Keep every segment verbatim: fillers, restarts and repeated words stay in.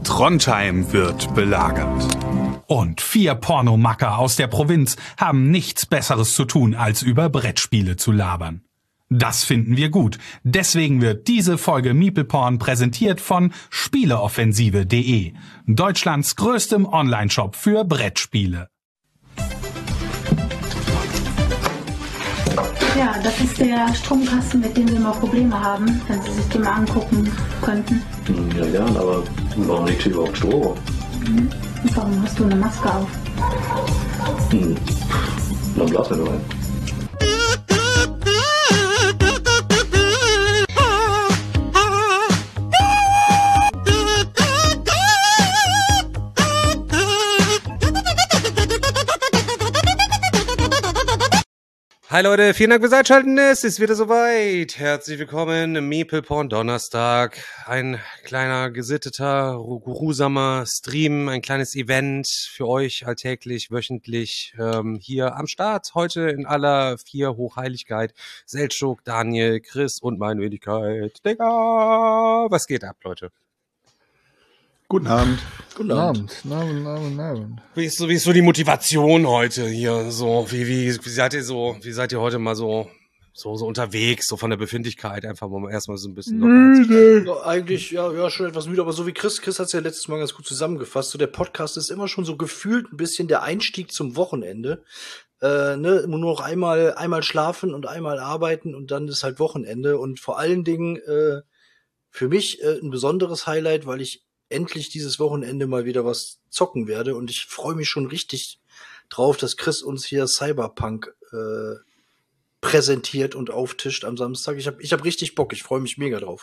Trondheim wird belagert. Und vier Pornomacker aus der Provinz haben nichts Besseres zu tun, als über Brettspiele zu labern. Das finden wir gut. Deswegen wird diese Folge MeeplePorn präsentiert von Spieleoffensive punkt de, Deutschlands größtem Onlineshop für Brettspiele. Ja, das ist der Stromkasten, mit dem wir immer Probleme haben, wenn Sie sich den mal angucken könnten. Ja, gern, aber warum liegt hier überhaupt Strom? Mhm. Und warum hast du eine Maske auf? Hm. Dann blasen wir rein. Hi Leute, vielen Dank fürs Einschalten, es ist wieder soweit. Herzlich willkommen im MeeplePorn Donnerstag. Ein kleiner, gesitteter, geruhsamer Stream, ein kleines Event für euch alltäglich, wöchentlich ähm, hier am Start. Heute in aller vier Hochheiligkeit. Seltschuk, Daniel, Chris und meine Wenigkeit. Digga, was geht ab, Leute? Guten Abend. Guten Abend. Guten Abend, guten Abend, guten Abend. Wie ist so, wie ist so die Motivation heute hier? So, wie, wie, wie seid ihr so, wie seid ihr heute mal so, so, so unterwegs, so von der Befindlichkeit einfach mal erstmal so ein bisschen müde. Ja, eigentlich, ja, ja, schon etwas müde, aber so wie Chris, Chris hat es ja letztes Mal ganz gut zusammengefasst. So, der Podcast ist immer schon so gefühlt ein bisschen der Einstieg zum Wochenende. Äh, ne, nur noch einmal, einmal schlafen und einmal arbeiten und dann ist halt Wochenende und vor allen Dingen, äh, für mich äh, ein besonderes Highlight, weil ich endlich dieses Wochenende mal wieder was zocken werde und ich freue mich schon richtig drauf, dass Chris uns hier Cyberpunk äh, präsentiert und auftischt am Samstag. Ich habe ich hab richtig Bock, ich freue mich mega drauf.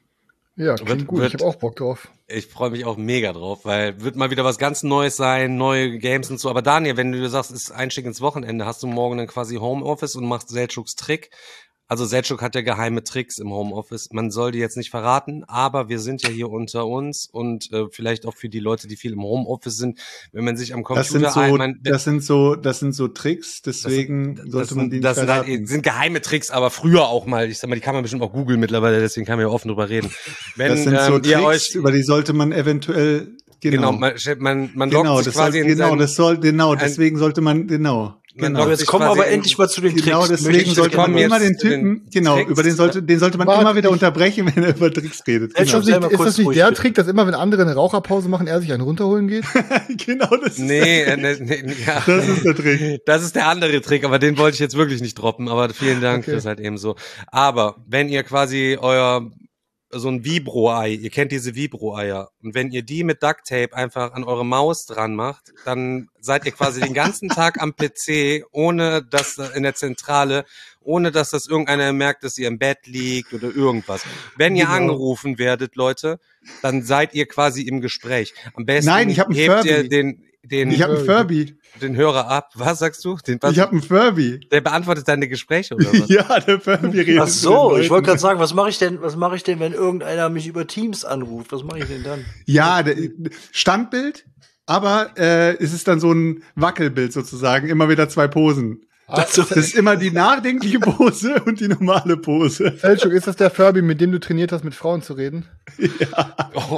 Ja, klingt wird, gut, wird, ich habe auch Bock drauf. Ich freue mich auch mega drauf, weil wird mal wieder was ganz Neues sein, neue Games und so. Aber Daniel, wenn du sagst, es ist Einstieg ins Wochenende, hast du morgen dann quasi Homeoffice und machst Seltschuks Trick. Also Seltschuk hat ja geheime Tricks im Homeoffice. Man soll die jetzt nicht verraten, aber wir sind ja hier unter uns und äh, vielleicht auch für die Leute, die viel im Homeoffice sind, wenn man sich am Computer... Das sind so, ein, das sind so, das sind so Tricks, deswegen das, sollte das man die nicht das verraten. Sind, halt, sind geheime Tricks, aber früher auch mal, ich sag mal, die kann man bestimmt auch googeln mittlerweile, deswegen kann man ja offen drüber reden. Wenn, das sind so ähm, Tricks, euch, über die sollte man eventuell... Genau, genau man, man, man genau, lockt sich das quasi soll, in genau, sein, das soll, genau, deswegen sollte man, genau. Genau. Jetzt kommen wir aber endlich mal zu den Tricks. Genau, deswegen sollte man immer den Typen, genau, Tricks, über den sollte, den sollte man Warte, immer wieder unterbrechen, wenn er über Tricks redet. Genau. Ist, ist das nicht der Trick, dass immer, wenn andere eine Raucherpause machen, er sich einen runterholen geht? Genau, das ist nee, äh, nee, nee, ja. Das ist der Trick. Das ist der andere Trick, aber den wollte ich jetzt wirklich nicht droppen, aber vielen Dank, okay. Das ist halt eben so. Aber wenn ihr quasi euer so ein Vibro-Ei, ihr kennt diese Vibro-Eier, und wenn ihr die mit Ducktape einfach an eure Maus dran macht, dann seid ihr quasi den ganzen Tag am P C, ohne dass in der Zentrale, ohne dass das irgendeiner merkt, dass ihr im Bett liegt oder irgendwas. Wenn ihr genau. angerufen werdet, Leute, dann seid ihr quasi im Gespräch. Am besten Nein, ich hab einen hebt Furby. ihr den den Ich habe einen Furby. Den Hörer ab. Was sagst du? Den, was? Ich habe einen Furby. Der beantwortet deine Gespräche oder was? Ja, der Furby redet. Ach so, ich wollte gerade sagen, was mache ich denn, was mache ich denn, wenn irgendeiner mich über Teams anruft? Was mache ich denn dann? Ja, der Standbild, aber äh, es ist dann so ein Wackelbild sozusagen, immer wieder zwei Posen. Das, das ist immer die nachdenkliche Pose und die normale Pose. Selchuk, ist das der Furby, mit dem du trainiert hast, mit Frauen zu reden? Ja.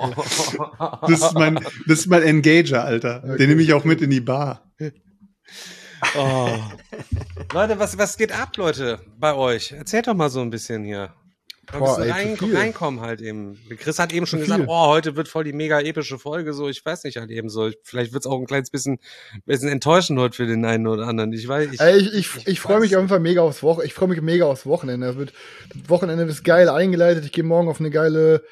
Das ist mein, das ist mein Engager, Alter. Okay. Den nehme ich auch mit in die Bar. Oh. Leute, was, was geht ab, Leute, bei euch? Erzählt doch mal so ein bisschen hier. Boah, ein ey, bisschen rein, reinkommen halt eben. Chris hat eben schon gesagt, viel. oh, heute wird voll die mega epische Folge, so, ich weiß nicht halt eben so. Vielleicht wird's auch ein kleines bisschen, bisschen enttäuschend heute für den einen oder anderen. Ich weiß, ich, ey, ich, ich, ich, ich freue mich auf jeden Fall mega aufs Wochenende. Ich freue mich mega aufs Wochenende. Das wird, das Wochenende ist geil eingeleitet. Ich gehe morgen auf eine geile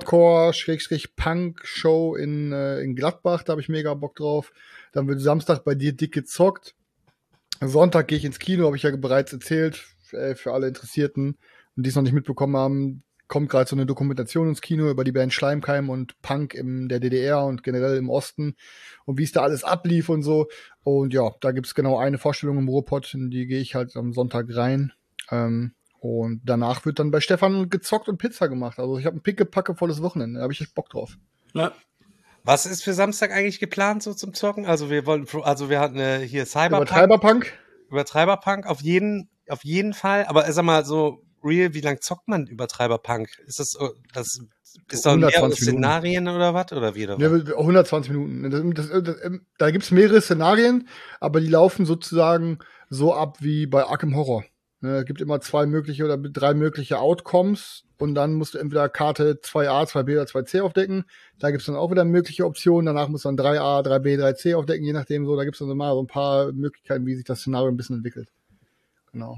Hardcore-Punk-Show in, äh, in Gladbach. Da habe ich mega Bock drauf. Dann wird Samstag bei dir dick gezockt. Sonntag gehe ich ins Kino, habe ich ja bereits erzählt, äh, für alle Interessierten. Und die es noch nicht mitbekommen haben, kommt gerade so eine Dokumentation ins Kino über die Band Schleimkeim und Punk in der D D R und generell im Osten und wie es da alles ablief und so. Und ja, da gibt's genau eine Vorstellung im Ruhrpott, in die gehe ich halt am Sonntag rein. Ähm, und danach wird dann bei Stefan gezockt und Pizza gemacht. Also ich habe ein pickepackevolles Wochenende, da habe ich echt Bock drauf. Ja. Was ist für Samstag eigentlich geplant so zum Zocken? Also wir wollen, also wir hatten äh, hier Cyberpunk. Übertreiberpunk? Übertreiberpunk auf jeden, auf jeden Fall. Aber sag mal so real, wie lang zockt man Übertreiberpunk? Ist das, das ist da mehrere hundertzwanzig Minuten. Szenarien oder was? Oder wie? Oder Ja, was? hundertzwanzig Minuten. Das, das, das, da gibt's mehrere Szenarien, aber die laufen sozusagen so ab wie bei Arkham Horror. Ne, es gibt immer zwei mögliche oder drei mögliche Outcomes und dann musst du entweder Karte zwei a, zwei b oder zwei c aufdecken. Da gibt's dann auch wieder mögliche Optionen. Danach musst du dann drei a, drei b, drei c aufdecken, je nachdem so. Da gibt's dann mal so ein paar Möglichkeiten, wie sich das Szenario ein bisschen entwickelt. Genau.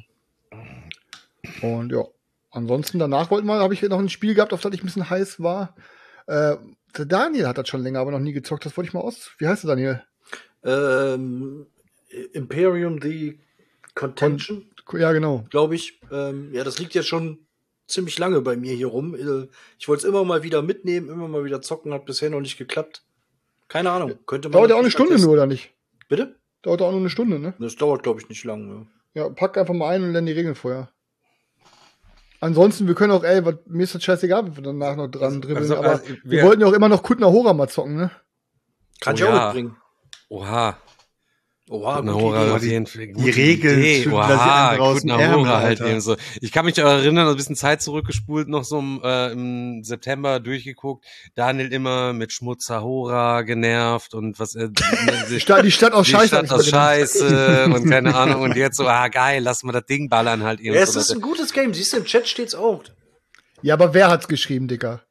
Und ja, ansonsten danach wollten wir, habe ich noch ein Spiel gehabt, auf das ich ein bisschen heiß war. Äh, der Daniel hat das schon länger, aber noch nie gezockt. Das wollte ich mal aus. Wie heißt der Daniel? Ähm, Imperium the Contention, Ja, genau. glaube ich. Ähm, ja, das liegt jetzt schon ziemlich lange bei mir hier rum. Ich wollte es immer mal wieder mitnehmen, immer mal wieder zocken, hat bisher noch nicht geklappt. Keine Ahnung. Könnte man Dauert ja auch eine Stunde nur, oder nicht? Bitte? Dauert auch nur eine Stunde, ne? Das dauert, glaube ich, nicht lang. Ja. ja, pack einfach mal ein und lern die Regeln vorher. Ansonsten, wir können auch, ey, was, mir ist das scheißegal, wenn wir danach noch dran dribbeln, also, aber also, wir, wir wollten ja auch immer noch Kutna Hora mal zocken, ne? Kann Oh ich auch ja. mitbringen. Oha. Oha, Guten gute Hora Idee. auf jeden Fall. die Gute Regeln Idee. schütteln Oha, sie einem raus guten dem Ärmel, Hora halt Alter. eben so. Ich kann mich erinnern, ein bisschen Zeit zurückgespult, noch so im, äh, im September durchgeguckt. Daniel immer mit Schmutzer Hora genervt und was, äh, Die Stadt, die Stadt aus die Scheiße. hab Stadt ich aus mal genannt. Scheiße und keine Ahnung und jetzt so, ah geil, lass mal das Ding ballern halt eben Ja, es so. ist ein gutes Game. Siehst du, im Chat steht's auch. Ja, aber wer hat's geschrieben, Dicker?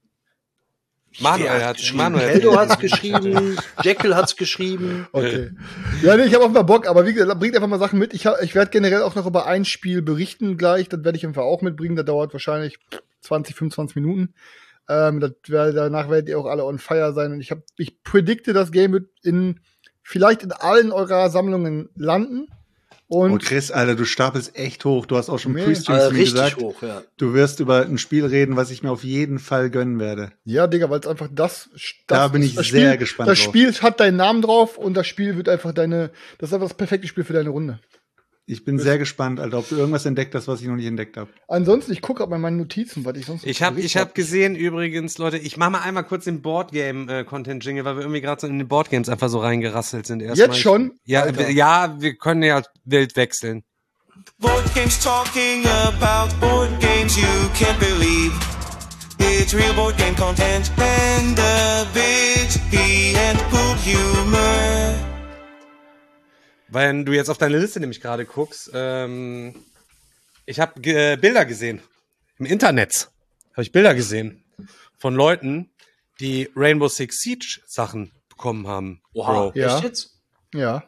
Manuel Wer hat, geschrieben? Manuel Keldo hat's geschrieben, Jekyll hat's geschrieben. Okay. Ja, nee, ich habe auch mal Bock, aber wie gesagt, bringt einfach mal Sachen mit. Ich, hab- ich werde generell auch noch über ein Spiel berichten gleich. Das werde ich einfach auch mitbringen. Das dauert wahrscheinlich zwanzig, fünfundzwanzig Minuten. Ähm, das wär, danach werdet ihr auch alle on fire sein. Und ich hab, ich predikte, das Game wird in, vielleicht in allen eurer Sammlungen landen. Und Und Chris, Alter, du stapelst echt hoch. Du hast auch schon Nee. Pre-Streams Äh, zu mir richtig gesagt, hoch, ja. du wirst über ein Spiel reden, was ich mir auf jeden Fall gönnen werde. ja, Digga, weil es einfach das, das Da bin ich das sehr Spiel, gespannt Das drauf. Spiel hat deinen Namen drauf und das Spiel wird einfach deine, das ist einfach das perfekte Spiel für deine Runde. Ich bin sehr gespannt, Alter, ob du irgendwas entdeckt hast, was ich noch nicht entdeckt habe. Ansonsten, ich gucke gerade mal meine Notizen, was ich sonst noch Ich habe berichtet ich hab gesehen, übrigens, Leute, ich mache mal einmal kurz den Boardgame-Content-Jingle, weil wir irgendwie gerade so in den Boardgames einfach so reingerasselt sind. Erstmal. Jetzt schon? Ja, Alter. wir, ja, wir können ja wild wechseln. Board games talking about board games you can't believe. It's real board game content and a bit pee and poop humor. Wenn du jetzt auf deine Liste nämlich gerade guckst, ähm, ich habe äh, Bilder gesehen. Im Internet habe ich Bilder gesehen von Leuten, die Rainbow Six Siege Sachen bekommen haben. Oha, Bro. Ja. echt jetzt? Ja.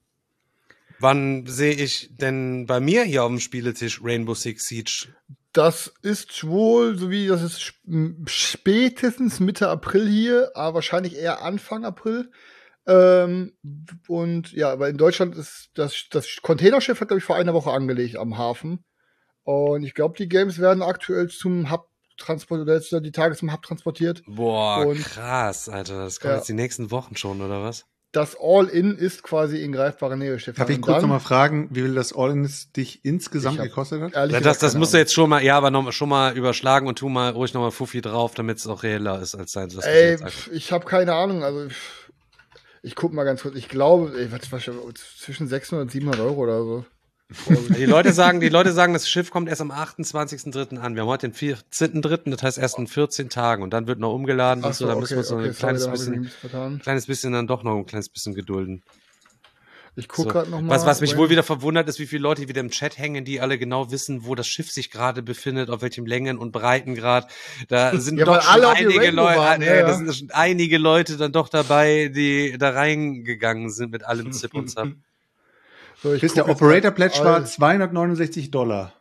Wann sehe ich denn bei mir hier auf dem Spieletisch Rainbow Six Siege? Das ist wohl, so wie das ist sp- m- spätestens Mitte April hier, aber wahrscheinlich eher Anfang April. Ähm, und ja, aber in Deutschland ist das, das Containerschiff hat, glaube ich, vor einer Woche angelegt am Hafen. Und ich glaube, die Games werden aktuell zum Hub transportiert, oder jetzt die Tage zum Hub transportiert. Boah, Und- krass, Alter. Das kommt Ja. jetzt die nächsten Wochen schon, oder was? Das All-In ist quasi in greifbarer Nähe, Stefan. Darf ich Und kurz dann- nochmal fragen, wie viel das All-In dich insgesamt Ich hab- gekostet hat? Ehrlich Ja, gesagt, das das keine musst du Ahnung. jetzt schon mal, ja, aber noch, schon mal überschlagen und tu mal ruhig nochmal Fuffi drauf, damit es auch reeller ist als sein. was du Ey, jetzt sagst. pf, ich habe keine Ahnung. Also pf, ich guck mal ganz kurz. Ich glaube, ey, was, was, zwischen sechshundert und siebenhundert Euro oder so. Die Leute sagen, die Leute sagen, das Schiff kommt erst am achtundzwanzigsten dritten an. Wir haben heute den vierzehnten dritten, das heißt erst in vierzehn Tagen und dann wird noch umgeladen Ach und so, so, da okay, müssen wir uns noch okay, ein sorry, kleines da habe ich mich ein bisschen, bisschen vertan. kleines bisschen dann doch noch ein kleines bisschen gedulden. Ich guck So. grad noch mal. Was, was mich Rain- wohl wieder verwundert ist, wie viele Leute wieder im Chat hängen, die alle genau wissen, wo das Schiff sich gerade befindet, auf welchem Längen- und Breitengrad. Da sind Ja, doch weil schon alle auf die einige Rainbow Leute, waren, äh, ja, ja. da sind schon einige Leute dann doch dabei, die da reingegangen sind mit allem Zip und Zap. So, ich Chris, guck der jetzt Operator mal Pledge all- war zweihundertneunundsechzig Dollar.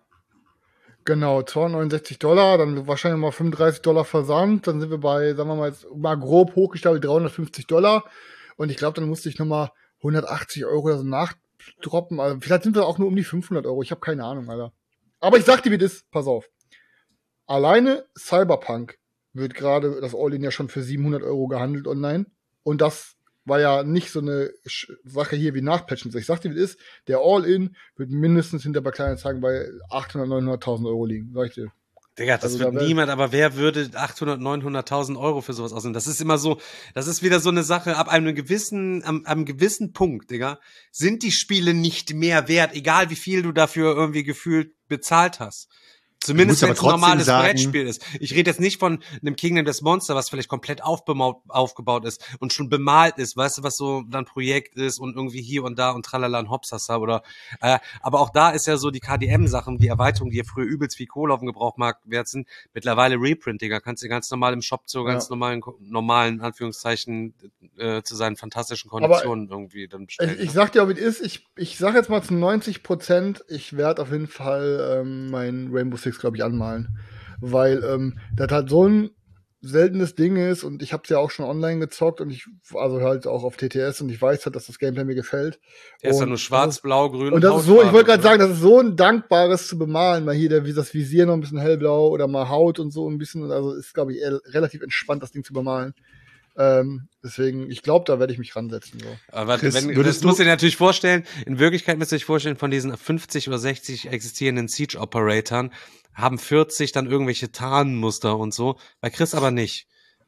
Genau, zweihundertneunundsechzig Dollar, dann wahrscheinlich mal fünfunddreißig Dollar Versand, dann sind wir bei, sagen wir mal jetzt mal grob hochgestapelt, dreihundertfünfzig Dollar. Und ich glaube, dann musste ich nochmal hundertachtzig Euro oder so nachdroppen. Also vielleicht sind wir auch nur um die fünfhundert Euro, ich habe keine Ahnung, Alter. Aber ich sag dir, wie das ist, pass auf. Alleine Cyberpunk wird gerade das All-In ja schon für siebenhundert Euro gehandelt online. Und das war ja nicht so eine Sch- Sache hier wie Nachpatchen. Ich sag dir, wie das ist, der All-In wird mindestens hinter bei Kleinanzeigen bei achthundert, neunhunderttausend Euro liegen, sag ich dir. Digga, das Also wird da wär- niemand, aber wer würde achthundert, neunhunderttausend Euro für sowas ausgeben? Das ist immer so, das ist wieder so eine Sache, ab einem gewissen, am, am gewissen Punkt, Digga, sind die Spiele nicht mehr wert, egal wie viel du dafür irgendwie gefühlt bezahlt hast. Zumindest muss wenn es aber ein trotzdem normales sagen- Brettspiel ist. Ich rede jetzt nicht von einem Kingdom Death Monster, was vielleicht komplett aufbemaut, aufgebaut ist und schon bemalt ist, weißt du, was so dann Projekt ist und irgendwie hier und da und tralala und hopsasa oder, äh, aber auch da ist ja so die K D M-Sachen, die Erweiterung, die ja früher übelst wie Kohle auf dem Gebrauchmarkt wert sind, mittlerweile Reprint, Digga, kannst du ganz normal im Shop zu ganz Ja. normalen, normalen, Anführungszeichen, äh, zu seinen fantastischen Konditionen irgendwie dann bestellen. Ich, ich sag dir, wie es ist. Ich, ich sag jetzt mal zu neunzig Prozent, ich werde auf jeden Fall ähm, mein Rainbow Six, glaube ich, anmalen. Weil ähm, das halt so ein seltenes Ding ist und ich habe es ja auch schon online gezockt und ich, also halt auch auf T T S und ich weiß halt, dass das Gameplay mir gefällt. Der ist ja Und nur das schwarz, ist- blau, grün Und das ist so, ich Hautfarbe, wollte gerade oder? sagen, das ist so ein dankbares zu bemalen, mal hier der, wie das Visier noch ein bisschen hellblau oder mal Haut und so ein bisschen, also ist, glaube ich, eher relativ entspannt, das Ding zu bemalen. Ähm, deswegen, ich glaube, da werde ich mich ransetzen. So. Aber Chris, wenn, würdest das du- musst du dir natürlich vorstellen, in Wirklichkeit müsst ihr euch vorstellen, von diesen fünfzig oder sechzig existierenden Siege-Operatoren haben vierzig dann irgendwelche Tarnmuster und so, bei Chris aber nicht.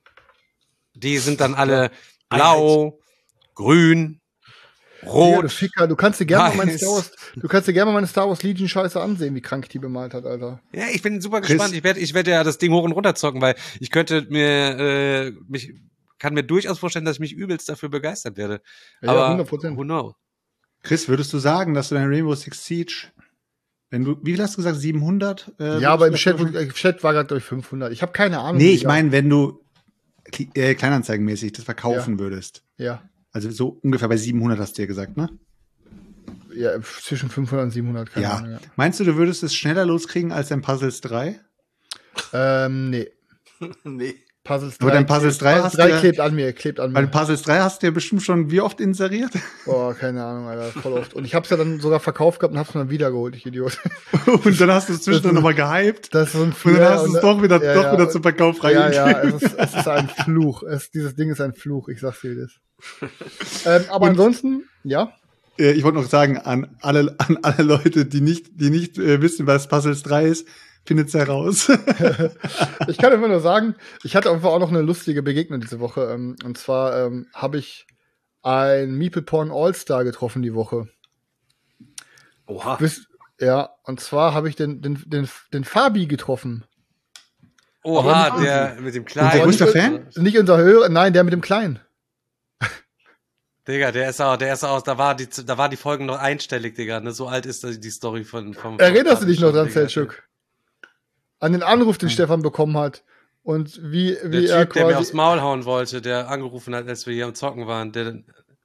Die sind dann alle blau, grün, Ja, du rot. Ficker, du kannst dir gerne mal meine weiß. Star Wars, du kannst dir gerne mal meine Star Wars Legion Scheiße ansehen, wie krank ich die bemalt hat, Alter. Ja, ich bin super Chris- gespannt. Ich werde ich werd ja das Ding hoch und runter zocken, weil ich könnte mir, äh, mich, kann mir durchaus vorstellen, dass ich mich übelst dafür begeistert werde. Ja, aber hundert Prozent. who knows? Chris, würdest du sagen, dass du dein Rainbow Six Siege, wenn du, wie viel hast du gesagt, siebenhundert? Äh, Ja, aber im würdest Chat, du dafür- im Chat war gerade durch fünfhundert. Ich habe keine Ahnung. Nee, ich Digga. meine, wenn du Kli- äh, kleinanzeigenmäßig das verkaufen würdest. Ja, Also so ungefähr bei siebenhundert hast du ja gesagt, ne? ja, zwischen fünfhundert und siebenhundert, keine Ja. Ahnung. Ja. Meinst du, du würdest es schneller loskriegen als dein Puzzles drei? Ähm, nee. Nee. Puzzles Aber drei. dein Puzzles drei Puzzles hast drei du ja- klebt an mir, klebt an Weil mir. Puzzles drei hast du ja bestimmt schon wie oft inseriert? Boah, keine Ahnung, Alter, voll oft. Und ich hab's ja dann sogar verkauft gehabt und hab's mir dann wiedergeholt, ich Idiot. Und dann hast du es zwischendurch nochmal gehypt. Das ist so ein Und dann hast du es doch wieder, ja, doch ja. wieder zum Verkauf Ja, reingegeben. ja, es ist, es ist ein Fluch. Es, dieses Ding ist ein Fluch, ich sag's dir das. ähm, aber Und- ansonsten, ja. Äh, Ich wollte noch sagen, an alle, an alle Leute, die nicht, die nicht äh, wissen, was Puzzles drei ist, findet's heraus. Ich kann immer nur sagen, ich hatte einfach auch noch eine lustige Begegnung diese Woche. Ähm, und zwar ähm, habe ich ein Meeple Porn All-Star getroffen die Woche. Oha. Wisst- Ja, und zwar habe ich den, den, den, den Fabi getroffen. Oha, Aber- der mit dem Und kleinen. der größte Und- Fan? Nicht unser Hörer, nein, der mit dem Kleinen. Digga, der ist auch, der ist auch, da war die, da war die Folge noch einstellig, Digga, ne? So alt ist die die Story von, vom. Erinnerst du vom dich noch dran, Digga. Selçuk? An den Anruf, den Stefan bekommen hat. Und wie, Der wie er Typ, der mir aufs quasi. Maul hauen wollte, der angerufen hat, als wir hier am Zocken waren, der,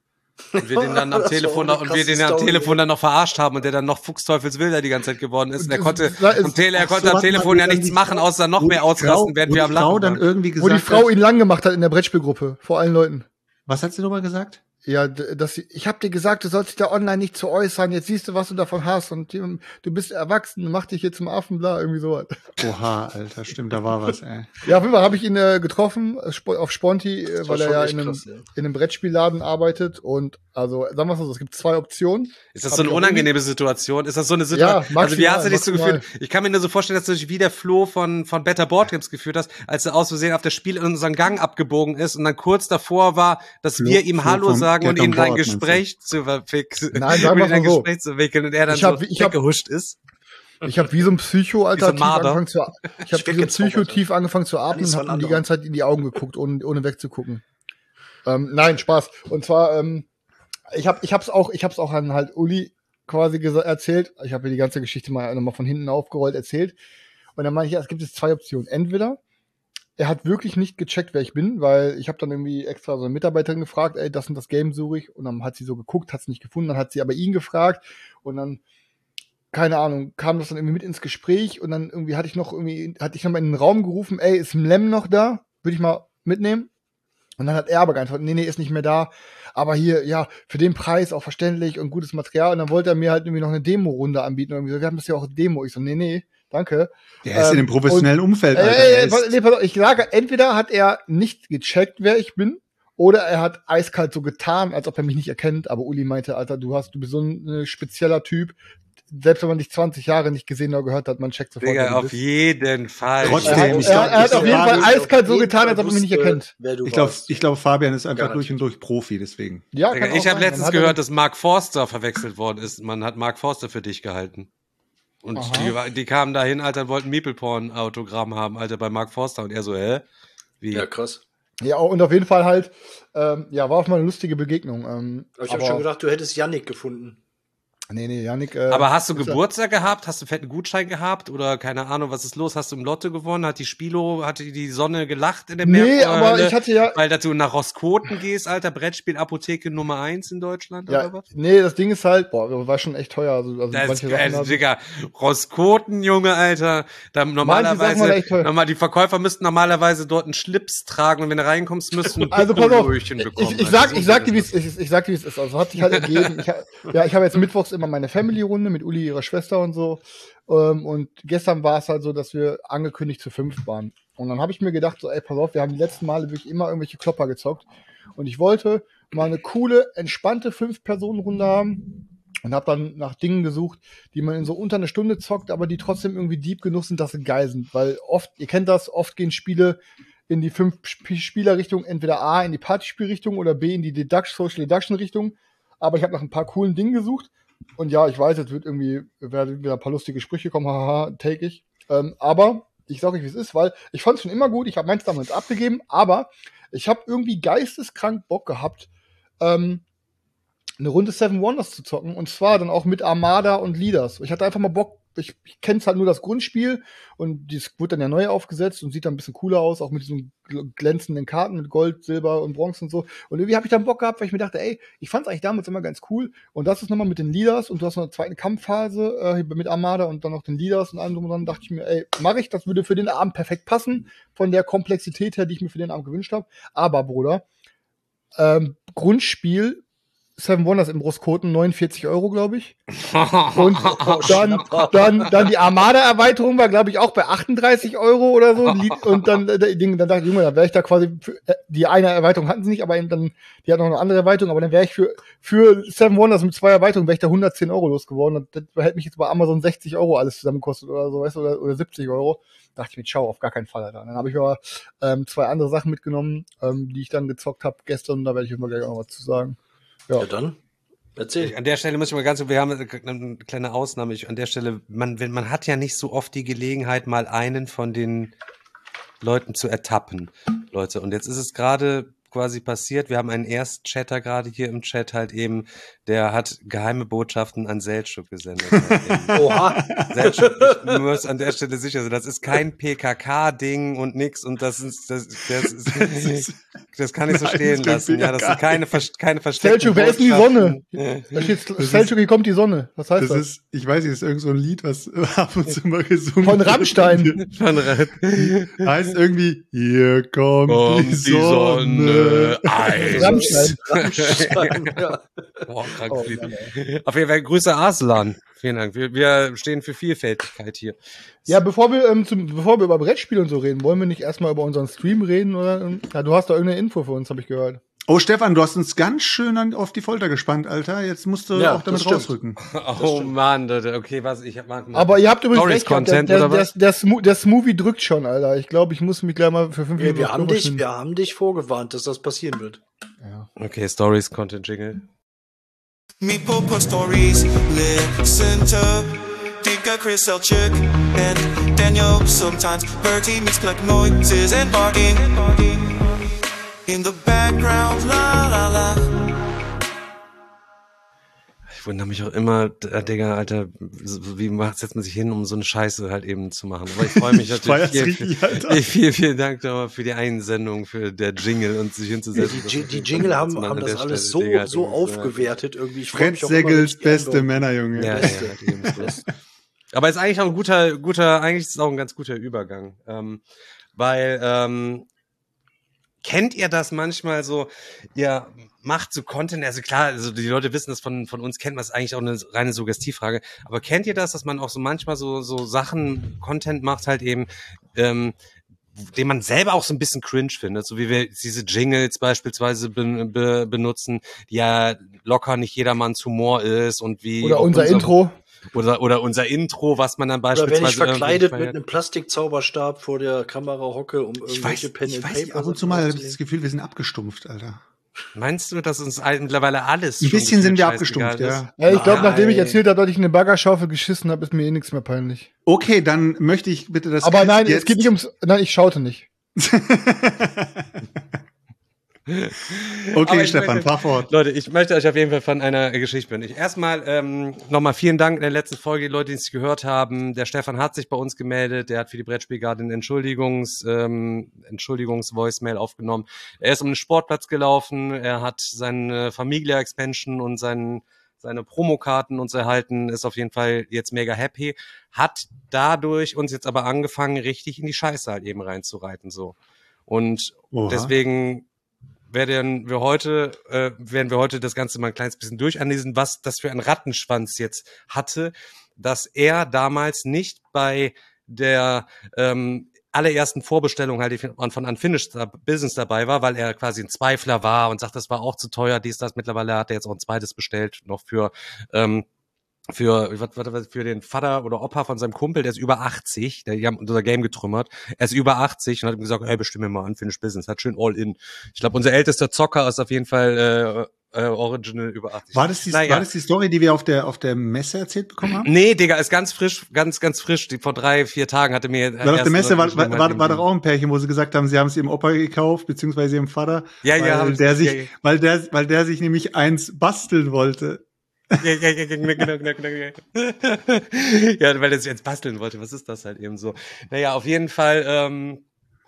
und wir den dann am Das war Telefon auch eine noch, und wir krasse den am Story, Telefon dann noch verarscht haben und der dann noch Fuchsteufelswilder die ganze Zeit geworden ist. Und er Und konnte da ist- am, Tele, er Ach so, konnte am warte mal, Telefon wo ja dann nichts die machen, Frau- außer noch wo mehr die Frau- ausrasten, während wo wir die am Frau Lachen dann waren. irgendwie Wo die gesagt Frau hat, ihn lang gemacht hat in der Brettspielgruppe, vor allen Leuten. was hat sie nochmal gesagt? Ja, d- dass sie, ich hab dir gesagt, du sollst dich da online nicht zu äußern, jetzt siehst du, was du davon hast und du du bist erwachsen, mach dich hier zum Affen, bla, irgendwie sowas. Oha, Alter, stimmt, da war was, ey. Ja, auf jeden Fall habe ich ihn äh, getroffen äh, Sp- auf Sponti, äh, Das war weil er schon ja echt in einem, krass, ja. in einem Brettspielladen arbeitet und also, sagen wir mal so, es gibt zwei Optionen. Ist das Hab so eine ich auch unangenehme Situation? Ist das so eine Situation? Ja, also wie hast du dich so maximal, gefühlt? Ich kann mir nur so vorstellen, dass du dich wie der Flo von, von Better Board Games gefühlt hast, als er aus Versehen auf das Spiel in unseren Gang abgebogen ist und dann kurz davor war, dass Flo- wir ihm Flo Hallo vom sagen und Get on ihm ein Board, meinst du? Gespräch zu verfixen. Nein, sagen um wir ihm ein mal so. Gespräch zu wickeln und er dann Ich hab- so ich hab- weggehuscht ist. Ich habe wie so ein Psycho, Alter, Wie so ein tief Marder. angefangen zu, ich habe Ich wie so ein werd Psycho gezaubert, tief angefangen zu atmen Alles und von habe ihm die anderen. ganze Zeit in die Augen geguckt, ohne, ohne wegzugucken. Ähm, nein, Spaß. Und zwar, ähm, ich habe, ich hab's auch, ich hab's auch an halt Uli quasi gesa- erzählt. Ich habe die ganze Geschichte mal nochmal von hinten aufgerollt erzählt. Und dann meine ich, ja, es gibt jetzt zwei Optionen. Entweder er hat wirklich nicht gecheckt, wer ich bin, weil ich habe dann irgendwie extra so eine Mitarbeiterin gefragt, ey, das und das Game suche ich. Und dann hat sie so geguckt, hat es nicht gefunden. Dann hat sie aber ihn gefragt und dann, keine Ahnung, kam das dann irgendwie mit ins Gespräch und dann irgendwie hatte ich noch irgendwie, hatte ich noch mal in den Raum gerufen, ey, ist Mlem noch da? Würde ich mal mitnehmen? Und dann hat er aber geantwortet, nee, nee, ist nicht mehr da. Aber hier, ja, für den Preis auch verständlich und gutes Material. Und dann wollte er mir halt irgendwie noch eine Demo-Runde anbieten. Und irgendwie so, wir haben das ja auch Demo. Ich so, nee, nee, danke. Der ist in Ähm, dem professionellen Umfeld, Ey, Alter. ey, Er ey, ist- warte, nee, pass auf, ich sage, entweder hat er nicht gecheckt, wer ich bin, oder er hat eiskalt so getan, als ob er mich nicht erkennt. Aber Uli meinte, Alter, du hast, du bist so ein äh, spezieller Typ. Selbst wenn man dich zwanzig Jahre nicht gesehen oder gehört hat, man checkt sofort, wer Digga, du auf bist. jeden Fall. Trotzdem, Er hat, ich er, glaub- er hat ich auf jeden glaub, Fall Fabian- eiskalt so Jeden getan, Fall als ob er mich nicht wusste, erkennt. Wer du Ich glaube, warst. ich glaub, Fabian ist einfach Garantiert. durch und durch Profi, deswegen. Ja, Digga, kann auch ich habe sein. letztens Dann hat er- gehört, dass Mark Forster verwechselt worden ist. Man hat Mark Forster für dich gehalten. Und Aha. die, war- die kamen dahin, Alter, und wollten Meeple-Porn-Autogramm haben, Alter, bei Mark Forster. Und er so, hä? Wie? Ja, krass. Ja, und auf jeden Fall halt, ähm, ja, war auch mal eine lustige Begegnung. Ähm, Aber ich habe schon gedacht, du hättest Yannick gefunden. Nee, nee, Yannick. Äh, Aber hast du ist ja- Geburtstag gehabt? Hast du einen fetten Gutschein gehabt? Oder keine Ahnung, was ist los? Hast du im Lotto gewonnen? Hat die Spilo, hat die, die Sonne gelacht in der Nee, Meerfeuerhölle? aber ich hatte ja. Weil dass du nach Roskoten gehst, Alter, Brettspiel-Apotheke Nummer eins in Deutschland, Ja, oder was? nee, das Ding ist halt, boah, war schon echt teuer. Also, also Das ist manche geil, Sachen da- Digga. Roskoten, Junge, Alter. Da Sachen normalerweise, waren echt teuer. normal, die Verkäufer müssten normalerweise dort einen Schlips tragen und wenn du reinkommst, müssten ein Also pass auf, Piccolo-Röhrchen bekommen. ich, ich Alter. sag, So ich sag dir, wie ist es ist. Ich sag dir, wie es ist. Also hat sich halt ergeben. Ich, ha- ja, ich habe jetzt mittwochs immer meine Family-Runde mit Uli, ihrer Schwester und so. Ähm, und gestern war es halt so, dass wir angekündigt zu fünf waren. Und dann habe ich mir gedacht, so, ey, pass auf, wir haben die letzten Male wirklich immer irgendwelche Klopper gezockt. Und ich wollte mal eine coole, entspannte Fünf-Personen-Runde haben. Und habe dann nach Dingen gesucht, die man in so unter eine Stunde zockt, aber die trotzdem irgendwie deep genug sind, dass sie geil sind. Weil oft, ihr kennt das, oft gehen Spiele in die Fünf-Spieler-Richtung, entweder A in die Partyspielrichtung oder B in die Deduction, Social Deduction-Richtung. Aber ich habe nach ein paar coolen Dingen gesucht. Und ja, ich weiß, jetzt wird irgendwie werden wieder ein paar lustige Sprüche kommen, haha, take ich. Ähm, aber ich sage euch, wie es ist, weil ich fand es schon immer gut. Ich habe meins damals abgegeben, aber ich habe irgendwie geisteskrank Bock gehabt, ähm, eine Runde Seven Wonders zu zocken. Und zwar dann auch mit Armada und Leaders. Ich hatte einfach mal Bock. Ich, ich kenne halt nur das Grundspiel und das wird dann ja neu aufgesetzt und sieht dann ein bisschen cooler aus, auch mit diesen gl- glänzenden Karten mit Gold, Silber und Bronze und so. Und irgendwie habe ich dann Bock gehabt, weil ich mir dachte, ey, ich fand es eigentlich damals immer ganz cool. Und das ist nochmal mit den Leaders und du hast noch eine zweite Kampfphase äh, mit Armada und dann noch den Leaders und allem drum und dran. Dachte ich mir, ey, mache ich, das würde für den Abend perfekt passen, von der Komplexität her, die ich mir für den Abend gewünscht habe. Aber, Bruder, ähm, Grundspiel Seven Wonders im Roskoten, neunundvierzig Euro, glaube ich. Und dann, dann, dann die Armada-Erweiterung war, glaube ich, auch bei achtunddreißig Euro oder so. Und dann, äh, dann dachte ich, Junge, dann wäre ich da quasi, für, äh, die eine Erweiterung hatten sie nicht, aber eben dann, die hatten noch eine andere Erweiterung, aber dann wäre ich für, für Seven Wonders mit zwei Erweiterungen, wäre ich da hundertzehn Euro losgeworden. Und das hätte mich jetzt bei Amazon sechzig Euro alles zusammen gekostet oder so, weißt du, oder, oder siebzig Euro. Da dachte ich mir, ciao, auf gar keinen Fall, Alter. Dann habe ich aber ähm, zwei andere Sachen mitgenommen, ähm, die ich dann gezockt habe gestern, da werde ich immer gleich auch noch was zu sagen. Ja, Ja, dann erzähl. An der Stelle muss ich mal ganz, wir haben eine kleine Ausnahme. Ich, an der Stelle, man, wenn, man hat ja nicht so oft die Gelegenheit, mal einen von den Leuten zu ertappen, Leute. Und jetzt ist es gerade quasi passiert. Wir haben einen Erstchatter gerade hier im Chat halt eben, der hat geheime Botschaften an Selçuk gesendet. Halt Oha. Selçuk, ich muss an der Stelle sicher sein, das ist kein P K K-Ding und nix und das ist, das, das ist, das kann ich so Nein, stehen das ist kein lassen. Ja, das sind keine, vers- keine versteckten Selçuk, wer ist denn die Sonne? Botschaften. Da steht Selçuk, hier kommt die Sonne. Was heißt Das das? ist, ich weiß nicht, das ist irgend so ein Lied, was ab und zu mal gesungen Von wird. Rammstein. Von Rad. Heißt irgendwie, hier kommt, Kommt die Sonne. Eis. Rammstein. Rammstein, ja. Boah, krank, Oh, Philipp. Mann, Auf jeden Fall Grüße Arslan. Vielen Dank. Wir, wir stehen für Vielfältigkeit hier. Ja, bevor wir, ähm, zum, bevor wir über Brettspiele und so reden, wollen wir nicht erstmal über unseren Stream reden? Oder? Ja, du hast da irgendeine Info für uns, habe ich gehört. Oh, Stefan, du hast uns ganz schön an, auf die Folter gespannt, Alter. Jetzt musst du Ja, auch damit das stimmt. rausrücken. Oh Mann, Leute. Okay, was? Ich hab mal. Aber ihr habt übrigens Stories recht gehabt, der, Content, der, oder der, was? der, Smo der Smoothie drückt schon, Alter. Ich glaube, ich muss mich gleich mal für fünf Wir, Minuten wir, aufs haben Klo dich, verschwinden. wir haben dich vorgewarnt, dass das passieren wird. Okay, Stories, Content, Jingle. Meeple Porn Stories, listen to Dinka, Chris Selchuk, and Daniel. Sometimes Bertie makes like noises and barking. In the background, la la la. Ich wundere mich auch immer, äh, Digga, Alter, so- wie macht, setzt man sich hin, um so eine Scheiße halt eben zu machen. Aber ich freue mich natürlich. Feiert's Viel, richtig, viel, Alter. viel, vielen, vielen Dank nochmal für die Einsendung, für der Jingle und sich hinzusetzen. Die, die Jingle haben, haben das alles so, so aufgewertet irgendwie. Ich freu Fred mich auch immer, wenn Seggels ich die beste anhöre. Männer, Junge. Ja, ja, halt eben so. Aber ist eigentlich auch ein guter, guter, eigentlich ist es auch ein ganz guter Übergang. Ähm, weil, ähm, kennt ihr das manchmal so, ihr macht so Content, also klar, also die Leute wissen das von, von uns, kennt man es eigentlich auch eine reine Suggestivfrage, aber kennt ihr das, dass man auch so manchmal so, so Sachen, Content macht halt eben, ähm, den man selber auch so ein bisschen cringe findet, so wie wir diese Jingles beispielsweise be, be, benutzen, die ja locker nicht jedermanns Humor ist und wie Oder auch unser Intro. oder, oder unser Intro, was man dann Oder beispielsweise wenn ich verkleidet irgendwie mit einem Plastikzauberstab vor der Kamera hocke, um Ich weiß, irgendwelche Pen ich and weiß Paper ab und zu mal habe ich das aufzunehmen. Gefühl, wir sind abgestumpft, Alter. Meinst du, dass uns all- mittlerweile alles Ein schon bisschen sind wir scheißegal abgestumpft, ist? ja. Ja, ich glaube, nachdem ich Nein. erzählt habe, dass ich eine Baggerschaufel geschissen habe, ist mir eh nichts mehr peinlich. Okay, dann möchte ich bitte das. Aber Chris nein, jetzt es geht nicht ums. Nein, ich schaute nicht. Okay, Aber ich Stefan, möchte- fahr fort. Leute, ich möchte euch auf jeden Fall von einer Geschichte berichten. Erstmal ähm, nochmal vielen Dank in der letzten Folge, die Leute, die es gehört haben. Der Stefan hat sich bei uns gemeldet, der hat für die Brettspielgarde eine Entschuldigungs, ähm, Entschuldigungs-Voicemail aufgenommen. Er ist um den Sportplatz gelaufen, er hat seine Familia-Expansion und seinen, seine Promokarten uns erhalten, ist auf jeden Fall jetzt mega happy, hat dadurch uns jetzt aber angefangen, richtig in die Scheiße halt eben reinzureiten, so. Und Oha. deswegen werden wir heute, äh, werden wir heute das Ganze mal ein kleines bisschen durchanlesen, was das für ein Rattenschwanz jetzt hatte, dass er damals nicht bei der ähm, allerersten Vorbestellung halt von, von Unfinished Business dabei war, weil er quasi ein Zweifler war und sagt, das war auch zu teuer, dies, das. Mittlerweile hat er jetzt auch ein zweites bestellt, noch für ähm, für was, was, was, für den Vater oder Opa von seinem Kumpel, der ist über achtzig, der, die haben unser Game getrümmert, er ist über achtzig und hat ihm gesagt, ey, bestimme mal Unfinished Business, hat schön All-In. Ich glaube, unser ältester Zocker ist auf jeden Fall äh, äh, Original über achtzig. War das, die, Naja. war das die Story, die wir auf der, auf der Messe erzählt bekommen haben? Nee, Digga, ist ganz frisch, ganz, ganz frisch. Die, vor drei, vier Tagen hatte mir... Weil auf der Messe war, war, war, war doch auch ein Pärchen, wo sie gesagt haben, sie haben es ihrem Opa gekauft, beziehungsweise ihrem Vater, Ja, ja, weil haben der sie- sich, ja, ja. weil der, weil der sich nämlich eins basteln wollte. Ja, ja, ja, genau, genau, genau, genau. Ja, weil er sich jetzt basteln wollte. Was ist das halt eben so? Naja, auf jeden Fall, ähm,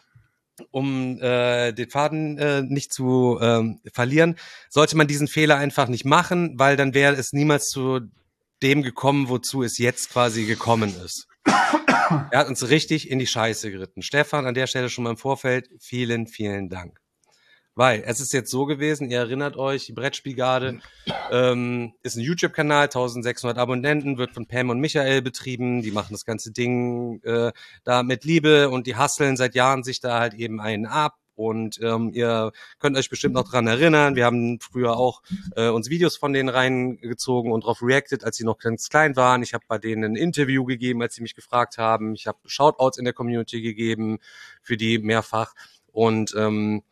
um äh, den Faden äh, nicht zu ähm, verlieren, sollte man diesen Fehler einfach nicht machen, weil dann wäre es niemals zu dem gekommen, wozu es jetzt quasi gekommen ist. Er hat uns richtig in die Scheiße geritten. Stefan, an der Stelle schon mal im Vorfeld, vielen, vielen Dank. Weil es ist jetzt so gewesen, ihr erinnert euch, die Brettspielgarde ähm, ist ein YouTube-Kanal, eintausendsechshundert Abonnenten, wird von Pam und Michael betrieben. Die machen das ganze Ding äh, da mit Liebe und die hasseln seit Jahren sich da halt eben einen ab. Und ähm, ihr könnt euch bestimmt noch dran erinnern, wir haben früher auch äh, uns Videos von denen reingezogen und drauf reacted, als sie noch ganz klein waren. Ich habe bei denen ein Interview gegeben, als sie mich gefragt haben. Ich habe Shoutouts in der Community gegeben, für die mehrfach. Und ähm,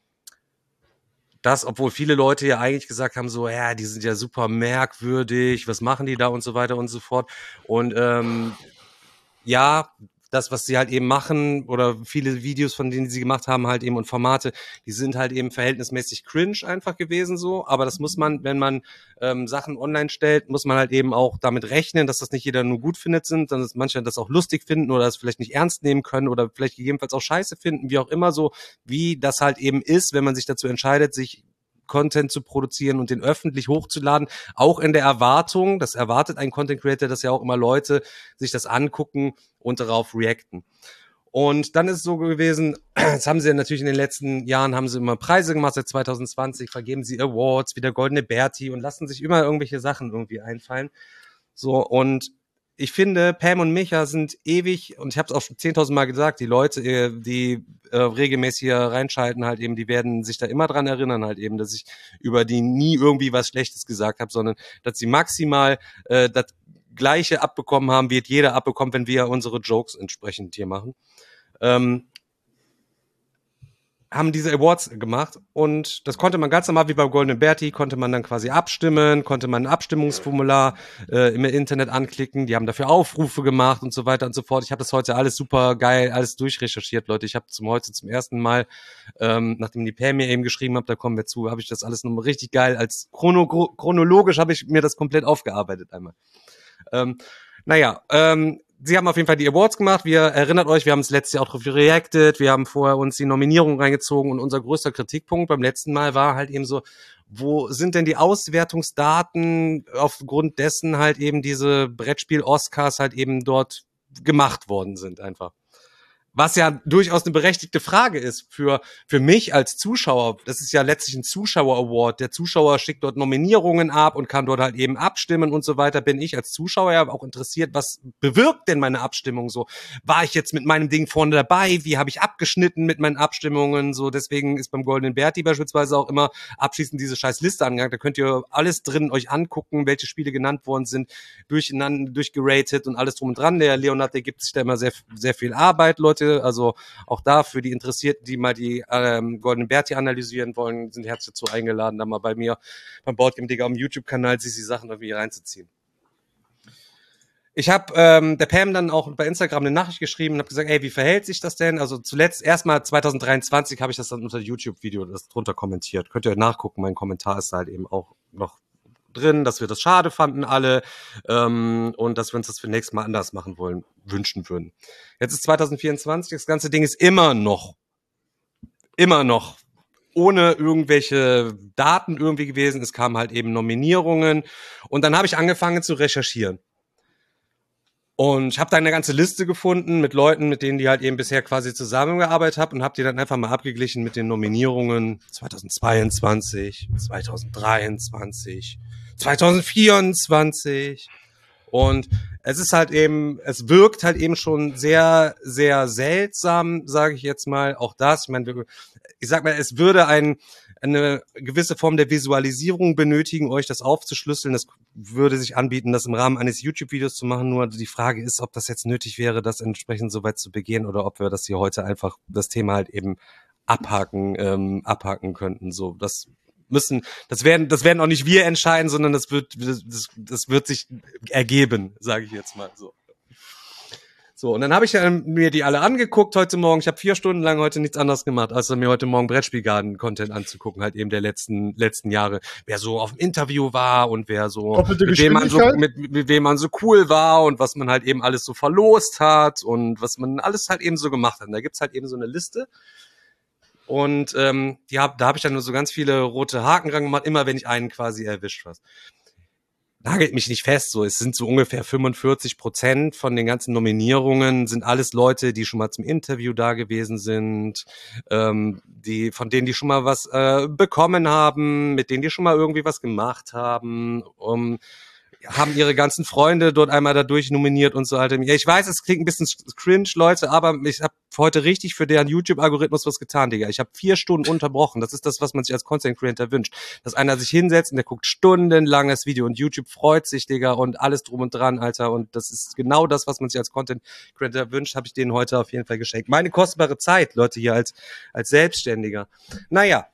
das, obwohl viele Leute ja eigentlich gesagt haben, so, ja, die sind ja super merkwürdig, was machen die da und so weiter und so fort. Und ähm, ja, das, was sie halt eben machen oder viele Videos, von denen sie gemacht haben, halt eben und Formate, die sind halt eben verhältnismäßig cringe einfach gewesen so. Aber das muss man, wenn man ähm, Sachen online stellt, muss man halt eben auch damit rechnen, dass das nicht jeder nur gut findet sind, sondern dass manche das auch lustig finden oder das vielleicht nicht ernst nehmen können oder vielleicht gegebenenfalls auch scheiße finden, wie auch immer so, wie das halt eben ist, wenn man sich dazu entscheidet, sich Content zu produzieren und den öffentlich hochzuladen, auch in der Erwartung, das erwartet ein Content Creator, dass ja auch immer Leute sich das angucken und darauf reacten. Und dann ist es so gewesen, jetzt haben sie ja natürlich in den letzten Jahren, haben sie immer Preise gemacht, seit zwanzig zwanzig vergeben sie Awards, wie der Goldene Berti und lassen sich immer irgendwelche Sachen irgendwie einfallen. So, und ich finde, Pam und Micha sind ewig, und ich habe es auch schon zehntausend Mal gesagt, die Leute, äh, die äh, regelmäßig hier reinschalten, halt eben, die werden sich da immer dran erinnern, halt eben, dass ich über die nie irgendwie was Schlechtes gesagt habe, sondern dass sie maximal äh, das Gleiche abbekommen haben, wird jeder abbekommen, wenn wir unsere Jokes entsprechend hier machen. Ähm, haben diese Awards gemacht und das konnte man ganz normal wie beim Goldenen Berti, konnte man dann quasi abstimmen, konnte man ein Abstimmungsformular äh, im Internet anklicken, die haben dafür Aufrufe gemacht und so weiter und so fort. Ich habe das heute alles super geil, alles durchrecherchiert, Leute. Ich habe zum heute zum ersten Mal, ähm, nachdem die Pam mir eben geschrieben hat, da kommen wir zu, habe ich das alles nochmal richtig geil, als chrono chronologisch habe ich mir das komplett aufgearbeitet einmal. Ähm, naja, ähm, Sie haben auf jeden Fall die Awards gemacht. Wir erinnert euch, wir haben es letztes Jahr auch drauf reacted. Wir haben vorher uns die Nominierung reingezogen und unser größter Kritikpunkt beim letzten Mal war halt eben so, wo sind denn die Auswertungsdaten, aufgrund dessen halt eben diese Brettspiel-Oscars halt eben dort gemacht worden sind einfach. Was ja durchaus eine berechtigte Frage ist für für mich als Zuschauer. Das ist ja letztlich ein Zuschauer-Award. Der Zuschauer schickt dort Nominierungen ab und kann dort halt eben abstimmen und so weiter. Bin ich als Zuschauer ja auch interessiert, was bewirkt denn meine Abstimmung so? War ich jetzt mit meinem Ding vorne dabei? Wie habe ich abgeschnitten mit meinen Abstimmungen? So, deswegen ist beim Goldenen Berti beispielsweise auch immer abschließend diese scheiß Liste angegangen. Da könnt ihr alles drin euch angucken, welche Spiele genannt worden sind, durcheinander, durchgeratet und alles drum und dran. Der Leonard, der gibt sich da immer sehr, sehr viel Arbeit, Leute. Folge. Also auch da für die Interessierten, die mal die ähm, Golden Berti analysieren wollen, sind herzlich dazu eingeladen, da mal bei mir beim Boardgame Digger am YouTube-Kanal sich die Sachen irgendwie reinzuziehen. Ich habe ähm, der Pam dann auch bei Instagram eine Nachricht geschrieben und habe gesagt, ey, wie verhält sich das denn? Also zuletzt, erstmal zwanzig dreiundzwanzig habe ich das dann unter YouTube-Video das drunter kommentiert. Könnt ihr nachgucken, mein Kommentar ist halt eben auch noch drin, dass wir das schade fanden alle ähm, und dass wir uns das für nächstes Mal anders machen wollen, wünschen würden. Jetzt ist zwanzig vierundzwanzig, das ganze Ding ist immer noch, immer noch ohne irgendwelche Daten irgendwie gewesen. Es kamen halt eben Nominierungen und dann habe ich angefangen zu recherchieren. Und ich habe da eine ganze Liste gefunden mit Leuten, mit denen die halt eben bisher quasi zusammengearbeitet habe und habe die dann einfach mal abgeglichen mit den Nominierungen zweitausendzweiundzwanzig, zweitausenddreiundzwanzig, zweitausendvierundzwanzig. Und es ist halt eben, es wirkt halt eben schon sehr, sehr seltsam, sage ich jetzt mal. Auch das, ich meine, ich sag mal, es würde ein eine gewisse Form der Visualisierung benötigen, euch das aufzuschlüsseln. Das würde sich anbieten, das im Rahmen eines YouTube-Videos zu machen. Nur die Frage ist, ob das jetzt nötig wäre, das entsprechend so weit zu begehen oder ob wir das hier heute einfach das Thema halt eben abhaken, ähm, abhaken könnten. So, das müssen, das werden, das werden auch nicht wir entscheiden, sondern das wird, das, das wird sich ergeben, sage ich jetzt mal so. So, und dann habe ich dann mir die alle angeguckt heute Morgen. Ich habe vier Stunden lang heute nichts anderes gemacht, als mir heute Morgen Brettspielgarten-Content anzugucken, halt eben der letzten letzten Jahre. Wer so auf dem Interview war und wer so, mit wem man so, mit, mit wem man so cool war und was man halt eben alles so verlost hat und was man alles halt eben so gemacht hat. Und da gibt's halt eben so eine Liste. Und ähm, die hab, da habe ich dann nur so ganz viele rote Haken dran gemacht, immer wenn ich einen quasi erwischt was. Nagelt mich nicht fest, so, es sind so ungefähr fünfundvierzig Prozent von den ganzen Nominierungen sind alles Leute, die schon mal zum Interview da gewesen sind, ähm, die, von denen die schon mal was äh, bekommen haben, mit denen die schon mal irgendwie was gemacht haben, um, haben ihre ganzen Freunde dort einmal dadurch nominiert und so halt. Ja, ich weiß, es klingt ein bisschen cringe, Leute, aber ich habe heute richtig für deren YouTube-Algorithmus was getan, Digga. Ich habe vier Stunden unterbrochen. Das ist das, was man sich als Content Creator wünscht. Dass einer sich hinsetzt und der guckt stundenlang das Video und YouTube freut sich, Digga, und alles drum und dran, Alter. Und das ist genau das, was man sich als Content Creator wünscht, habe ich denen heute auf jeden Fall geschenkt. Meine kostbare Zeit, Leute, hier als als Selbstständiger. Naja.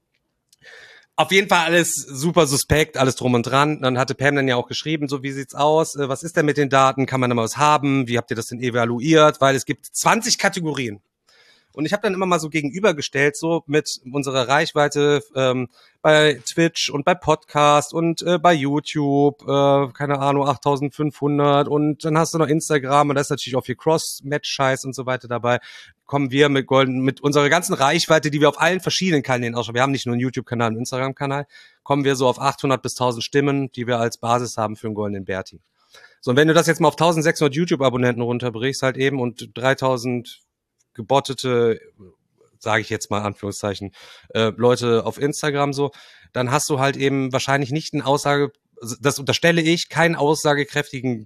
Auf jeden Fall alles super suspekt, alles drum und dran. Dann hatte Pam dann ja auch geschrieben, so wie sieht's aus, was ist denn mit den Daten, kann man da mal was haben, wie habt ihr das denn evaluiert, weil es gibt zwanzig Kategorien. Und ich habe dann immer mal so gegenübergestellt, so mit unserer Reichweite ähm, bei Twitch und bei Podcast und äh, bei YouTube, äh, keine Ahnung, achttausendfünfhundert und dann hast du noch Instagram und da ist natürlich auch viel Cross-Match-Scheiß und so weiter dabei. Kommen wir mit Golden, mit unserer ganzen Reichweite, die wir auf allen verschiedenen Kanälen ausschauen, wir haben nicht nur einen YouTube-Kanal, einen Instagram-Kanal, kommen wir so auf achthundert bis tausend Stimmen, die wir als Basis haben für einen Goldenen Berti. So, und wenn du das jetzt mal auf eintausendsechshundert YouTube-Abonnenten runterbrichst halt eben und dreitausend gebottete, sage ich jetzt mal Anführungszeichen, äh, Leute auf Instagram so, dann hast du halt eben wahrscheinlich nicht eine Aussage, das unterstelle ich, keinen aussagekräftigen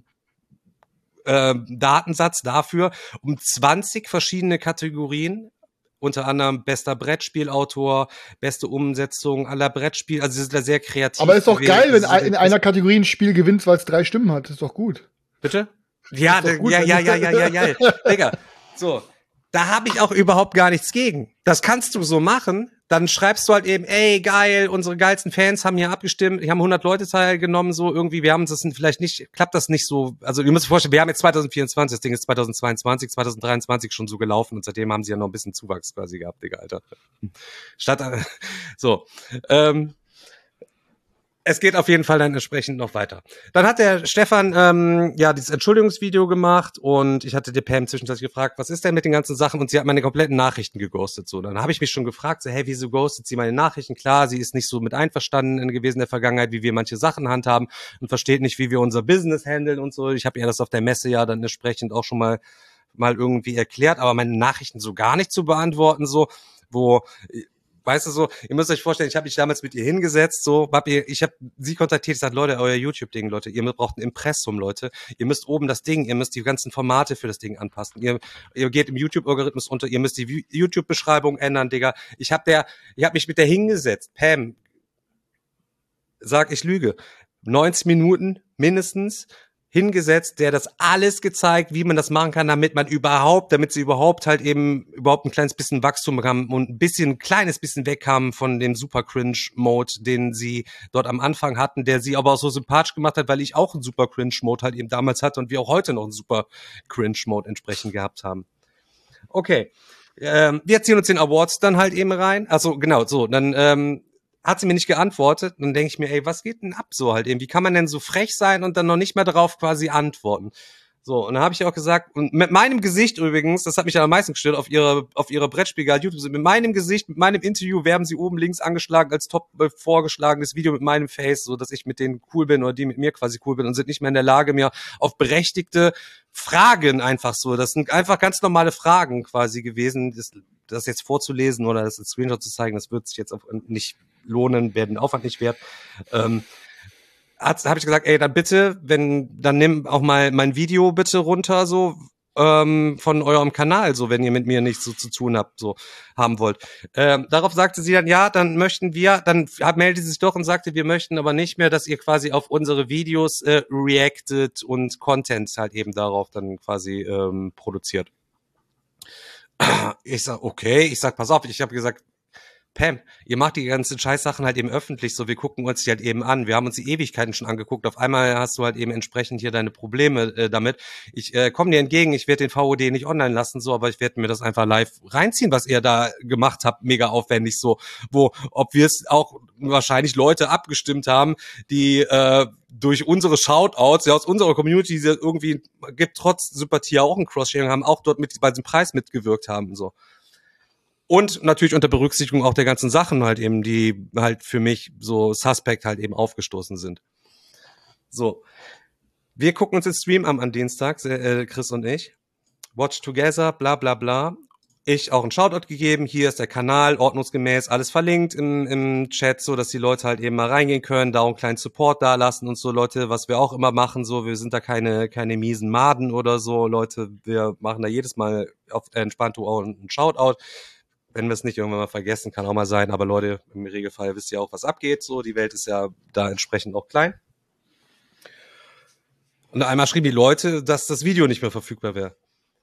äh, Datensatz dafür, um zwanzig verschiedene Kategorien, unter anderem bester Brettspielautor, beste Umsetzung aller Brettspiele, also sie sind da sehr kreativ. Aber ist doch gewesen. geil, wenn in einer Kategorie ein Spiel gewinnt, weil es drei Stimmen hat, ist doch gut. Bitte? Ja, doch gut, ja, ja, ja, ja, ja, ja, ja, Digga, so. Da habe ich auch überhaupt gar nichts gegen. Das kannst du so machen. Dann schreibst du halt eben, ey, geil, unsere geilsten Fans haben hier abgestimmt. Die haben hundert Leute teilgenommen, so irgendwie. Wir haben das vielleicht nicht, klappt das nicht so. Also ihr müsst euch vorstellen, wir haben jetzt zwanzig vierundzwanzig, das Ding ist zweitausendzweiundzwanzig, zweitausenddreiundzwanzig schon so gelaufen und seitdem haben sie ja noch ein bisschen Zuwachs quasi gehabt, Digga, Alter. Statt, so, ähm, es geht auf jeden Fall dann entsprechend noch weiter. Dann hat der Stefan ähm, ja dieses Entschuldigungsvideo gemacht und ich hatte die Pam zwischenzeitlich gefragt, was ist denn mit den ganzen Sachen? Und sie hat meine kompletten Nachrichten geghostet. So, dann habe ich mich schon gefragt, so, hey, wieso ghostet sie meine Nachrichten? Klar, sie ist nicht so mit einverstanden gewesen in der Vergangenheit, wie wir manche Sachen handhaben und versteht nicht, wie wir unser Business handeln und so. Ich habe ihr das auf der Messe ja dann entsprechend auch schon mal mal irgendwie erklärt, aber meine Nachrichten so gar nicht zu beantworten, so wo weißt du so, ihr müsst euch vorstellen, ich habe mich damals mit ihr hingesetzt, so, hab ihr, ich habe sie kontaktiert, ich sag, Leute, euer YouTube-Ding, Leute, ihr braucht ein Impressum, Leute, ihr müsst oben das Ding, ihr müsst die ganzen Formate für das Ding anpassen, ihr, ihr geht im YouTube-Algorithmus unter, ihr müsst die YouTube-Beschreibung ändern, Digga. Ich habe der, ich habe mich mit der hingesetzt, Pam, sag ich lüge, neunzig Minuten mindestens hingesetzt, der das alles gezeigt, wie man das machen kann, damit man überhaupt, damit sie überhaupt halt eben überhaupt ein kleines bisschen Wachstum bekamen und ein bisschen, ein kleines bisschen wegkamen von dem super Cringe-Mode, den sie dort am Anfang hatten, der sie aber auch so sympathisch gemacht hat, weil ich auch einen super Cringe-Mode halt eben damals hatte und wir auch heute noch einen super Cringe-Mode entsprechend gehabt haben. Okay, ähm, wir ziehen uns den Awards dann halt eben rein. Also genau, so, dann ähm, hat sie mir nicht geantwortet. Dann denke ich mir, ey, was geht denn ab so halt eben? Wie kann man denn so frech sein und dann noch nicht mehr darauf quasi antworten? So, und dann habe ich auch gesagt, und mit meinem Gesicht übrigens, das hat mich am meisten gestört, auf ihre auf ihre Brettspiel YouTube, mit meinem Gesicht, mit meinem Interview werden sie oben links angeschlagen als top äh, vorgeschlagenes Video mit meinem Face, so dass ich mit denen cool bin oder die mit mir quasi cool bin und sind nicht mehr in der Lage, mir auf berechtigte Fragen einfach so, das sind einfach ganz normale Fragen quasi gewesen, das, das jetzt vorzulesen oder das als Screenshot zu zeigen, das wird sich jetzt nicht lohnen, werden den Aufwand nicht wert. Ähm, habe ich gesagt, ey, dann bitte, wenn, dann nimm auch mal mein Video bitte runter, so ähm, von eurem Kanal, so wenn ihr mit mir nichts so zu tun habt, so haben wollt. Ähm, darauf sagte sie dann, ja, dann möchten wir, dann meldete sie sich doch und sagte, wir möchten aber nicht mehr, dass ihr quasi auf unsere Videos äh, reactet und Content halt eben darauf dann quasi ähm, produziert. Ich sag, okay, ich sag, pass auf, ich habe gesagt, Pam, ihr macht die ganzen Scheißsachen halt eben öffentlich, so wir gucken uns die halt eben an. Wir haben uns die Ewigkeiten schon angeguckt. Auf einmal hast du halt eben entsprechend hier deine Probleme äh, damit. Ich äh, komme dir entgegen, ich werde den V O D nicht online lassen, so, aber ich werde mir das einfach live reinziehen, was ihr da gemacht habt, mega aufwendig so, wo, ob wir es auch wahrscheinlich Leute abgestimmt haben, die äh, durch unsere Shoutouts, ja aus unserer Community, die irgendwie gibt trotz Sympathie auch ein Cross-Sharing, haben auch dort mit bei diesem Preis mitgewirkt haben, so. Und natürlich unter Berücksichtigung auch der ganzen Sachen halt eben, die halt für mich so suspect halt eben aufgestoßen sind. So. Wir gucken uns den Stream an am Dienstag, äh, Chris und ich. Watch together, bla bla bla. Ich auch einen Shoutout gegeben. Hier ist der Kanal, ordnungsgemäß, alles verlinkt im, im Chat, so dass die Leute halt eben mal reingehen können, da auch einen kleinen Support da lassen und so, Leute, was wir auch immer machen, so, wir sind da keine, keine miesen Maden oder so, Leute, wir machen da jedes Mal auf entspannt auch einen Shoutout. Wenn wir es nicht irgendwann mal vergessen, kann auch mal sein. Aber Leute, im Regelfall wisst ihr auch, was abgeht. So, die Welt ist ja da entsprechend auch klein. Und einmal schrieben die Leute, dass das Video nicht mehr verfügbar wäre.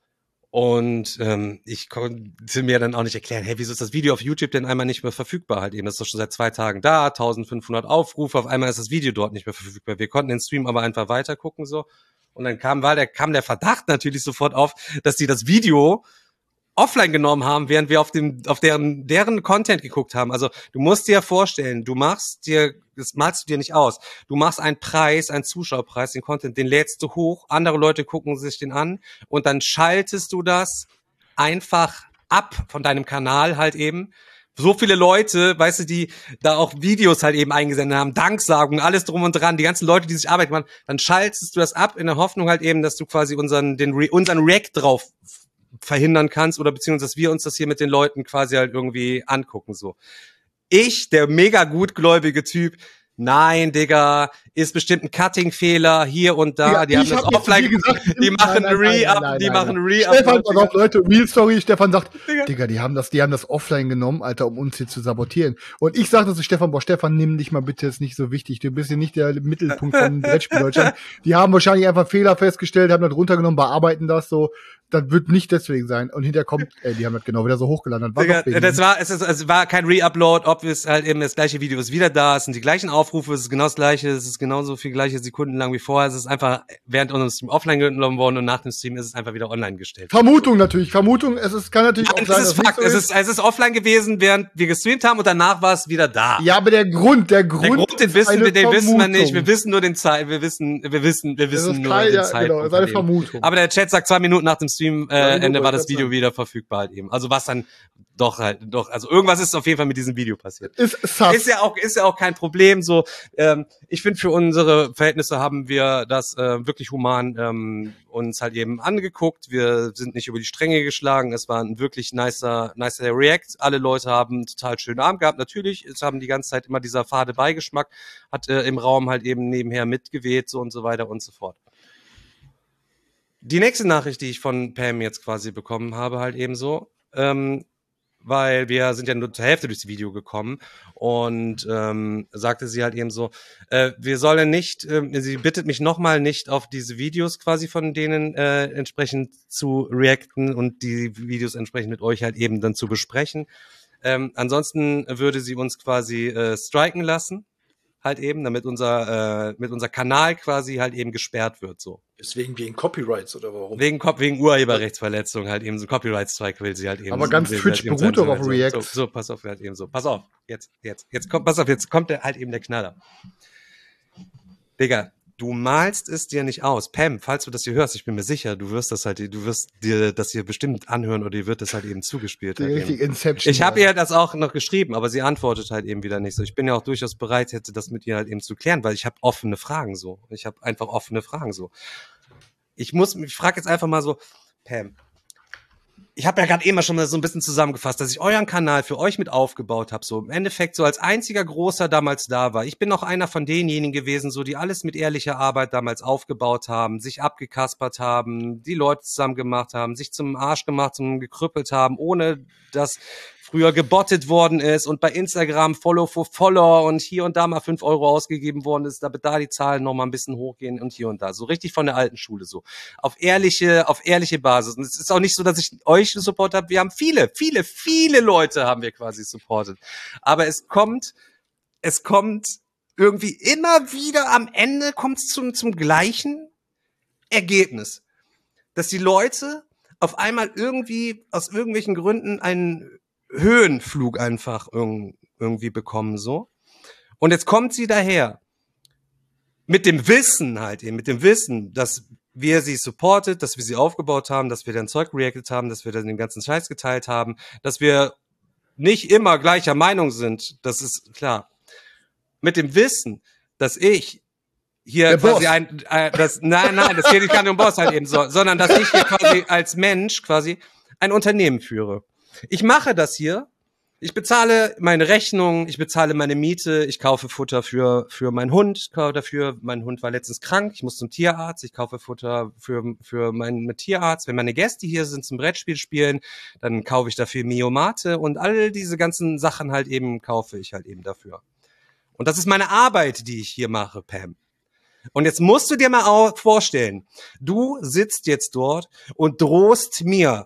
Und ähm, ich konnte mir dann auch nicht erklären, hey, wieso ist das Video auf YouTube denn einmal nicht mehr verfügbar? Halt eben, das ist doch schon seit zwei Tagen da, eintausendfünfhundert Aufrufe, auf einmal ist das Video dort nicht mehr verfügbar. Wir konnten den Stream aber einfach weiter gucken so. Und dann kam, war der, kam der Verdacht natürlich sofort auf, dass die das Video offline genommen haben, während wir auf dem, auf deren, deren Content geguckt haben. Also, du musst dir vorstellen, du machst dir, das malst du dir nicht aus. Du machst einen Preis, einen Zuschauerpreis, den Content, den lädst du hoch, andere Leute gucken sich den an und dann schaltest du das einfach ab von deinem Kanal halt eben. So viele Leute, weißt du, die da auch Videos halt eben eingesendet haben, Danksagungen, alles drum und dran, die ganzen Leute, die sich Arbeit machen, dann schaltest du das ab in der Hoffnung halt eben, dass du quasi unseren, den, unseren React drauf verhindern kannst oder beziehungsweise, dass wir uns das hier mit den Leuten quasi halt irgendwie angucken, so. Ich, der mega gutgläubige Typ, nein, Digga, ist bestimmt ein Cutting-Fehler hier und da, Ja, die haben ich das hab jetzt offline, nie gesagt, die machen nein, nein, Re-Up, nein, nein, die nein, machen nein. Re-Up. Stefan, pass auf, Leute, Real Story, Stefan sagt, Digga. Digga, die haben das, die haben das offline genommen, Alter, um uns hier zu sabotieren. Und ich sagte zu Stefan, boah, Stefan, nimm dich mal bitte, ist nicht so wichtig, du bist hier nicht der Mittelpunkt von Brettspiel Deutschland. Die haben wahrscheinlich einfach Fehler festgestellt, haben das runtergenommen, bearbeiten das so. Das wird nicht deswegen sein. Und hinterher kommt, ey, die haben das genau wieder so hochgeladen. War Digga, das war, es, ist, es war kein Re-Upload, obvious, halt eben das gleiche Video ist wieder da, es sind die gleichen Aufrufe, es ist genau das gleiche, es ist genauso viel gleiche Sekunden lang wie vorher, es ist einfach während unserem Stream offline genommen worden und nach dem Stream ist es einfach wieder online gestellt. Vermutung natürlich, Vermutung, es ist, kann natürlich Nein, auch sein, es ist dass Fakt, nicht so es ist, es ist offline gewesen, während wir gestreamt haben und danach war es wieder da. Ja, aber der Grund, der Grund, Der Grund, den ist wissen eine wir, den wissen wir nicht. Vermutung. Wir wissen nur den Zeit, wir wissen, wir wissen, wir Das wissen ist nur kein, den ja, Zeitpunkt. genau, das ist eine halt eben. Vermutung. Aber der Chat sagt, zwei Minuten nach dem Stream äh, Minuten, Ende war wollte das ich Video sagen. wieder verfügbar halt eben. Also was dann doch halt, doch, also irgendwas ist auf jeden Fall mit diesem Video passiert. Ist sus. Ist ja auch, ist ja auch kein Problem. So, ähm, ich finde, für unsere Verhältnisse haben wir das äh, wirklich human ähm, uns halt eben angeguckt. Wir sind nicht über die Stränge geschlagen. Es war ein wirklich nicer, nicer React. Alle Leute haben einen total schönen Abend gehabt. Natürlich, es haben die ganze Zeit immer dieser fade Beigeschmack, hat äh, im Raum halt eben nebenher mitgeweht, so und so weiter und so fort. Die nächste Nachricht, die ich von Pam jetzt quasi bekommen habe, halt eben so, ähm, weil wir sind ja nur zur Hälfte durchs Video gekommen und ähm, sagte sie halt eben so, äh, wir sollen nicht, äh, sie bittet mich nochmal nicht auf diese Videos quasi von denen äh, entsprechend zu reacten und die Videos entsprechend mit euch halt eben dann zu besprechen. Ähm, ansonsten würde sie uns quasi äh, striken lassen, halt eben, damit unser äh, mit unser Kanal quasi halt eben gesperrt wird, so. Deswegen wegen Copyrights oder warum? Wegen, wegen Urheberrechtsverletzung halt eben, so Copyright-Strike will sie halt eben. Aber ganz will sie Twitch halt eben beruht sein- doch auf so, React. So, so, pass auf, halt eben so. Pass auf, jetzt, jetzt, jetzt kommt, pass auf, jetzt kommt der, halt eben der Knaller. Digga, du malst es dir nicht aus. Pam, falls du das hier hörst, ich bin mir sicher, du wirst das halt, du wirst dir das hier bestimmt anhören oder dir wird das halt eben zugespielt. Die Halt richtig eben. Inception. Ich habe ihr das auch noch geschrieben, aber sie antwortet halt eben wieder nicht so. Ich bin ja auch durchaus bereit, hätte das mit ihr halt eben zu klären, weil ich habe offene Fragen so. Ich habe einfach offene Fragen so. Ich muss, ich frage jetzt einfach mal so, Pam, ich habe ja gerade eben mal schon mal so ein bisschen zusammengefasst, dass ich euren Kanal für euch mit aufgebaut habe, so im Endeffekt so als einziger Großer damals da war. Ich bin auch einer von denjenigen gewesen, so die alles mit ehrlicher Arbeit damals aufgebaut haben, sich abgekaspert haben, die Leute zusammen gemacht haben, sich zum Arsch gemacht, zum gekrüppelt haben, ohne dass früher gebottet worden ist und bei Instagram Follow for Follower und hier und da mal fünf Euro ausgegeben worden ist, damit da die Zahlen noch mal ein bisschen hochgehen und hier und da. So richtig von der alten Schule so. Auf ehrliche, auf ehrliche Basis. Und es ist auch nicht so, dass ich euch supportet habe. Wir haben viele, viele, viele Leute haben wir quasi supportet. Aber es kommt, es kommt irgendwie immer wieder am Ende kommt es zum, zum gleichen Ergebnis. Dass die Leute auf einmal irgendwie aus irgendwelchen Gründen einen Höhenflug einfach irg- irgendwie bekommen, so. Und jetzt kommt sie daher. Mit dem Wissen halt eben, mit dem Wissen, dass wir sie supportet, dass wir sie aufgebaut haben, dass wir dann Zeug reacted haben, dass wir dann den ganzen Scheiß geteilt haben, dass wir nicht immer gleicher Meinung sind, das ist klar. Mit dem Wissen, dass ich hier Der quasi Boss. ein, äh, das, nein, nein, das geht nicht gar nicht um Boss halt eben so, sondern dass ich hier quasi als Mensch quasi ein Unternehmen führe. Ich mache das hier. Ich bezahle meine Rechnung, ich bezahle meine Miete, ich kaufe Futter für für meinen Hund, ich kaufe dafür, mein Hund war letztens krank, ich muss zum Tierarzt, ich kaufe Futter für für meinen Tierarzt. Wenn meine Gäste hier sind zum Brettspiel spielen, dann kaufe ich dafür Mio Mate und all diese ganzen Sachen halt eben kaufe ich halt eben dafür. Und das ist meine Arbeit, die ich hier mache, Pam. Und jetzt musst du dir mal auch vorstellen, du sitzt jetzt dort und drohst mir,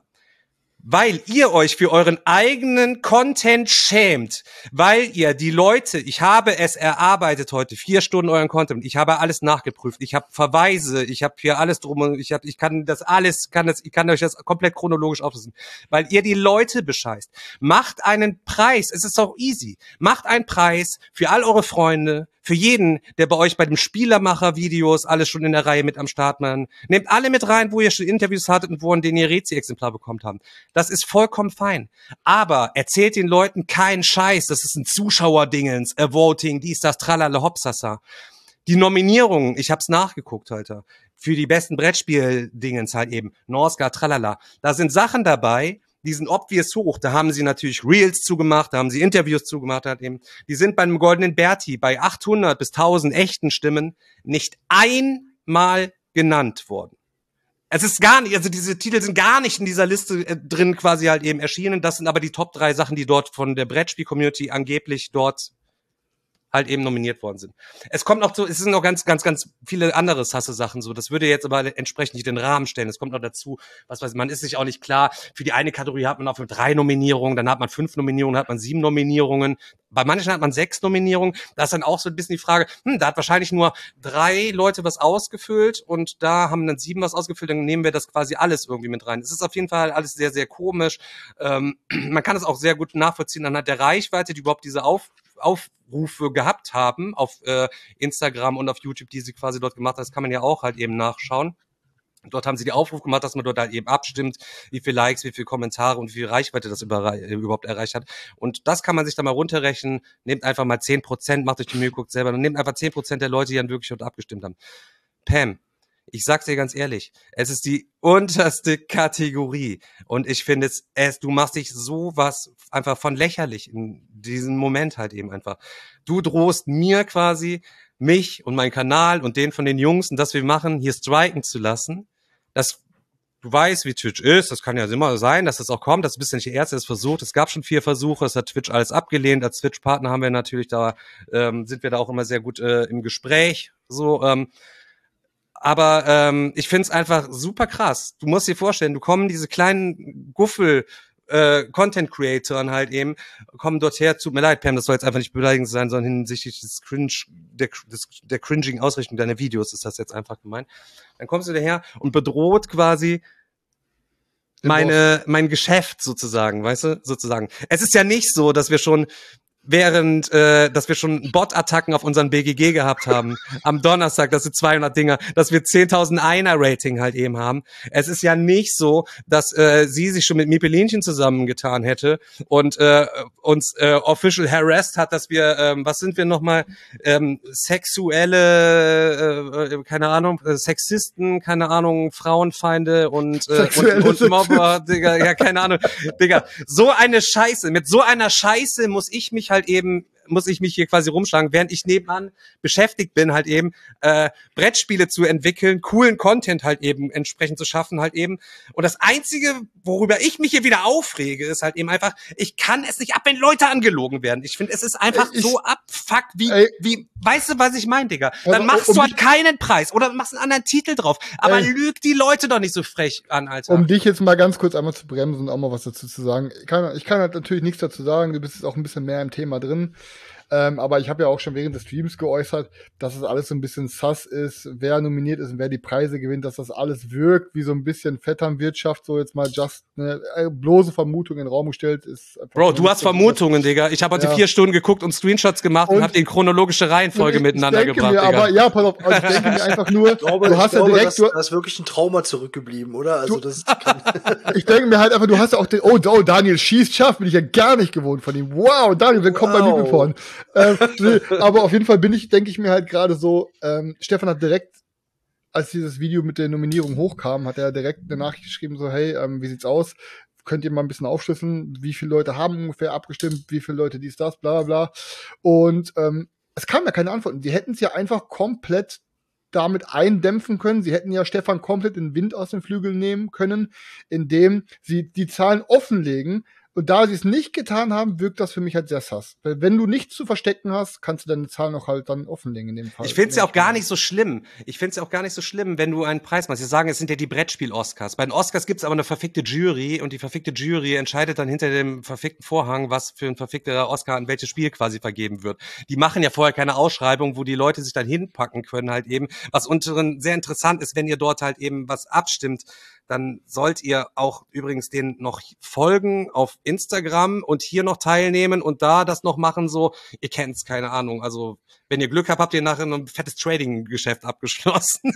weil ihr euch für euren eigenen Content schämt, weil ihr die Leute, ich habe es erarbeitet heute, vier Stunden euren Content, ich habe alles nachgeprüft, ich habe Verweise, ich habe hier alles drum und ich habe, ich kann das alles, kann das, ich kann euch das komplett chronologisch auflisten, weil ihr die Leute bescheißt. Macht einen Preis, es ist doch easy, macht einen Preis für all eure Freunde, für jeden, der bei euch bei dem Spielermacher-Videos alles schon in der Reihe mit am Start machen. Nehmt alle mit rein, wo ihr schon Interviews hattet und wo an denen ihr Rezi-Exemplar bekommen habt. Das ist vollkommen fein. Aber erzählt den Leuten keinen Scheiß. Das ist ein Zuschauerdingens, a Voting, dies, das, tralala, hopsasa. Die Nominierungen, ich hab's nachgeguckt, Alter, für die besten Brettspiel-Dingens halt eben, Norska, tralala. Da sind Sachen dabei, die sind obvious hoch. Da haben sie natürlich Reels zugemacht, da haben sie Interviews zugemacht, halt eben. Die sind beim Goldenen Berti bei achthundert bis tausend echten Stimmen nicht einmal genannt worden. Es ist gar nicht, also diese Titel sind gar nicht in dieser Liste äh, drin quasi halt eben erschienen. Das sind aber die Top drei Sachen, die dort von der Brettspiel-Community angeblich dort halt eben nominiert worden sind. Es kommt noch zu, es sind noch ganz, ganz, ganz viele andere Sasse-Sachen so. Das würde jetzt aber entsprechend nicht den Rahmen stellen. Es kommt noch dazu, was weiß ich, man ist sich auch nicht klar. Für die eine Kategorie hat man auch drei Nominierungen, dann hat man fünf Nominierungen, dann hat man sieben Nominierungen. Bei manchen hat man sechs Nominierungen. Da ist dann auch so ein bisschen die Frage, hm, da hat wahrscheinlich nur drei Leute was ausgefüllt und da haben dann sieben was ausgefüllt, dann nehmen wir das quasi alles irgendwie mit rein. Es ist auf jeden Fall alles sehr, sehr komisch. Ähm, man kann es auch sehr gut nachvollziehen anhand der Reichweite, die überhaupt diese Auf Aufrufe gehabt haben auf äh, Instagram und auf YouTube, die sie quasi dort gemacht haben. Das kann man ja auch halt eben nachschauen. Dort haben sie die Aufrufe gemacht, dass man dort halt eben abstimmt, wie viel Likes, wie viel Kommentare und wie viel Reichweite das über, überhaupt erreicht hat. Und das kann man sich dann mal runterrechnen. Nehmt einfach mal zehn Prozent, macht euch die Mühe, guckt selber und nehmt einfach zehn Prozent der Leute, die dann wirklich dort abgestimmt haben. Pam, ich sag's dir ganz ehrlich, es ist die unterste Kategorie und ich finde es, es, du machst dich sowas einfach von lächerlich in diesem Moment halt eben einfach. Du drohst mir quasi, mich und meinen Kanal und den von den Jungs und das wir machen, hier striken zu lassen. Das, du weißt, wie Twitch ist, das kann ja immer sein, dass das auch kommt, das bist ja nicht der Erste, der es versucht, es gab schon vier Versuche, das hat Twitch alles abgelehnt, als Twitch-Partner haben wir natürlich da, ähm, sind wir da auch immer sehr gut äh, im Gespräch, so, ähm, aber ähm, ich find's einfach super krass. Du musst dir vorstellen, du kommen diese kleinen Guffel äh, Content-Creatoren halt eben, kommen dort her, tut mir leid, Pam, das soll jetzt einfach nicht beleidigend sein, sondern hinsichtlich des Cringe, der, des, der cringing Ausrichtung deiner Videos ist das jetzt einfach gemeint. Dann kommst du daher und bedroht quasi meine, mein Geschäft sozusagen, weißt du, sozusagen. Es ist ja nicht so, dass wir schon während, äh, dass wir schon Bot-Attacken auf unseren B G G gehabt haben, am Donnerstag, das sind zweihundert Dinger, dass wir zehntausend Einer-Rating halt eben haben. Es ist ja nicht so, dass äh, sie sich schon mit Miepelinchen zusammengetan hätte und äh, uns äh, official harassed hat, dass wir, ähm, was sind wir nochmal, ähm, sexuelle, äh, keine Ahnung, äh, Sexisten, keine Ahnung, Frauenfeinde und, äh, und, und Mobber, Digga, ja, keine Ahnung, Digga, so eine Scheiße, mit so einer Scheiße muss ich mich halt eben, muss ich mich hier quasi rumschlagen, während ich nebenan beschäftigt bin, halt eben äh, Brettspiele zu entwickeln, coolen Content halt eben entsprechend zu schaffen, halt eben. Und das Einzige, worüber ich mich hier wieder aufrege, ist halt eben einfach, ich kann es nicht ab, wenn Leute angelogen werden. Ich finde, es ist einfach ich, so abfuck, wie, ey, wie, weißt du, was ich meine, Digga? Dann also, machst um du dich, halt keinen Preis oder machst einen anderen Titel drauf. Aber ey, lüg die Leute doch nicht so frech an, Alter. Um dich jetzt mal ganz kurz einmal zu bremsen und auch mal was dazu zu sagen. Ich kann, ich kann halt natürlich nichts dazu sagen, du bist jetzt auch ein bisschen mehr im Thema drin. Ähm, aber ich habe ja auch schon während des Streams geäußert, dass es alles so ein bisschen sus ist, wer nominiert ist und wer die Preise gewinnt, dass das alles wirkt wie so ein bisschen Vetternwirtschaft, so jetzt mal just eine äh, bloße Vermutung in den Raum gestellt ist. Bro, du hast Vermutungen, Digga. Ich habe heute ja. vier Stunden geguckt und Screenshots gemacht und, und hab die chronologische Reihenfolge ich, miteinander ich denke gebracht, mir, Digga. Aber, ja, pass auf, also ich denke mir einfach nur, ich glaube, du ich hast glaube, ja direkt, das, du, da ist wirklich ein Trauma zurückgeblieben, oder? Also du, das kann ich denke mir halt einfach, du hast ja auch den, oh, oh, Daniel schießt scharf, bin ich ja gar nicht gewohnt von ihm. Wow, Daniel, willkommen Wow. bei Meeple-Porn. Ähm, nee, aber auf jeden Fall bin ich, denke ich mir halt gerade so, ähm, Stefan hat direkt, als dieses Video mit der Nominierung hochkam, hat er direkt eine Nachricht geschrieben, so, hey, ähm, wie sieht's aus? Könnt ihr mal ein bisschen aufschlüsseln, wie viele Leute haben ungefähr abgestimmt, wie viele Leute dies, das, bla, bla, bla. Und ähm, es kam ja keine Antworten. Die hätten es ja einfach komplett damit eindämpfen können. Sie hätten ja Stefan komplett den Wind aus den Flügeln nehmen können, indem sie die Zahlen offenlegen. Und da sie es nicht getan haben, wirkt das für mich halt sehr sass. Weil wenn du nichts zu verstecken hast, kannst du deine Zahlen auch halt dann offenlegen in dem Fall. Ich find's ja auch gar nicht so schlimm. Ich find's ja auch gar nicht so schlimm, wenn du einen Preis machst. Sie sagen, es sind ja die Brettspiel-Oscars. Bei den Oscars gibt's aber eine verfickte Jury und die verfickte Jury entscheidet dann hinter dem verfickten Vorhang, was für ein verfickter Oscar an welches Spiel quasi vergeben wird. Die machen ja vorher keine Ausschreibung, wo die Leute sich dann hinpacken können halt eben. Was unteren sehr interessant ist, wenn ihr dort halt eben was abstimmt, dann sollt ihr auch übrigens denen noch folgen auf Instagram und hier noch teilnehmen und da das noch machen, so, ihr kennt's, keine Ahnung, also, wenn ihr Glück habt, habt ihr nachher ein fettes Trading-Geschäft abgeschlossen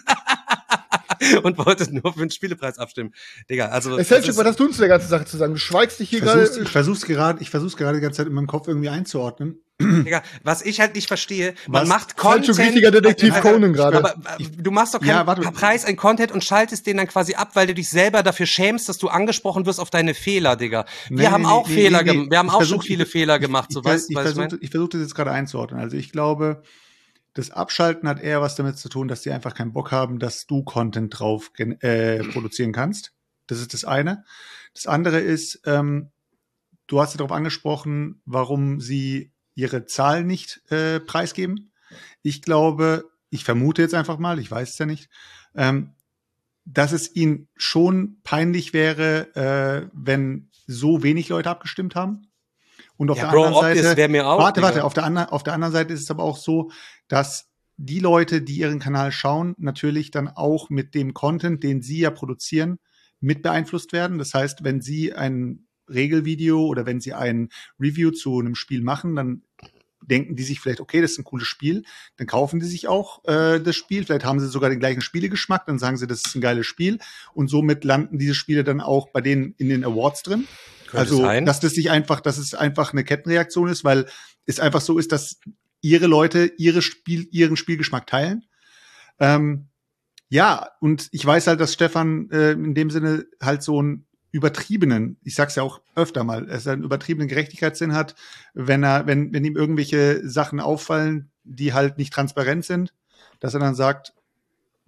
und wolltet nur für den Spielepreis abstimmen. Digga, also. Es hält schon, was hast du uns zu der ganzen Sache zu sagen? Du schweigst dich hier ich versuch's, gerade. Ich versuch's gerade, ich versuch's gerade die ganze Zeit in meinem Kopf irgendwie einzuordnen. Digga, was ich halt nicht verstehe, man Was? macht Content. Content. Schon richtiger Detektiv also, Conan gerade. Aber äh, du machst doch keinen Ja, warte. Preis, einen Content und schaltest den dann quasi ab, weil du dich selber dafür schämst, dass du angesprochen wirst auf deine Fehler, Digga. Wir Nee, haben nee, auch nee, Fehler nee, nee. gemacht. Wir haben Ich auch versuch- schon viele ich- Fehler ich- gemacht, ich, so ich, weißt ich du, was ich versuche meine? ich versuch das jetzt gerade einzuordnen. Also ich glaube, das Abschalten hat eher was damit zu tun, dass die einfach keinen Bock haben, dass du Content drauf gen- äh, produzieren kannst. Das ist das eine. Das andere ist, ähm, du hast ja darauf angesprochen, warum sie ihre Zahlen nicht äh, preisgeben. Ich glaube, ich vermute jetzt einfach mal, ich weiß es ja nicht, ähm, dass es ihnen schon peinlich wäre, äh, wenn so wenig Leute abgestimmt haben. Und auf Ja, der Bro, anderen obvious Seite, wär mir auch, warte, Digga. warte, auf der, anderen, auf der anderen Seite ist es aber auch so, dass die Leute, die ihren Kanal schauen, natürlich dann auch mit dem Content, den sie ja produzieren, mit beeinflusst werden. Das heißt, wenn sie ein Regelvideo oder wenn sie ein Review zu einem Spiel machen, dann denken die sich vielleicht, okay, das ist ein cooles Spiel, dann kaufen die sich auch äh, das Spiel, vielleicht haben sie sogar den gleichen Spielegeschmack, dann sagen sie, das ist ein geiles Spiel und somit landen diese Spiele dann auch bei denen in den Awards drin. Könnte Also, sein. dass das sich einfach, dass es einfach eine Kettenreaktion ist, weil es einfach so ist, dass ihre Leute ihre Spiel, ihren Spielgeschmack teilen. Ähm, ja, und ich weiß halt, dass Stefan äh, in dem Sinne halt so einen übertriebenen, ich sag's ja auch öfter mal, dass er einen übertriebenen Gerechtigkeitssinn hat, wenn er, wenn, wenn ihm irgendwelche Sachen auffallen, die halt nicht transparent sind, dass er dann sagt,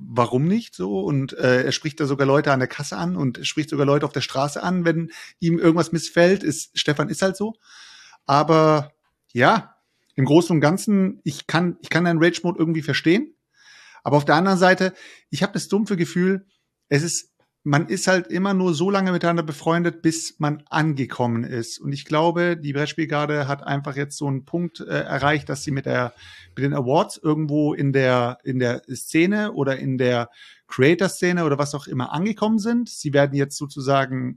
warum nicht so? Und äh, er spricht da sogar Leute an der Kasse an und spricht sogar Leute auf der Straße an, wenn ihm irgendwas missfällt. Ist, Stefan ist halt so. Aber ja, im Großen und Ganzen, ich kann, ich kann deinen Rage-Mode irgendwie verstehen. Aber auf der anderen Seite, ich habe das dumpfe Gefühl, es ist, man ist halt immer nur so lange miteinander befreundet, bis man angekommen ist. Und ich glaube, die Brettspielgarde hat einfach jetzt so einen Punkt äh, erreicht, dass sie mit der, mit den Awards irgendwo in der, in der Szene oder in der Creator-Szene oder was auch immer angekommen sind. Sie werden jetzt sozusagen,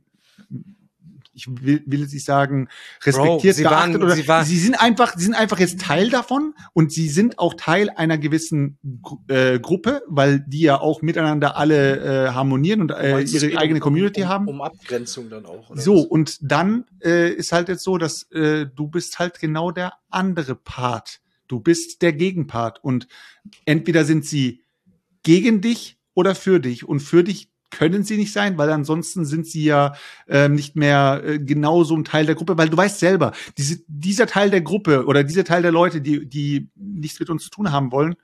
ich will, will jetzt nicht sagen, respektiert, Bro, sie beachtet waren- oder sie war- sie sind einfach, sie sind einfach jetzt Teil davon und sie sind auch Teil einer gewissen Gru- äh, Gruppe, weil die ja auch miteinander alle äh, harmonieren und Du äh, meinst, es ihre geht eigene um, Community um, haben. Um Abgrenzung dann auch. Oder So, was? und dann äh, ist halt jetzt so, dass äh, du bist halt genau der andere Part. Du bist der Gegenpart. Und entweder sind sie gegen dich oder für dich. Und für dich können sie nicht sein, weil ansonsten sind sie ja ähm, nicht mehr äh, genau so ein Teil der Gruppe, weil du weißt selber, diese, dieser Teil der Gruppe oder dieser Teil der Leute, die, die nichts mit uns zu tun haben wollen,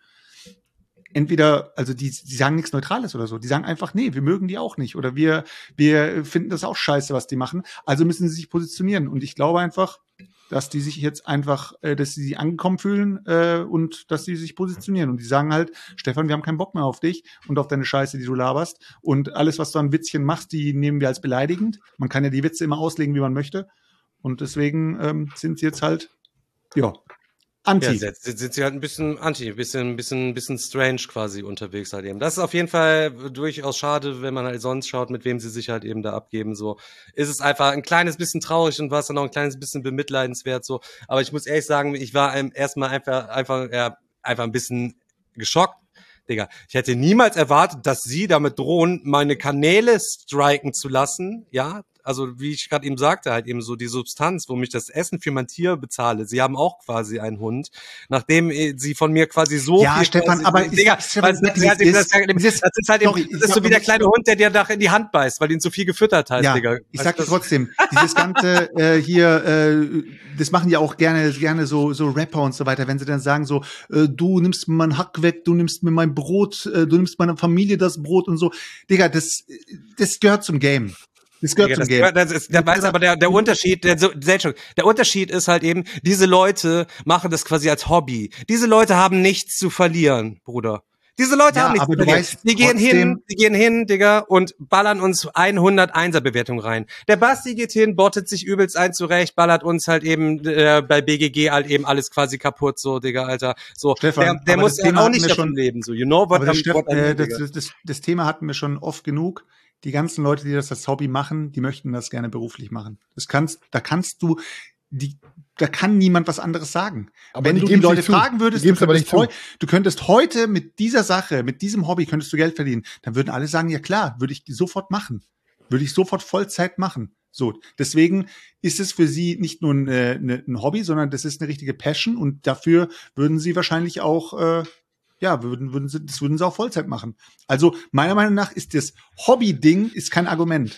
entweder, also die, die sagen nichts Neutrales oder so, die sagen einfach, nee, wir mögen die auch nicht oder wir, wir finden das auch scheiße, was die machen, also müssen sie sich positionieren und ich glaube einfach, dass die sich jetzt einfach, äh, dass sie sich angekommen fühlen äh, und dass sie sich positionieren und die sagen halt, Stefan, wir haben keinen Bock mehr auf dich und auf deine Scheiße, die du laberst und alles, was du an Witzchen machst, die nehmen wir als beleidigend, man kann ja die Witze immer auslegen, wie man möchte und deswegen ähm, sind sie jetzt halt, ja, Anti. Ja, jetzt sind sie halt ein bisschen anti, ein bisschen, ein bisschen, ein bisschen strange quasi unterwegs halt eben. Das ist auf jeden Fall durchaus schade, wenn man halt sonst schaut, mit wem sie sich halt eben da abgeben, so. Ist es einfach ein kleines bisschen traurig und war es dann auch ein kleines bisschen bemitleidenswert, so. Aber ich muss ehrlich sagen, ich war erstmal einfach, einfach, ja, einfach ein bisschen geschockt. Digga, ich hätte niemals erwartet, dass sie damit drohen, meine Kanäle striken zu lassen, ja. Also wie ich gerade eben sagte, halt eben so die Substanz, womit ich das Essen für mein Tier bezahle. Sie haben auch quasi einen Hund, nachdem äh, sie von mir quasi so Ja, viel Stefan, quasi, aber Digga, ist- Stefan, weil das, wirklich, das, das, das, ist- das, das ist halt eben, sorry, das ich ist so hab wie der noch kleine nicht- Hund, der dir nach in die Hand beißt, weil du ihn zu viel gefüttert hast, Ja, Digga. ich Weißt sag du, dir das- trotzdem, dieses ganze äh, hier, äh, das machen ja auch gerne, gerne so so Rapper und so weiter, wenn sie dann sagen so, äh, du nimmst mir meinen Hack weg, du nimmst mir mein Brot, äh, du nimmst meiner Familie das Brot und so, Digga, das das gehört zum Game. Das gehört Digga, zum das Game. gehört- das ist, der weiß aber der, der Unterschied, der, so- Entschuldigung, der Unterschied ist halt eben, diese Leute machen das quasi als Hobby. Diese Leute haben nichts zu verlieren, Bruder. Diese Leute Ja, haben nichts aber zu du verlieren. weißt Die gehen hin, trotzdem- die gehen hin, Digga, und ballern uns hundert Einser-Bewertung rein. Der Basti geht hin, bottet sich übelst ein zurecht, ballert uns halt eben äh, bei B G G halt eben alles quasi kaputt, so, Digga, Alter. So, Stefan, der, der aber muss das ja Thema auch hatten nicht wir davon schon- leben, so, you know what Aber das, I'm- Steff, what I mean, äh, das, Digga. das, das, das Thema hatten wir schon oft genug. Die ganzen Leute, die das als Hobby machen, die möchten das gerne beruflich machen. Das kannst, da kannst du, die, da kann niemand was anderes sagen. Aber Wenn die du die geben's Leute nicht zu. fragen würdest, Die du geben's aber könntest, nicht heu, zu. du könntest heute mit dieser Sache, mit diesem Hobby könntest du Geld verdienen, dann würden alle sagen, ja klar, würde ich sofort machen. Würde ich sofort Vollzeit machen. So, deswegen ist es für sie nicht nur eine, eine, ein Hobby, sondern das ist eine richtige Passion und dafür würden sie wahrscheinlich auch äh, ja, würden, würden sie, das würden sie auch Vollzeit machen. Also meiner Meinung nach ist das Hobby-Ding ist kein Argument.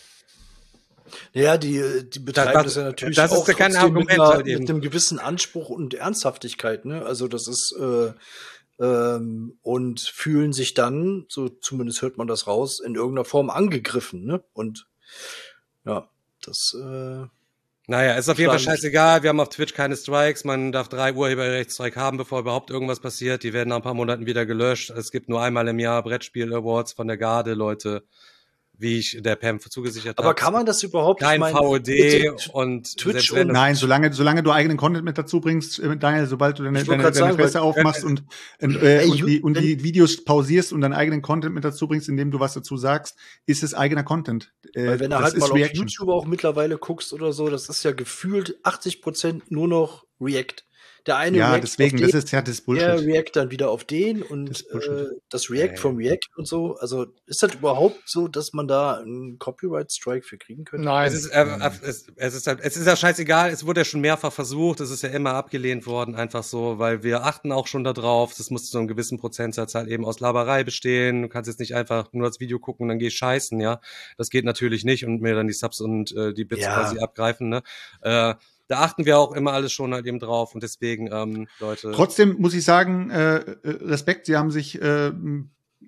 Ja, die, die betreiben Das- das, ja natürlich das ist auch ja kein trotzdem mit, Argument einer, halt eben. mit einem gewissen Anspruch und Ernsthaftigkeit, ne? Also das ist äh, ähm, und fühlen sich dann, so zumindest hört man das raus, in irgendeiner Form angegriffen, ne? Und ja, das äh, Naja, ist auf jeden Fall Schlagen- scheißegal. Wir haben auf Twitch keine Strikes. Man darf drei Urheberrechtsstrike haben, bevor überhaupt irgendwas passiert. Die werden nach ein paar Monaten wieder gelöscht. Es gibt nur einmal im Jahr Brettspiel-Awards von der Garde, Leute, wie ich der Pam zugesichert habe. aber kann man das überhaupt? Kein ich mein, V O D Twitch und Twitch selbst wenn und- das- Nein, solange, solange du eigenen Content mit dazu bringst, äh, Daniel, sobald du deine, Ich wollt deine, grad deine sagen, Fresse weil- aufmachst und, und, äh, Ey, und, die, und wenn- die Videos pausierst und deinen eigenen Content mit dazu bringst, indem du was dazu sagst, ist es eigener Content. Äh, Weil wenn du das halt ist mal auf Reaction. YouTube auch mittlerweile guckst oder so, das ist ja gefühlt achtzig Prozent nur noch React. Der eine Ja, react deswegen, auf das den, ist ja das der Bullshit. React dann wieder auf den Das und ist Bullshit. äh, das React Ja, vom React und so. Also ist das überhaupt so, dass man da einen Copyright-Strike für kriegen könnte? Nein. Es ist, äh, äh, es, es ist halt, es ist ja scheißegal, es wurde ja schon mehrfach versucht, es ist ja immer abgelehnt worden, einfach so, weil wir achten auch schon darauf, das muss zu einem gewissen Prozentsatz halt eben aus Laberei bestehen, du kannst jetzt nicht einfach nur das Video gucken und dann geh scheißen, ja, das geht natürlich nicht und mir dann die Subs und äh, die Bits Ja. quasi abgreifen, ne, äh, da achten wir auch immer alles schon halt eben drauf und deswegen, ähm, Leute. Trotzdem muss ich sagen, äh, äh, Respekt, sie haben sich äh,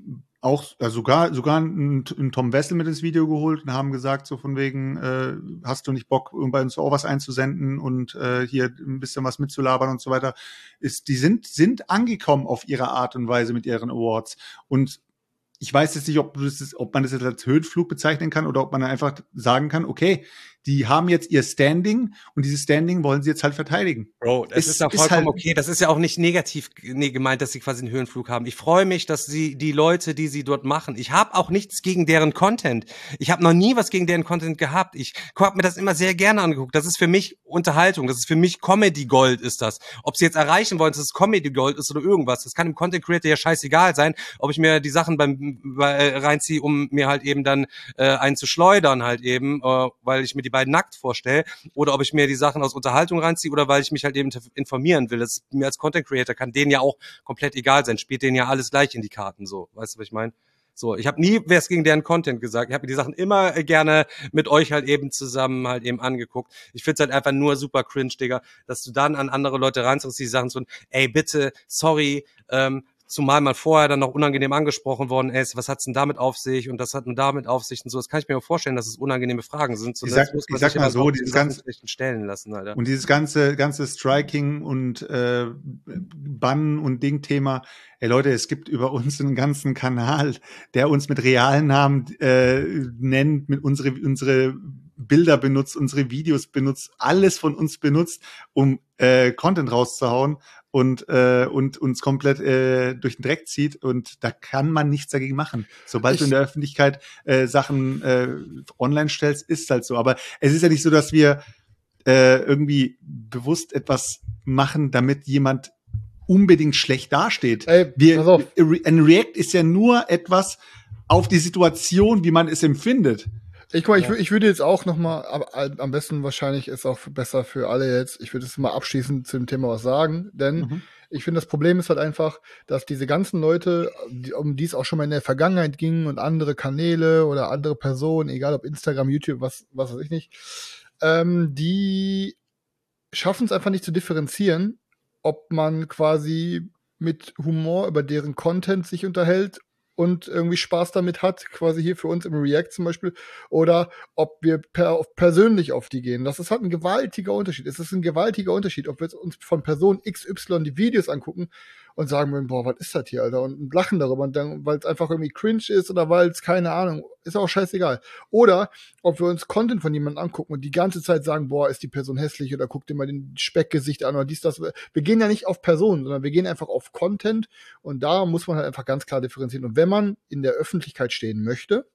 auch äh, sogar sogar einen, einen Tom Wessel mit ins Video geholt und haben gesagt so von wegen äh, hast du nicht Bock bei uns auch was einzusenden und äh, hier ein bisschen was mitzulabern und so weiter. Ist die sind sind angekommen auf ihre Art und Weise mit ihren Awards und ich weiß jetzt nicht, ob, das, ob man das jetzt als Höhenflug bezeichnen kann oder ob man einfach sagen kann, okay, die haben jetzt ihr Standing und dieses Standing wollen sie jetzt halt verteidigen. Bro, das ist, ist ja vollkommen ist halt okay. Das ist ja auch nicht negativ nee, gemeint, dass sie quasi einen Höhenflug haben. Ich freue mich, dass sie die Leute, die sie dort machen, ich habe auch nichts gegen deren Content. Ich habe noch nie was gegen deren Content gehabt. Ich habe mir das immer sehr gerne angeguckt. Das ist für mich Unterhaltung. Das ist für mich Comedy Gold ist das. Ob sie jetzt erreichen wollen, dass es Comedy Gold ist oder irgendwas. Das kann im Content Creator ja scheißegal sein, ob ich mir die Sachen beim bei, äh, reinziehe, um mir halt eben dann äh, einen zu schleudern halt eben, äh, weil ich mir die beiden nackt vorstelle oder ob ich mir die Sachen aus Unterhaltung reinziehe oder weil ich mich halt eben informieren will. Das ist mir als Content Creator kann denen ja auch komplett egal sein. Spielt denen ja alles gleich in die Karten so. Weißt du, was ich meine? So, ich habe nie was gegen deren Content gesagt. Ich habe mir die Sachen immer gerne mit euch halt eben zusammen halt eben angeguckt. Ich find's halt einfach nur super cringe, Digga, dass du dann an andere Leute reinziehst, die Sachen so, ey, bitte, sorry, ähm, zumal mal vorher dann noch unangenehm angesprochen worden ist, was hat's denn damit auf sich und das hat denn damit auf sich und so. Das kann ich mir auch vorstellen, dass es unangenehme Fragen sind. So, ich sag, muss man ich sag mal so, dieses ganze stellen lassen, Alter. Und dieses ganze ganze Striking und äh, Bannen und Ding-Thema, ey Leute, es gibt über uns einen ganzen Kanal, der uns mit realen Namen äh, nennt, mit unsere unsere Bilder benutzt, unsere Videos benutzt, alles von uns benutzt, um äh, Content rauszuhauen und äh, und uns komplett äh, durch den Dreck zieht und da kann man nichts dagegen machen. Sobald ich, du in der Öffentlichkeit äh, Sachen äh, online stellst, ist halt so. Aber es ist ja nicht so, dass wir äh, irgendwie bewusst etwas machen, damit jemand unbedingt schlecht dasteht. Ey, wir, pass auf. Ein React ist ja nur etwas auf die Situation, wie man es empfindet. Ich, guck mal, ich, ich würde jetzt auch noch mal, aber am besten wahrscheinlich ist auch besser für alle jetzt, ich würde jetzt mal abschließend zu dem Thema was sagen, denn mhm. ich finde, das Problem ist halt einfach, dass diese ganzen Leute, die, um die es auch schon mal in der Vergangenheit ging und andere Kanäle oder andere Personen, egal ob Instagram, YouTube, was, was weiß ich nicht, ähm, die schaffen es einfach nicht zu differenzieren, ob man quasi mit Humor über deren Content sich unterhält und irgendwie Spaß damit hat, quasi hier für uns im React zum Beispiel, oder ob wir per, persönlich auf die gehen. Das ist halt ein gewaltiger Unterschied. Es ist ein gewaltiger Unterschied, ob wir uns von Person X Y die Videos angucken und sagen, boah, was ist das hier, Alter, und lachen darüber, weil es einfach irgendwie cringe ist oder weil es, keine Ahnung, ist auch scheißegal. Oder ob wir uns Content von jemandem angucken und die ganze Zeit sagen, boah, ist die Person hässlich oder guck dir mal den Speckgesicht an oder dies, das. Wir gehen ja nicht auf Personen, sondern wir gehen einfach auf Content und da muss man halt einfach ganz klar differenzieren. Und wenn man in der Öffentlichkeit stehen möchte,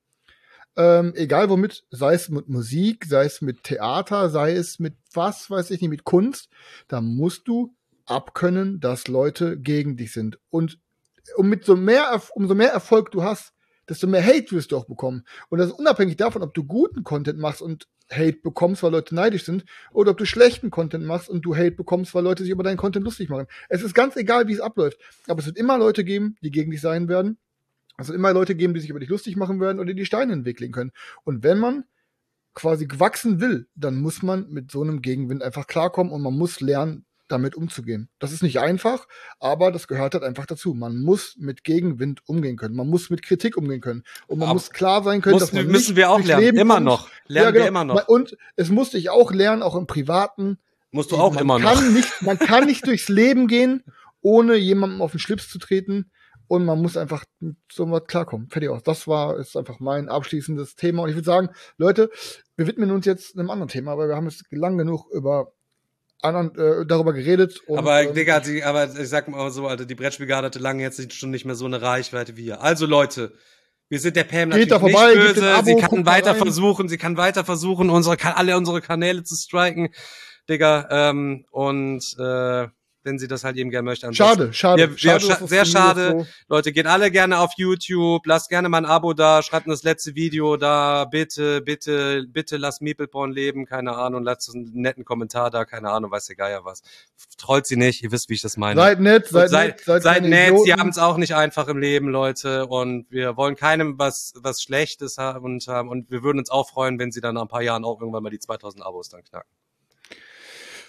ähm, egal womit, sei es mit Musik, sei es mit Theater, sei es mit was, weiß ich nicht, mit Kunst, da musst du abkönnen, dass Leute gegen dich sind. Und um mit so mehr, umso mehr Erfolg du hast, desto mehr Hate wirst du auch bekommen. Und das ist unabhängig davon, ob du guten Content machst und Hate bekommst, weil Leute neidisch sind, oder ob du schlechten Content machst und du Hate bekommst, weil Leute sich über deinen Content lustig machen. Es ist ganz egal, wie es abläuft. Aber es wird immer Leute geben, die gegen dich sein werden. Es wird immer Leute geben, die sich über dich lustig machen werden oder die Steine in den Weg legen können. Und wenn man quasi wachsen will, dann muss man mit so einem Gegenwind einfach klarkommen und man muss lernen, damit umzugehen. Das ist nicht einfach, aber das gehört halt einfach dazu. Man muss mit Gegenwind umgehen können. Man muss mit Kritik umgehen können. Und man aber muss klar sein können, muss, dass man müssen nicht wir auch lernen. Leben Immer kommt. noch. Lernen ja, genau. wir immer noch. Und es musste ich auch lernen, auch im Privaten. Musst du auch man immer kann noch. Nicht, man kann nicht durchs Leben gehen, ohne jemandem auf den Schlips zu treten. Und man muss einfach mit so was klarkommen. Fertig aus. Das war, ist einfach mein abschließendes Thema. Und ich würde sagen, Leute, wir widmen uns jetzt einem anderen Thema, weil wir haben jetzt lang genug über anderen, äh, darüber geredet. Und, aber, ähm, Digga, die, aber ich sag mal so, Alter, die Brettspielgarde hatte lange jetzt schon nicht mehr so eine Reichweite wie hier. Also, Leute, wir sind der Pam natürlich da vorbei, nicht böse. Abo, sie kann weiter rein. versuchen, sie kann weiter versuchen, unsere, alle unsere Kanäle zu striken, Digga, ähm, und, äh, wenn sie das halt eben gerne möchte. Schade, schade. Wir, wir, schade scha sehr schade. So. Leute, geht alle gerne auf YouTube, lasst gerne mal ein Abo da, schreibt uns das letzte Video da, bitte, bitte, bitte lasst MeeplePorn leben, keine Ahnung, lasst uns einen netten Kommentar da, keine Ahnung, weiß der Geier was. Trollt sie nicht, ihr wisst, wie ich das meine. Seid nett, seid seid nett, seid, seid nett, Idioten. Sie haben es auch nicht einfach im Leben, Leute, und wir wollen keinem was, was Schlechtes haben und, und wir würden uns auch freuen, wenn sie dann nach ein paar Jahren auch irgendwann mal die zweitausend Abos dann knacken.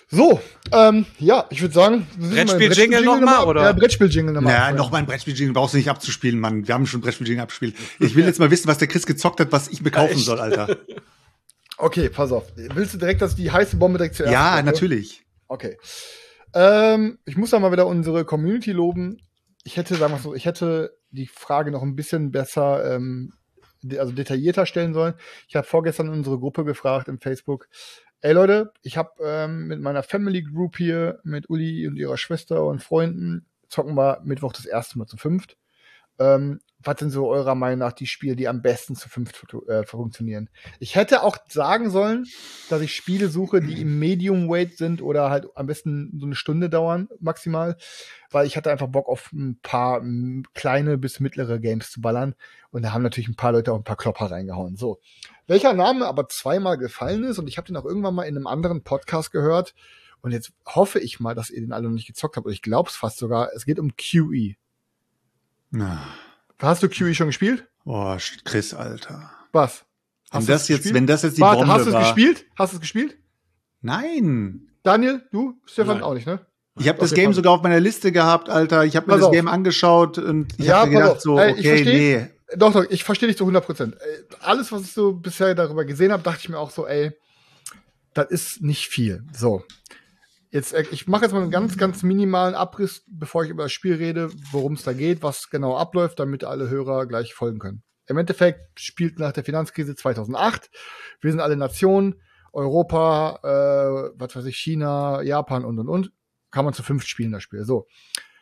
So, ähm, ja, ich würde sagen, Brettspiel-Jingle nochmal, oder? Ja, Brettspiel-Jingle nochmal. Ja, nochmal ein Brettspiel-Jingle brauchst du nicht abzuspielen, Mann. Wir haben schon Brettspiel-Jingle abgespielt. Ich will jetzt mal wissen, was der Chris gezockt hat, was ich mir kaufen soll, Alter. Okay, pass auf. Willst du direkt, dass die heiße Bombe direkt zuerst Ja, kommt, natürlich. Okay. Ähm, ich muss da mal wieder unsere Community loben. Ich hätte, sagen wir so, ich hätte die Frage noch ein bisschen besser, ähm, de- also detaillierter stellen sollen. Ich habe vorgestern in unsere Gruppe gefragt im Facebook. Ey Leute, ich habe ähm, mit meiner Family Group hier, mit Uli und ihrer Schwester und Freunden, zocken wir Mittwoch das erste Mal zu fünft. Ähm, was sind so eurer Meinung nach die Spiele, die am besten zu fünft äh, funktionieren? Ich hätte auch sagen sollen, dass ich Spiele suche, die im Medium Weight sind oder halt am besten so eine Stunde dauern, maximal, weil ich hatte einfach Bock auf ein paar m, kleine bis mittlere Games zu ballern und da haben natürlich ein paar Leute auch ein paar Klopper reingehauen. So. Welcher Name aber zweimal gefallen ist und ich habe den auch irgendwann mal in einem anderen Podcast gehört und jetzt hoffe ich mal, dass ihr den alle noch nicht gezockt habt und ich glaube es fast sogar, es geht um Q E. Na. Hast du Q E schon gespielt? Oh, Chris, Alter. Was? Wenn Hast du das es jetzt, gespielt? wenn das jetzt die Warte, Bombe hast du es war. gespielt? Hast du es gespielt? Nein. Daniel, du? Stefan Nein. auch nicht, ne? Ich habe das Okay, Game pass- sogar auf meiner Liste gehabt, Alter. Ich habe mir Pass das auf. Game angeschaut und ich Ja, habe mir pass gedacht auf. so, Ey, ich okay, versteh- nee. Doch, doch, ich verstehe dich zu hundert Prozent. Alles, was ich so bisher darüber gesehen habe, dachte ich mir auch so, ey, das ist nicht viel. So. Jetzt, äh, ich mache jetzt mal einen ganz, ganz minimalen Abriss, bevor ich über das Spiel rede, worum es da geht, was genau abläuft, damit alle Hörer gleich folgen können. Im Endeffekt spielt nach der Finanzkrise zweitausendacht. Wir sind alle Nationen, Europa, äh, was weiß ich, China, Japan und, und, und. Kann man zu fünf spielen, das Spiel. So.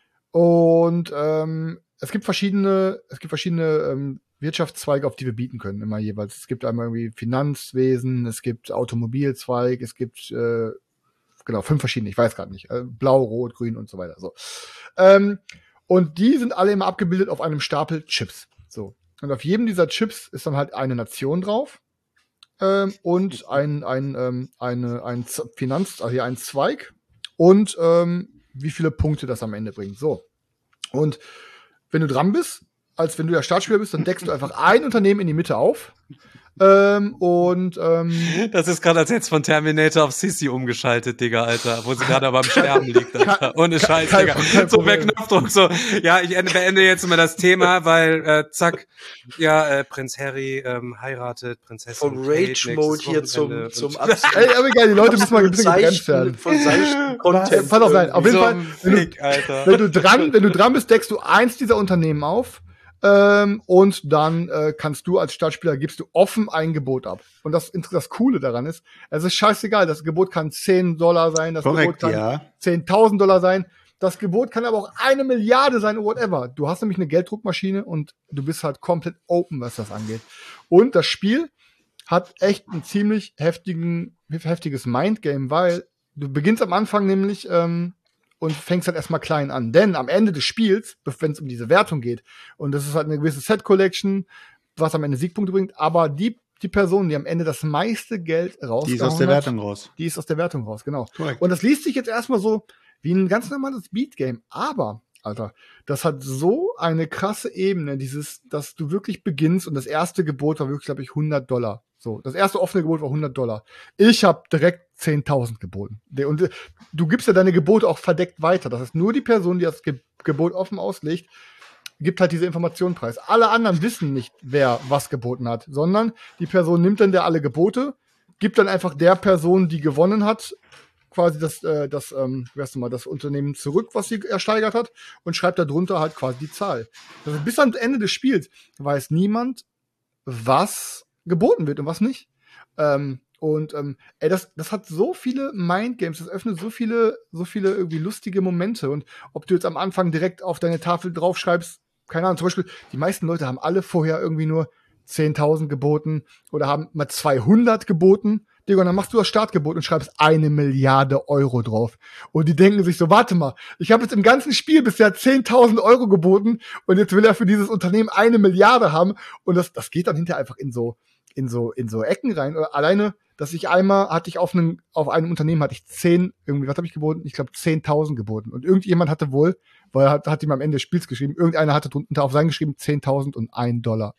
Und ähm, es gibt verschiedene, es gibt verschiedene ähm, Wirtschaftszweige, auf die wir bieten können, immer jeweils. Es gibt einmal irgendwie Finanzwesen, es gibt Automobilzweig, es gibt äh, genau fünf verschiedene, ich weiß gerade nicht, äh, blau, rot, grün und so weiter. So. Ähm, und die sind alle immer abgebildet auf einem Stapel Chips. So. Und auf jedem dieser Chips ist dann halt eine Nation drauf ähm, und ein ein ähm, eine ein Z- Finanz, also hier ein Zweig und ähm, wie viele Punkte das am Ende bringt. So. Und wenn du dran bist, als wenn du der Startspieler bist, dann deckst du einfach ein Unternehmen in die Mitte auf. Ähm, und ähm, Das ist gerade als jetzt von Terminator auf Sissy umgeschaltet, Digga, Alter, wo sie gerade aber am Sterben liegt, Alter. Ohne Scheiß, kein- Digga. kein So per Problem. Knopfdruck, so. Ja, ich ende, beende jetzt mal das Thema, weil, äh, zack, ja, äh, Prinz Harry ähm, heiratet Prinzessin Von Kate Rage Mode nächstes hier zum, Wochenende zum und- Abziehen. ey, aber egal, die Leute müssen mal ein bisschen Von gebremst seichten- werden. Von seichten Content. Pass auf, nein, auf jeden so Fall, ein wenn du, Fick, Alter. wenn du dran, wenn du dran bist, deckst du eins dieser Unternehmen auf. Ähm, und dann äh, kannst du als Startspieler gibst du offen ein Gebot ab. Und das, das Coole daran ist, es ist scheißegal, das Gebot kann zehn Dollar sein, das Gebot Korrekt, kann ja. zehntausend Dollar sein, das Gebot kann aber auch eine Milliarde sein, whatever. Du hast nämlich eine Gelddruckmaschine und du bist halt komplett open, was das angeht. Und das Spiel hat echt ein ziemlich heftigen, heftiges Mindgame, weil du beginnst am Anfang nämlich ähm, und fängst halt erstmal klein an. Denn am Ende des Spiels, wenn es um diese Wertung geht, und das ist halt eine gewisse Set-Collection, was am Ende Siegpunkte bringt, aber die, die Person, die am Ende das meiste Geld rausgehauen Die ist aus der hat, Wertung raus. die ist aus der Wertung raus, genau. Korrekt. Und das liest sich jetzt erstmal so wie ein ganz normales Beat-Game. Aber, Alter, das hat so eine krasse Ebene, dieses, dass du wirklich beginnst und das erste Gebot war wirklich, glaube ich, hundert Dollar. So, das erste offene Gebot war hundert Dollar. Ich habe direkt zehntausend geboten. Und äh, du gibst ja deine Gebote auch verdeckt weiter. Das heißt, nur die Person, die das Ge Gebot offen auslegt, gibt halt diese Information preis. Alle anderen wissen nicht, wer was geboten hat, sondern die Person nimmt dann der alle Gebote, gibt dann einfach der Person, die gewonnen hat, quasi das, äh, das, ähm, wie heißt du mal, das Unternehmen zurück, was sie ersteigert hat, und schreibt da drunter halt quasi die Zahl. Also bis ans Ende des Spiels weiß niemand, was geboten wird und was nicht. Ähm, und ähm, ey, das, das hat so viele Mindgames, das öffnet so viele, so viele irgendwie lustige Momente. Und ob du jetzt am Anfang direkt auf deine Tafel draufschreibst, keine Ahnung, zum Beispiel, die meisten Leute haben alle vorher irgendwie nur zehntausend geboten oder haben mal zweihundert geboten. Digga, und dann machst du das Startgebot und schreibst eine Milliarde Euro drauf. Und die denken sich so, warte mal, ich habe jetzt im ganzen Spiel bisher zehntausend Euro geboten und jetzt will er für dieses Unternehmen eine Milliarde haben. Und das, das geht dann hinterher einfach in so, in so, in so Ecken rein. Oder alleine, dass ich einmal hatte ich auf einem, auf einem Unternehmen hatte ich zehn, irgendwie, was habe ich geboten? Ich glaube zehntausend geboten. Und irgendjemand hatte wohl, weil er hat, hat ihm am Ende des Spiels geschrieben, irgendeiner hatte drunter auf sein geschrieben, zehntausend und ein Dollar.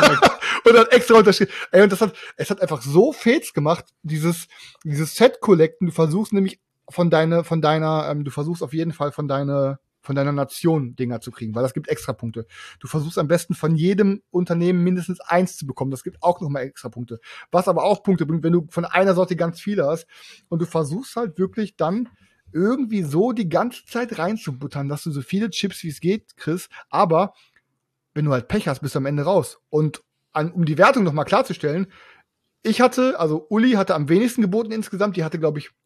Und hat extra unterschrieben. Ey, und das hat, es hat einfach so fets gemacht, dieses, dieses Set-Collecten. Du versuchst nämlich von deiner, von deiner, ähm, du versuchst auf jeden Fall von deiner, von deiner Nation Dinger zu kriegen, weil das gibt extra Punkte. Du versuchst am besten von jedem Unternehmen mindestens eins zu bekommen. Das gibt auch nochmal extra Punkte. Was aber auch Punkte bringt, wenn du von einer Sorte ganz viele hast und du versuchst halt wirklich dann irgendwie so die ganze Zeit reinzubuttern, dass du so viele Chips wie es geht kriegst, aber wenn du halt Pech hast, bist du am Ende raus. Und an, um die Wertung nochmal klarzustellen, ich hatte, also Uli hatte am wenigsten geboten insgesamt, die hatte, glaube ich,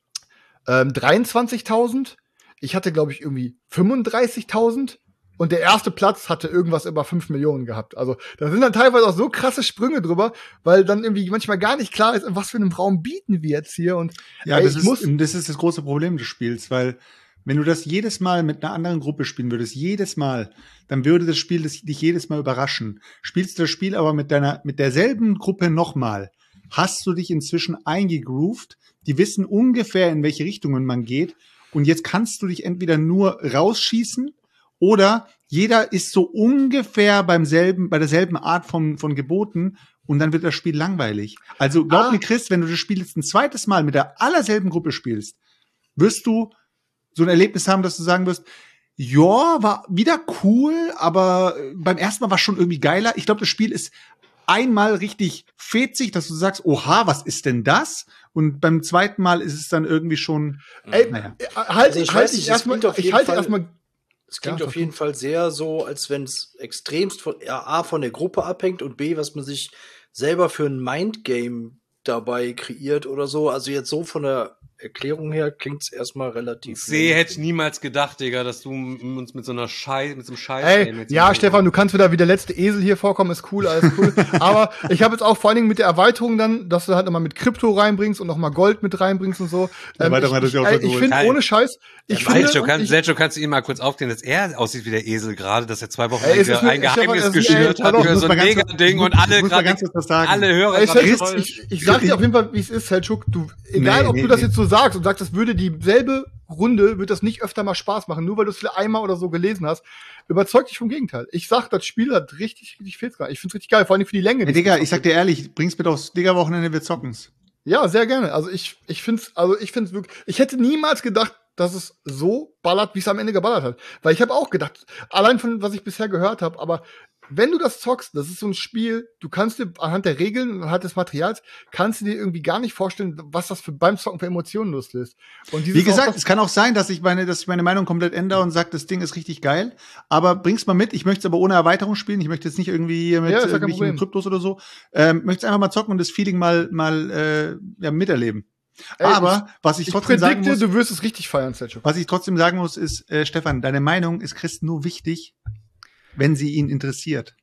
ähm, dreiundzwanzigtausend. Ich hatte, glaube ich, irgendwie fünfunddreißigtausend und der erste Platz hatte irgendwas über fünf Millionen gehabt. Also da sind dann teilweise auch so krasse Sprünge drüber, weil dann irgendwie manchmal gar nicht klar ist, in was für einem Raum bieten wir jetzt hier. Und ja, ey, das, ich ist, muss das ist das große Problem des Spiels, weil wenn du das jedes Mal mit einer anderen Gruppe spielen würdest, jedes Mal, dann würde das Spiel das, dich jedes Mal überraschen. Spielst du das Spiel aber mit deiner, mit derselben Gruppe nochmal, hast du dich inzwischen eingegroovt, die wissen ungefähr, in welche Richtungen man geht. Und jetzt kannst du dich entweder nur rausschießen oder jeder ist so ungefähr beim selben, bei derselben Art von, von Geboten und dann wird das Spiel langweilig. Also glaub Ah. mir, Chris, wenn du das Spiel jetzt ein zweites Mal mit der allerselben Gruppe spielst, wirst du so ein Erlebnis haben, dass du sagen wirst, ja, war wieder cool, aber beim ersten Mal war es schon irgendwie geiler. Ich glaube, das Spiel ist einmal richtig fetzig, dass du sagst, oha, was ist denn das? Und beim zweiten Mal ist es dann irgendwie schon, ey, naja. äh, halt, Also ich halt weiß ich nicht, es erstmal, klingt auf ich jeden halte Fall- erstmal. Es klingt Ja, auf jeden Fall sehr so, als wenn es extremst von ja, A von der Gruppe abhängt und B, was man sich selber für ein Mindgame dabei kreiert oder so. Also jetzt so von der Erklärung her klingt es erstmal relativ. See hätte ich niemals gedacht, Digga, dass du m- uns mit so einer Scheiß, mit so einem Scheiß. Ey, ja, Stefan, du kannst wieder wie der letzte Esel hier vorkommen, ist cool, alles cool. Aber ich habe jetzt auch vor allen Dingen mit der Erweiterung dann, dass du halt nochmal mit Krypto reinbringst und nochmal Gold mit reinbringst und so. Die Erweiterung hat ich das ja auch ey, schon ich geholt. finde, Geil. ohne Scheiß, ich Ich finde, Selcho, kann, ich, Selcho, kannst du ihm mal kurz aufklären, dass er aussieht wie der Esel gerade, dass er zwei Wochen Ey, es lang ist mir- ein Stefan, Geheimnis es ist- geschürt ey, hat hallo, für ich so muss ein mal ganz kurz- Mega-Ding und ich alle muss mal gerade, ganz kurz was sagen. alle Hörer Ey, gerade Selchuk, voll- ich, ich sag dir auf jeden Fall, wie es ist, Selchuk. Du, egal, Nee, ob nee, du das nee. jetzt so sagst und sagst, das würde dieselbe Runde, wird das nicht öfter mal Spaß machen, nur weil du es vielleicht einmal oder so gelesen hast. Überzeug dich vom Gegenteil. Ich sag, das Spiel hat richtig, richtig viel dran. Ich find's richtig geil, vor allem für die Länge. Hey, die Digga, es ich sag dir ehrlich, bring's mit aufs Digga-Wochenende, wir zocken's. Ja, sehr gerne. Also ich, ich find's, also ich find's wirklich, ich hätte niemals gedacht, dass es so ballert, wie es am Ende geballert hat. Weil ich habe auch gedacht, allein von was ich bisher gehört habe, aber wenn du das zockst, das ist so ein Spiel, du kannst dir anhand der Regeln und anhand des Materials, kannst du dir irgendwie gar nicht vorstellen, was das für, beim Zocken für Emotionen loslöst. Und dieses Wie gesagt, auch, es kann auch sein, dass ich meine, dass ich meine Meinung komplett ändere und sage, das Ding ist richtig geil. Aber bring's mal mit. Ich möchte es aber ohne Erweiterung spielen. Ich möchte jetzt nicht irgendwie hier mit Ja, ist ja kein irgendwelchen Problem. Kryptos oder so. Ähm, möchte es einfach mal zocken und das Feeling mal mal äh, ja, miterleben. Ey, aber was ich ich trotzdem sagen predikte, muss, du wirst es richtig feiern, Selchuk. was ich trotzdem sagen muss, ist, äh, Stefan, deine Meinung ist Chris nur wichtig, wenn sie ihn interessiert.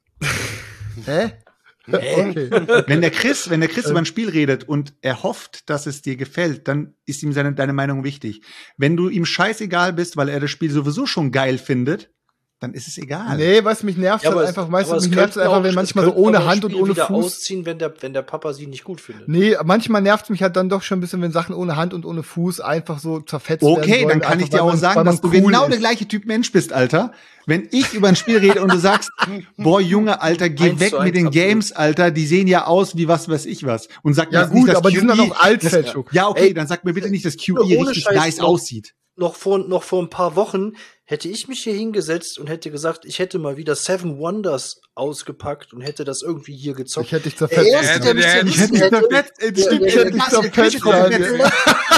Hä? Okay. Wenn der Chris, wenn der Chris über ein Spiel redet und er hofft, dass es dir gefällt, dann ist ihm seine, deine Meinung wichtig. Wenn du ihm scheißegal bist, weil er das Spiel sowieso schon geil findet, dann ist es egal. Nee, weißt du, mich nervt Ja, halt aber einfach, es, weißt aber du, es mich nervt könnte es einfach, auch- wenn es manchmal so könnte ohne auch das Hand und Spiel ohne wieder Fuß. ausziehen, wenn der, wenn der Papa sie nicht gut findet. Nee, manchmal nervt es mich halt dann doch schon ein bisschen, wenn Sachen ohne Hand und ohne Fuß einfach so zerfetzt werden Okay, sollen, dann kann einfach, ich dir weil auch man- weil sagen, man dass du cool genau ist. der gleiche Typ Mensch bist, Alter. Wenn ich über ein Spiel rede und du sagst, boah, Junge, Alter, geh Eins weg zu mit eins, den absolut. Games, Alter, die sehen ja aus wie was weiß ich was. Und sag Ja mir gut, nicht, dass aber die sind dann Q I auch alt, das- Selchuk. Ja, okay, Ey, dann sag mir bitte nicht, dass Q I ohne richtig Scheiß nice noch. aussieht. Noch vor, noch vor ein paar Wochen hätte ich mich hier hingesetzt und hätte gesagt, ich hätte mal wieder Seven Wonders ausgepackt und hätte das irgendwie hier gezockt. Ich hätte dich Der zerfetzt. Erste, der mich der- zerrissen Ich hätte hätte, zerfetzt, ey, das der- stimmt, der- ich hätte der- dich der- zerfetzt, der- Alter.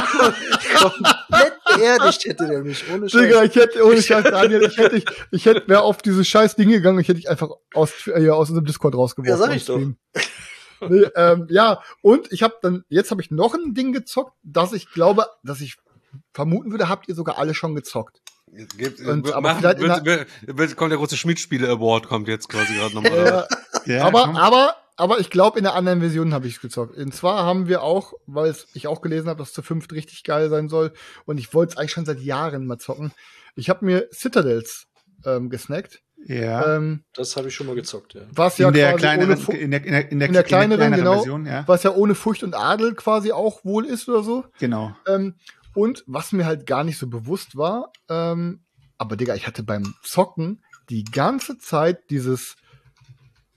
komplett beerdigt hätte der mich, ohne Scheiß. Digga, ich hätte, ohne Scheiß, Daniel, ich hätte, ich, ich hätte, wäre auf dieses scheiß Ding gegangen, ich hätte dich einfach aus, äh, aus unserem Discord rausgeworfen. Ja, sag am ich doch. Stream. Nee, ähm, ja, und ich habe dann, jetzt habe ich noch ein Ding gezockt, das ich glaube, dass ich vermuten würde, habt ihr sogar alle schon gezockt. Jetzt gibt, Und- wird, aber machen, vielleicht in wird, wird, wird, kommt der große Schmidt-Spiele-Award, kommt jetzt quasi gerade nochmal. Äh, Ja, aber, komm. aber, aber ich glaube, in der anderen Version habe ich es gezockt. Und zwar haben wir auch, weil es- ich auch gelesen habe, dass es zu fünft richtig geil sein soll. Und ich wollte es eigentlich schon seit Jahren mal zocken. Ich habe mir Citadels ähm, gesnackt. Ja. Ähm, Das habe ich schon mal gezockt, ja. was ja in der quasi kleineren, ohne Fu- in der, in der, in der, in der kleineren, genau, Version, ja. was ja ohne Furcht und Adel quasi auch wohl ist oder so. Genau. Ähm, und was mir halt gar nicht so bewusst war, ähm, aber Digga, ich hatte beim Zocken die ganze Zeit dieses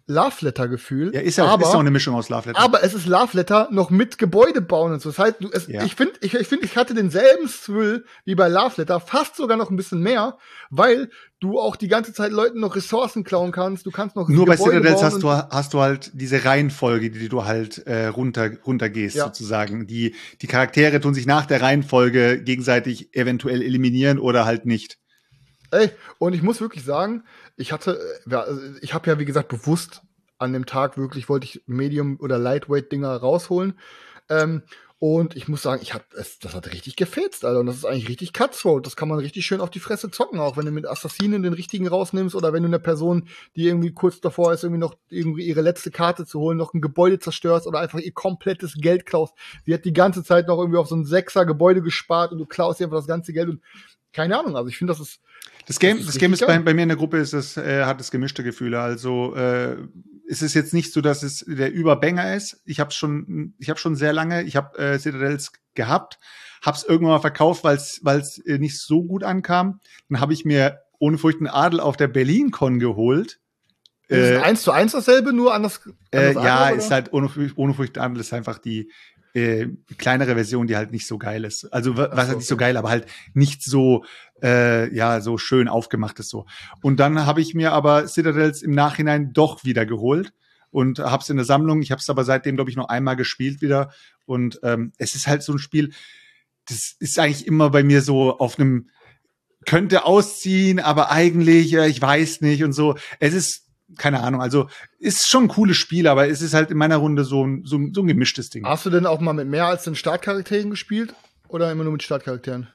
Love Letter Gefühl. Ja, ist ja auch, aber, ist auch eine Mischung aus Love Letter. Aber es ist Love Letter noch mit Gebäude bauen und so. Das heißt, du, es, Ja. ich finde, ich, ich, find, ich hatte denselben Thrill wie bei Love Letter, fast sogar noch ein bisschen mehr, weil du auch die ganze Zeit Leuten noch Ressourcen klauen kannst. Du kannst noch Nur bei Gebäude Citadels bauen hast du, hast du halt diese Reihenfolge, die du halt äh, runter, runtergehst, Ja. sozusagen. Die, die Charaktere tun sich nach der Reihenfolge gegenseitig eventuell eliminieren oder halt nicht. Ey, und ich muss wirklich sagen, ich hatte, äh, ja, also ich habe ja, wie gesagt, bewusst an dem Tag wirklich, wollte ich Medium- oder Lightweight-Dinger rausholen. Ähm, und ich muss sagen, ich hab, es, das hat richtig gefetzt, Alter. Und das ist eigentlich richtig Cutthroat. Das kann man richtig schön auf die Fresse zocken, auch wenn du mit Assassinen den richtigen rausnimmst oder wenn du eine Person, die irgendwie kurz davor ist, irgendwie noch irgendwie ihre letzte Karte zu holen, noch ein Gebäude zerstörst oder einfach ihr komplettes Geld klaust. Die hat die ganze Zeit noch irgendwie auf so ein Sechser-Gebäude gespart und du klaust ihr einfach das ganze Geld und keine Ahnung. Also ich finde, das ist Das Game, Das das ist Game ist richtig bei, geil. bei mir in der Gruppe ist es, äh, hat es gemischte Gefühle. Also äh, ist es jetzt nicht so, dass es der Überbanger ist. Ich habe schon, ich habe schon sehr lange, ich habe äh, Citadels gehabt, habe es irgendwann mal verkauft, weil es weil es äh, nicht so gut ankam. Dann habe ich mir ohne Furcht einen Adel auf der BerlinCon geholt. ist es Äh, eins zu eins dasselbe, nur anders. äh, anders ja, andere, ist oder? halt ohne, Furcht- ohne Furcht Adel ist einfach die äh, kleinere Version, die halt nicht so geil ist. Also wa- Ach was so, halt nicht so okay. geil, aber halt nicht so äh, ja so schön aufgemacht ist so. Und dann habe ich mir aber Citadels im Nachhinein doch wieder geholt und habe es in der Sammlung. Ich habe es aber seitdem, glaube ich, noch einmal gespielt wieder. Und ähm, es ist halt so ein Spiel, das ist eigentlich immer bei mir so auf einem könnte ausziehen, aber eigentlich, äh, ich weiß nicht und so. Es ist keine Ahnung, also ist schon ein cooles Spiel, aber es ist halt in meiner Runde so ein, so, ein- so ein gemischtes Ding. Hast du denn auch mal mit mehr als den Startcharakteren gespielt? Oder immer nur mit Startcharakteren?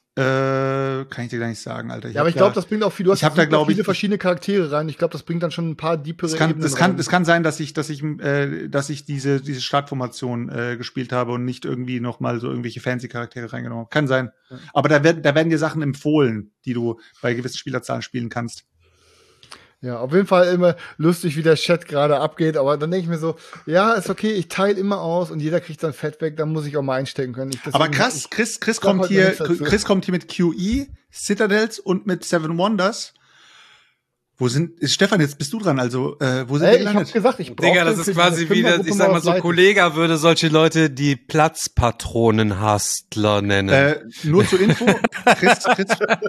Äh, kann ich dir gar nicht sagen, Alter. Ja, aber ich glaube, das bringt auch viel. Du hast ich hab da, super glaub ich, viele verschiedene Charaktere rein. Ich glaube, das bringt dann schon ein paar deepere Es kann, Ebenen es kann, rein. es kann sein, dass ich, dass ich, äh, dass ich diese, diese Startformation äh, gespielt habe und nicht irgendwie noch mal so irgendwelche fancy Charaktere reingenommen habe. Kann sein. Ja. Aber da werden, da werden dir Sachen empfohlen, die du bei gewissen Spielerzahlen spielen kannst. Ja, auf jeden Fall immer lustig, wie der Chat gerade abgeht. Aber dann denke ich mir so, ja, ist okay, ich teile immer aus und jeder kriegt sein Fett weg. Dann muss ich auch mal einstecken können. Ich, Aber deswegen- krass, Chris, Chris sag kommt heute hier, noch nichts dazu. Chris kommt hier mit Q E, Citadels und mit Seven Wonders. Wo sind, ist Stefan, jetzt bist du dran, also, äh, wo sind Ey, wir ich hab gelandet? gesagt, ich brauche Digga, das ist quasi wie, der- ich sag mal so, Kollega würde solche Leute die Platzpatronenhastler nennen. Äh, nur zur Info, Chris, Chris,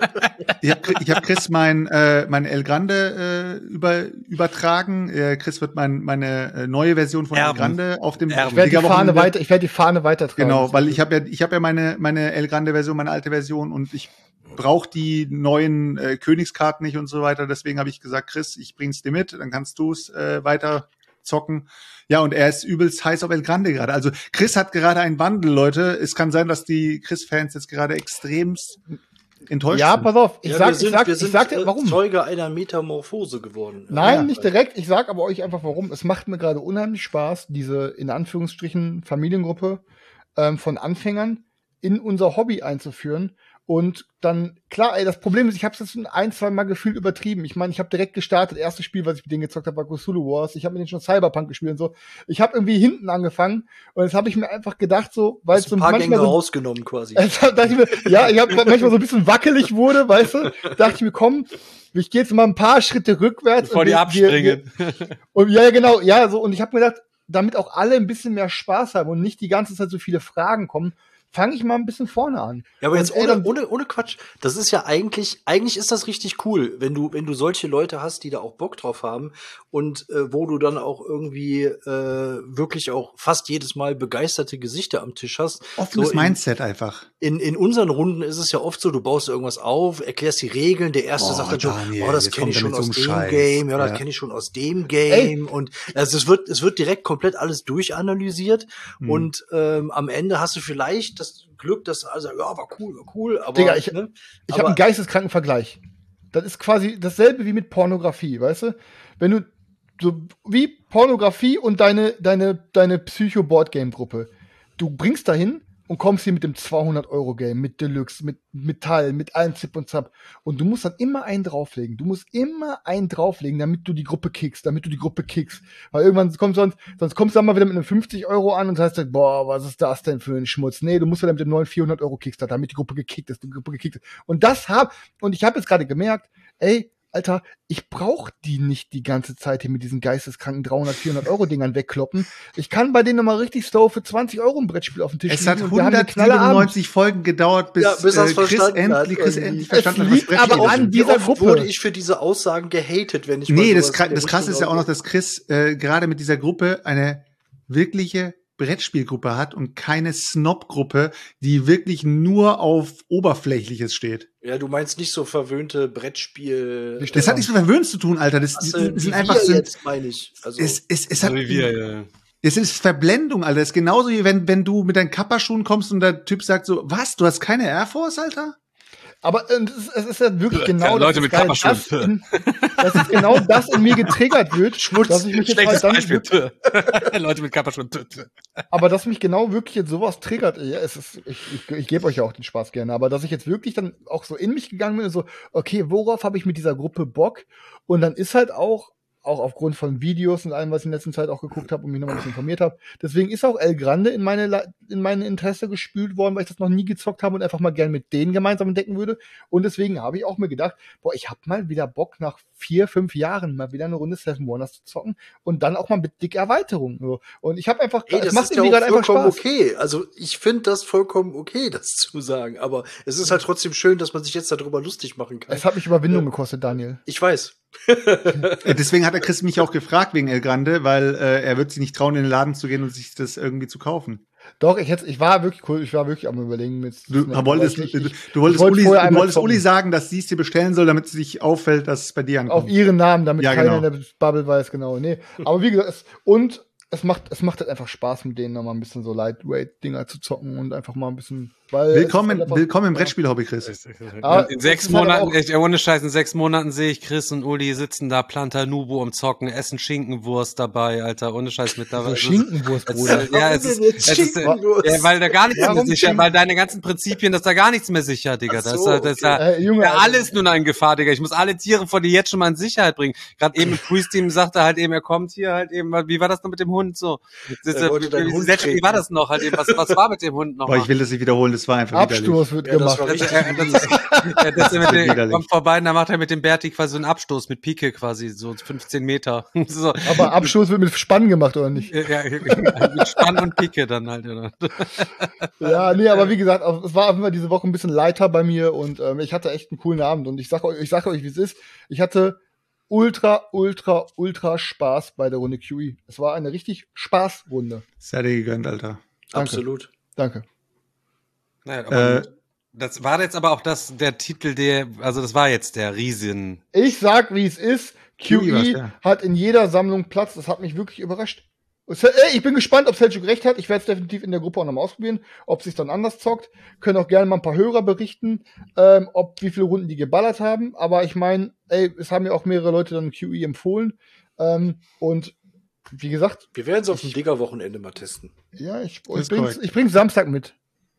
ich habe ich hab Chris mein, äh, mein El Grande äh, über, übertragen. Äh, Chris wird mein, meine äh, neue Version von El Erben. Grande auf dem Erben. Ich werde die Fahne Wochenende- weiter, ich werde die Fahne weitertragen. Genau, weil ich habe ja, ich habe ja meine, meine El Grande Version, meine alte Version und ich brauche die neuen äh, Königskarten nicht und so weiter. Deswegen habe ich gesagt, Chris, ich bring's dir mit, dann kannst du's äh, weiter zocken. Ja, und er ist übelst heiß auf El Grande gerade. Also Chris hat gerade einen Wandel, Leute. Es kann sein, dass die Chris-Fans jetzt gerade extremst enttäuscht Ja, sind. pass auf, ich Ja, sag, wir sind, ich sag, wir ich sind sag dir, äh, warum. Zeuge einer Metamorphose geworden. Nein, Ja. nicht direkt. Ich sag aber euch einfach warum. Es macht mir gerade unheimlich Spaß, diese in Anführungsstrichen Familiengruppe ähm, von Anfängern in unser Hobby einzuführen. Und dann, klar, ey, das Problem ist, ich habe es jetzt ein, zwei Mal gefühlt übertrieben. Ich meine, ich habe direkt gestartet. Erstes Spiel, was ich mit denen gezockt habe, war Cthulhu Wars. Ich habe mit denen schon Cyberpunk gespielt und so. Ich habe irgendwie hinten angefangen und jetzt habe ich mir einfach gedacht, so, weil es Hast so ein paar Gänge manchmal so rausgenommen quasi. Jetzt dachte ich mir, ja, ich habe manchmal so ein bisschen wackelig wurde, weißt du, dachte ich mir, komm, ich gehe jetzt mal ein paar Schritte rückwärts. Bevor und die wir- abspringen. Wir, und ja, ja, genau, ja, so, und ich habe mir gedacht, damit auch alle ein bisschen mehr Spaß haben und nicht die ganze Zeit so viele Fragen kommen, fange ich mal ein bisschen vorne an. Ja, aber Und, jetzt ey, ohne, dann- ohne, ohne Quatsch. Das ist ja eigentlich, eigentlich ist das richtig cool, wenn du, wenn du solche Leute hast, die da auch Bock drauf haben und äh, wo du dann auch irgendwie äh, wirklich auch fast jedes Mal begeisterte Gesichter am Tisch hast. Offenes So in- Mindset einfach. In, in unseren Runden ist es ja oft so, du baust irgendwas auf, erklärst die Regeln, der Erste Oh, sagt dann schon, Daniel, oh, das jetzt kenne ich kommt er schon mit aus so dem einem Scheiß. Game, ja, das Ja. kenne ich schon aus dem Game. Und also es wird, es wird direkt komplett alles durchanalysiert Hm. und ähm, am Ende hast du vielleicht das Glück, dass alle sagen, ja, war cool, war cool, aber Digga, ich- ne? Ich habe Aber- einen geisteskranken Vergleich. Das ist quasi dasselbe wie mit Pornografie, weißt du? Wenn du so wie Pornografie und deine deine deine Psycho-Boardgame-Gruppe. Du bringst dahin und kommst hier mit dem zweihundert-Euro-Game, mit Deluxe, mit Metall, mit allem Zip und Zap. Und du musst dann immer einen drauflegen. Du musst immer einen drauflegen, damit du die Gruppe kickst, damit du die Gruppe kickst. Weil irgendwann kommt sonst, sonst kommst du dann mal wieder mit einem fünfzig Euro an und sagst dann, boah, was ist das denn für ein Schmutz? Nee, du musst wieder mit dem neuen vierhundert Euro Kickstarter, damit die Gruppe gekickt ist, die Gruppe gekickt ist. Und das hab, und ich habe jetzt gerade gemerkt, ey, Alter, ich brauche die nicht die ganze Zeit hier mit diesen geisteskranken dreihundert, vierhundert Euro Dingern wegkloppen. Ich kann bei denen nochmal richtig slow für zwanzig Euro ein Brettspiel auf den Tisch Es hat legen und wir haben eine knalle Abend. hundertsiebenundneunzig Folgen gedauert, bis, Ja, bis er's äh, Chris, verstanden hat endlich, Chris irgendwie. endlich Es verstanden hat, was liegt Brettspiele aber sind. an Wie dieser oft Gruppe. wurde ich für diese Aussagen gehatet, wenn ich mal Nee, das, sowas Kra- in der das Krasse Richtung ist ja auch noch, sage? dass Chris äh, gerade mit dieser Gruppe eine wirkliche Brettspielgruppe hat und keine Snob-Gruppe, die wirklich nur auf Oberflächliches steht. Ja, du meinst nicht so verwöhnte Brettspiel. Die Das hat nichts mit Verwöhnen zu tun, Alter. Das, Ach, das äh, sind wie einfach wir so, jetzt, meine ich. Also, es, es, es hat, So wie wir, ja. es ist Verblendung, Alter. Das ist genauso wie wenn, wenn du mit deinen Kappa-Schuhen kommst und der Typ sagt so, was, du hast keine Air Force, Alter? Aber äh, es, ist, es ist ja wirklich genau Leute das, mit ist geil, Kapperschuhen. das, in, dass es genau das in mir getriggert wird, Schmutz, dass ich mich jetzt Schlechtes halt dann, Beispiel. Leute mit Kapperschuhen. aber dass mich genau wirklich jetzt sowas triggert, ja, es ist, ich, ich, ich gebe euch ja auch den Spaß gerne, aber dass ich jetzt wirklich dann auch so in mich gegangen bin, so, okay, worauf habe ich mit dieser Gruppe Bock? Und dann ist halt auch, auch aufgrund von Videos und allem, was ich in letzter Zeit auch geguckt habe und mich nochmal ein bisschen informiert habe, deswegen ist auch El Grande in meine, Le- in meine Interesse gespült worden, weil ich das noch nie gezockt habe und einfach mal gern mit denen gemeinsam entdecken würde. Und deswegen habe ich auch mir gedacht, boah, ich habe mal wieder Bock, nach vier, fünf Jahren mal wieder eine Runde Seven Wonders zu zocken und dann auch mal mit dicker Erweiterung. So. Und ich habe einfach, Ey, es das macht ist ja irgendwie auch gerade einfach vollkommen Spaß. okay. Also ich finde das vollkommen okay, das zu sagen. Aber es ist halt trotzdem schön, dass man sich jetzt darüber lustig machen kann. Es hat mich Überwindung gekostet, Daniel. Ich weiß. Äh, Deswegen hat der Chris mich auch gefragt wegen El Grande, weil äh, er wird sich nicht trauen, in den Laden zu gehen und sich das irgendwie zu kaufen. Doch, ich, hätte, ich war wirklich cool, ich war wirklich am Überlegen. Mit, Du mit, wolltest, ich, du, ich, du wolltest, ich wollte Uli, vorher du einmal wolltest zocken. Uli sagen, dass sie es dir bestellen soll, damit es sich auffällt, dass es bei dir ankommt. Auf ihren Namen, damit Ja, keiner genau. in der Bubble weiß, genau. Nee. Aber wie gesagt, es, und es macht, es macht halt einfach Spaß, mit denen nochmal ein bisschen so Lightweight-Dinger zu zocken und einfach mal ein bisschen. Weil Willkommen, es ist einfach- willkommen im ja. Brettspiel-Hobby, Chris. Aber in es sechs ist halt Monaten, auch- echt, ohne Scheiß, in sechs Monaten sehe ich Chris und Uli sitzen da, Planta Nubo am Zocken, essen Schinkenwurst dabei, Alter, ohne Scheiß mit dabei. So Schinkenwurst, Es Bruder. ist- Ja, es ist, es ist, äh, ja, weil da gar nichts mehr Warum sicher, Schinken? weil deine ganzen Prinzipien, dass da gar nichts mehr sicher, Digga. Ach Das, so, ist, das ist ja, Äh, Junge, ja Alter. alles nur in Gefahr, Digga. Ich muss alle Tiere vor dir jetzt schon mal in Sicherheit bringen. Gerade eben mit Priest-Team sagte halt eben, er kommt hier halt eben, wie war das noch mit dem Hund so? Das, Er wollte deinen wie, Hund wie treten. war das noch halt eben? Was, was war mit dem Hund noch? Boah, ich will das nicht wiederholen, das war einfach Abstoß wird Ja, das gemacht. war Das, richtig er, das, er, das er mit dem, widerlich. kommt vorbei und dann macht er mit dem Berti quasi so einen Abstoß mit Pike quasi, so fünfzehn Meter. so. Aber Abstoß wird mit Spann gemacht, oder nicht? Ja, ja, mit Spann und Pike dann halt. Oder? Ja, nee, aber wie gesagt, auch- es war auf jeden Fall diese Woche ein bisschen lighter bei mir und ähm, ich hatte echt einen coolen Abend und ich sag euch, ich sag euch, wie es ist. Ich hatte ultra, ultra, ultra Spaß bei der Runde Q E. Es war eine richtig Spaßrunde. Sei dir gegönnt, Alter. Absolut. Danke. Naja, aber Äh, das war jetzt aber auch das, der Titel, der, also das war jetzt der Riesen. Ich sag, wie es ist. Q Q E war's, E ja. hat in jeder Sammlung Platz. Das hat mich wirklich überrascht. Es- ey, Ich bin gespannt, ob Selchuk recht hat. Ich werde es definitiv in der Gruppe auch nochmal ausprobieren, ob sich dann anders zockt. Können auch gerne mal ein paar Hörer berichten, ähm, ob wie viele Runden die geballert haben. Aber ich meine, ey, es haben ja auch mehrere Leute dann Q E empfohlen. Ähm, und wie gesagt, Wir werden es auf dem Digger-Wochenende mal testen. ja, ich, Das ich, ist bring's, korrekt. ich bring's Samstag mit.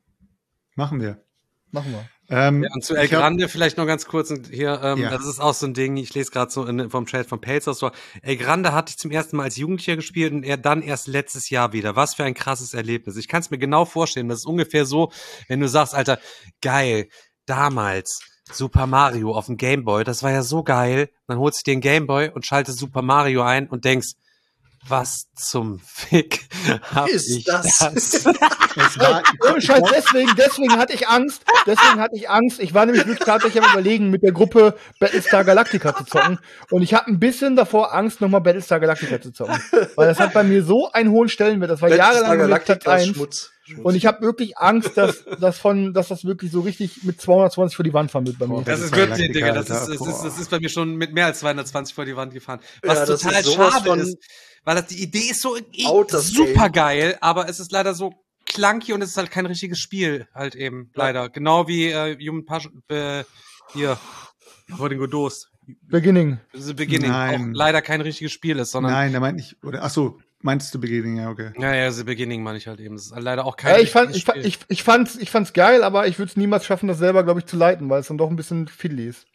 Machen wir. Machen wir. Ähm, Ja, und zu El ich hab- Grande vielleicht noch ganz kurz und hier, ähm, Ja. das ist auch so ein Ding, ich lese gerade so in, vom Chat von Pelzer so, El Grande hatte ich zum ersten Mal als Jugendlicher gespielt und er dann erst letztes Jahr wieder. Was für ein krasses Erlebnis. Ich kann es mir genau vorstellen, das ist ungefähr so, wenn du sagst, Alter, geil, damals Super Mario auf dem Gameboy, das war ja so geil, dann holst du dir den Gameboy und schaltest Super Mario ein und denkst, was zum Fick hab Ist ich das? es war, Ohne Scheiß, deswegen, deswegen hatte ich Angst. Deswegen hatte ich Angst. Ich war nämlich wirklich tatsächlich am Überlegen, mit der Gruppe Battlestar Galactica zu zocken. Und ich habe ein bisschen davor Angst, nochmal Battlestar Galactica zu zocken. Weil das hat bei mir so einen hohen Stellenwert. Das war jahrelang nur mit Platz eins. Schmutz. Schmutz. Und ich habe wirklich Angst, dass, dass, von, dass das wirklich so richtig mit zweihundertzweißig vor die Wand fahren wird bei mir. Das ist Battlestar wirklich, Digga, das ist, Galactica, das, ist, Alter. das ist bei mir schon mit mehr als zweihundertzwanzig vor die Wand gefahren. Ja, Was das total ist sowas schade von ist, weil das, die Idee ist so Outer super geil, aber es ist leider so clunky und es ist halt kein richtiges Spiel, halt eben, leider. Genau wie äh, Human Passion, äh, hier, vor den Godot. Beginning. The Beginning Nein. auch leider kein richtiges Spiel ist, sondern, Nein, da meinte ich, oder, ach so, meinst du Beginning, ja, okay. ja, ja, The Beginning meine ich halt eben. Es ist leider auch kein Ja, ich, fand, richtiges ich, fand, Spiel. ich, ich, fand's, ich fand's geil, aber ich würde es niemals schaffen, das selber, glaube ich, zu leiten, weil es dann doch ein bisschen fiddly ist.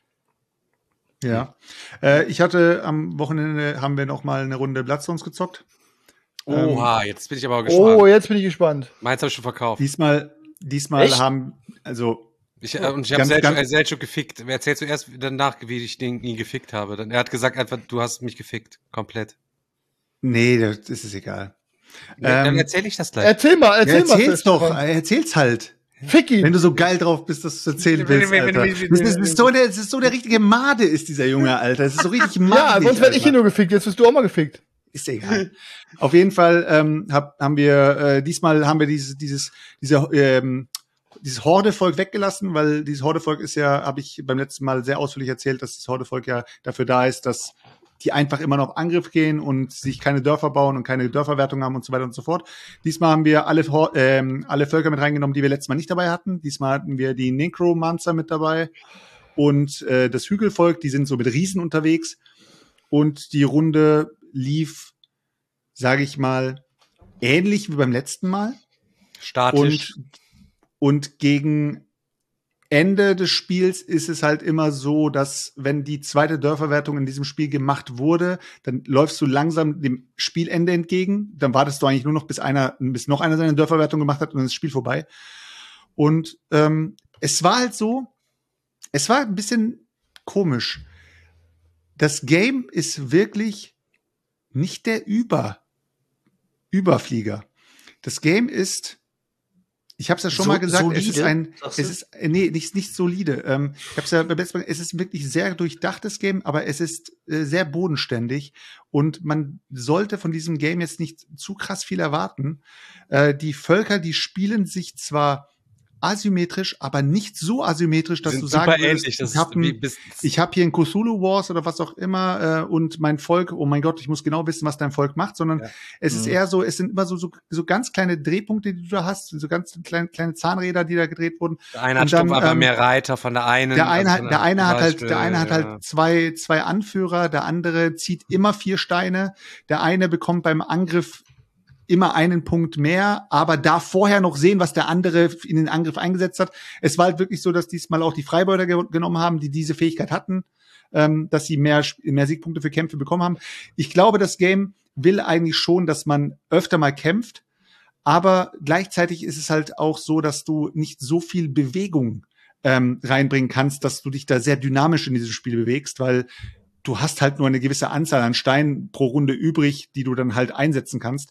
Ja. Äh, ich hatte am Wochenende, haben wir noch mal eine Runde Bloodstones gezockt. Oha, jetzt bin ich aber gespannt. Oh, jetzt bin ich gespannt. Meins habe ich schon verkauft. Diesmal, diesmal Echt? haben, also Ich, äh, und ich habe Ganz, Selchuk, ganz- äh, Selchuk gefickt. Erzählst du erst danach, wie ich den, ihn gefickt habe. Dann, er hat gesagt einfach, du hast mich gefickt. Komplett. Nee, das ist es egal. Nee, dann Ähm, erzähle ich das gleich. Erzähl mal, Ja, erzähl mal. erzähl's doch, Stefan. erzähl's halt. Fick ihn. Wenn du so geil drauf bist, dass du es erzählen willst, Alter. Das ist, das ist so der, das ist so der richtige Made ist dieser Junge, Alter. Das ist so richtig Ja, madig, sonst werde ich hier Alter. nur gefickt. Jetzt wirst du auch mal gefickt. Ist ja egal. Auf jeden Fall ähm, hab, haben wir äh, diesmal haben wir dieses dieses diese ähm, dieses Hordevolk weggelassen, weil dieses Hordevolk ist ja, habe ich beim letzten Mal sehr ausführlich erzählt, dass das Hordevolk ja dafür da ist, dass die einfach immer noch auf Angriff gehen und sich keine Dörfer bauen und keine Dörferwertung haben und so weiter und so fort. Diesmal haben wir alle Hor- ähm, alle Völker mit reingenommen, die wir letztes Mal nicht dabei hatten. Diesmal hatten wir die Necromancer mit dabei und äh, das Hügelvolk, die sind so mit Riesen unterwegs. Und die Runde lief, sage ich mal, ähnlich wie beim letzten Mal. Statisch. Und, und gegen Ende des Spiels ist es halt immer so, dass wenn die zweite Dörferwertung in diesem Spiel gemacht wurde, dann läufst du langsam dem Spielende entgegen. Dann wartest du eigentlich nur noch, bis einer, bis noch einer seine Dörferwertung gemacht hat und dann ist das Spiel vorbei. Und ähm, es war halt so, es war ein bisschen komisch. Das Game ist wirklich nicht der Über Überflieger. Das Game ist, ich habe es ja schon So- mal gesagt, es solide, ist ein, sagst du? es ist, äh, nee, nicht, nicht solide. Ähm, ich habe es ja beim letzten Mal, es ist wirklich sehr durchdachtes Game, aber es ist äh, sehr bodenständig und man sollte von diesem Game jetzt nicht zu krass viel erwarten. Äh, die Völker, die spielen sich zwar asymmetrisch, aber nicht so asymmetrisch, dass Sind du sagen super würdest, ähnlich. Das ich habe ist wie ein, bis- ich hab hier ein Cthulhu Wars oder was auch immer äh, und mein Volk, oh mein Gott, ich muss genau wissen, was dein Volk macht, sondern Ja. es ist Mhm. eher so, es sind immer so, so, so ganz kleine Drehpunkte, die du da hast, so ganz kleine, kleine Zahnräder, die da gedreht wurden. Der eine hat Und dann, stumpf einfach ähm, mehr Reiter von der einen. Der eine, also hat, der eine hat halt, Beispiel, der eine hat ja. halt zwei, zwei Anführer, der andere zieht immer vier Steine, der eine bekommt beim Angriff immer einen Punkt mehr, aber darf vorher noch sehen, was der andere in den Angriff eingesetzt hat. Es war halt wirklich so, dass diesmal auch die Freibeuter ge genommen haben, die diese Fähigkeit hatten, ähm, dass sie mehr, mehr Siegpunkte für Kämpfe bekommen haben. Ich glaube, das Game will eigentlich schon, dass man öfter mal kämpft, aber gleichzeitig ist es halt auch so, dass du nicht so viel Bewegung ähm, reinbringen kannst, dass du dich da sehr dynamisch in diesem Spiel bewegst, weil du hast halt nur eine gewisse Anzahl an Steinen pro Runde übrig, die du dann halt einsetzen kannst.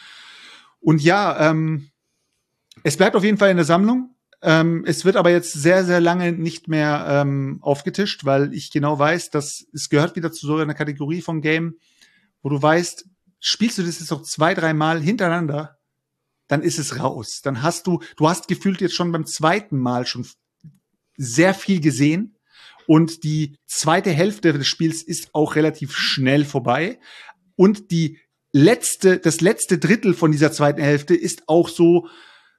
Und ja, ähm, es bleibt auf jeden Fall in der Sammlung. Ähm, es wird aber jetzt sehr, sehr lange nicht mehr ähm, aufgetischt, weil ich genau weiß, dass es gehört wieder zu so einer Kategorie vom Game, wo du weißt, spielst du das jetzt noch zwei, drei Mal hintereinander, dann ist es raus. Dann hast du, du hast gefühlt jetzt schon beim zweiten Mal schon sehr viel gesehen und die zweite Hälfte des Spiels ist auch relativ schnell vorbei und die letzte, das letzte Drittel von dieser zweiten Hälfte ist auch so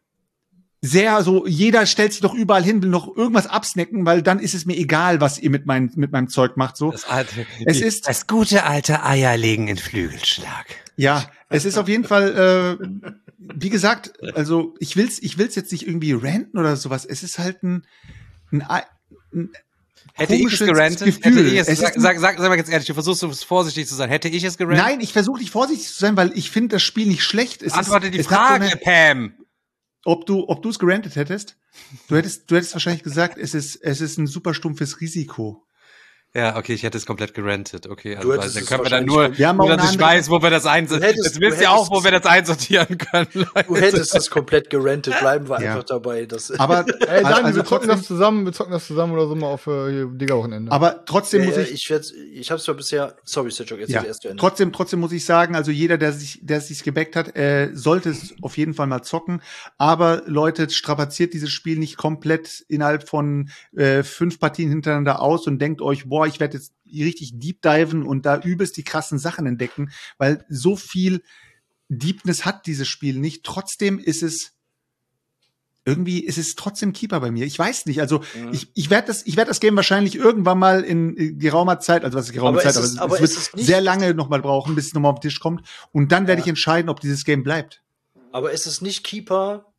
sehr so, jeder stellt sich doch überall hin, will noch irgendwas absnacken, weil dann ist es mir egal, was ihr mit, mein, mit meinem Zeug macht. So. Das, alte, Es die- ist- das gute alte Eierlegen in Flügelschlag. Ja, es ist auf jeden Fall, äh, wie gesagt, also ich will's, ich will's jetzt nicht irgendwie ranten oder sowas. Es ist halt ein, ein, ein Hätte ich es komisches gerantet? Gefühl. Hätte ich es, Es sag, ist- sag, sag, sag mal ganz ehrlich, du versuchst so vorsichtig zu sein. Hätte ich es gerantet? Nein, ich versuche nicht vorsichtig zu sein, weil ich finde das Spiel nicht schlecht. Es Antworte ist, die es hat so Frage, eine- Pam. ob du, ob du es gerantet hättest. Du hättest, du hättest wahrscheinlich gesagt, es ist, es ist ein super stumpfes Risiko. Ja, okay, ich hätte es komplett gerantet. Okay, also Du hättest dann es können wir dann nur, wahrscheinlich- Wir haben nur auch dass eine ich andere- weiß, wo wir das einsortieren. Du hättest- Jetzt wisst du ihr auch, hättest- wo wir das einsortieren können. Leute. Du hättest das komplett gerantet, bleiben wir Ja. einfach dabei. Das Aber, Ey, Daniel, also wir zocken trotzdem, das zusammen, wir zocken das zusammen oder so mal auf äh, hier Digger-Wochenende. aber trotzdem muss ja, ich, ich, werd, ich habe zwar bisher, sorry, Sitchok, jetzt ja, erst zu Ende. trotzdem, trotzdem muss ich sagen, also jeder, der sich, der sich gebackt hat, äh, sollte es auf jeden Fall mal zocken. Aber Leute, strapaziert dieses Spiel nicht komplett innerhalb von äh, fünf Partien hintereinander aus und denkt euch, boah, ich werde jetzt richtig deep diven und da übelst die krassen Sachen entdecken, weil so viel Deepness hat dieses Spiel nicht. Trotzdem ist es irgendwie ist es trotzdem Keeper bei mir. Ich weiß nicht. Also Mhm. ich, ich werde das, ich werde das Game wahrscheinlich irgendwann mal in äh, geraumer Zeit, also was ist geraume Aber Zeit, ist aber es- es, aber es wird ist es nicht- sehr lange noch mal brauchen, bis es nochmal auf den Tisch kommt. Und dann werde Ja. ich entscheiden, ob dieses Game bleibt. Aber ist es nicht Keeper,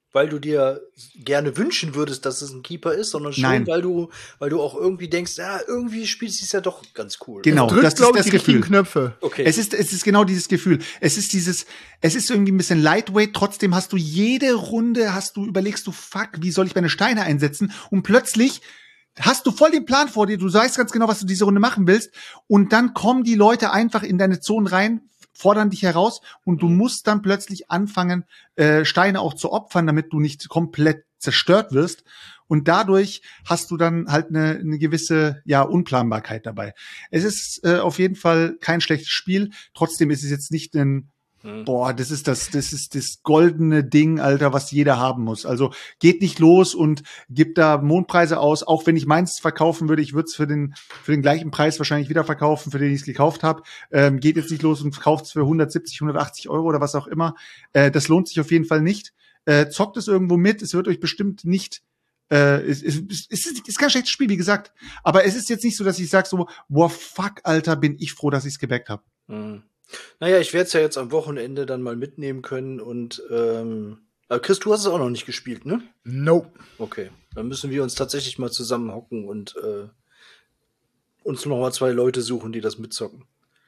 weil du dir gerne wünschen würdest, dass es ein Keeper ist, sondern schon, Nein. weil du, weil du auch irgendwie denkst, ja, irgendwie spielt es ja doch ganz cool. Genau, Drückt, das ist glaub ich, das die richtigen Gefühl. Knöpfe. Okay. Es ist, es ist genau dieses Gefühl. Es ist dieses, es ist irgendwie ein bisschen lightweight. Trotzdem hast du jede Runde, hast du, überlegst du, fuck, wie soll ich meine Steine einsetzen? Und plötzlich hast du voll den Plan vor dir. Du weißt ganz genau, was du diese Runde machen willst. Und dann kommen die Leute einfach in deine Zonen rein, fordern dich heraus und du musst dann plötzlich anfangen, äh, Steine auch zu opfern, damit du nicht komplett zerstört wirst. Und dadurch hast du dann halt eine, eine gewisse, ja, Unplanbarkeit dabei. Es ist äh, auf jeden Fall kein schlechtes Spiel. Trotzdem ist es jetzt nicht ein, Hm. boah, das ist das, das ist das goldene Ding, Alter, was jeder haben muss. Also geht nicht los und gibt da Mondpreise aus. Auch wenn ich meins verkaufen würde, ich würde es für den für den gleichen Preis wahrscheinlich wieder verkaufen, für den ich es gekauft habe. Ähm, geht jetzt nicht los und kauft es für hundertsiebzig, hundertachtzig Euro oder was auch immer. Äh, das lohnt sich auf jeden Fall nicht. Äh, zockt es irgendwo mit. Es wird euch bestimmt nicht Äh, es, es, es, es ist, ist kein schlechtes Spiel, wie gesagt. Aber es ist jetzt nicht so, dass ich sage so, boah, fuck, Alter, bin ich froh, dass ich es gebackt habe. Hm. Naja, ich werde es ja jetzt am Wochenende dann mal mitnehmen können und ähm, aber Chris, du hast es auch noch nicht gespielt, ne? Nope. Okay, dann müssen wir uns tatsächlich mal zusammenhocken und äh, uns noch mal zwei Leute suchen, die das mitzocken.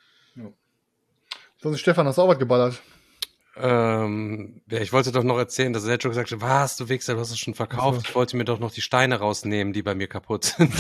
Sonst Stefan, hast du auch was geballert? Ähm, ja, ich wollte doch noch erzählen, dass Sergio gesagt hat, was, du Wichser, du hast es schon verkauft. Ach so. Ich wollte mir doch noch die Steine rausnehmen, die bei mir kaputt sind.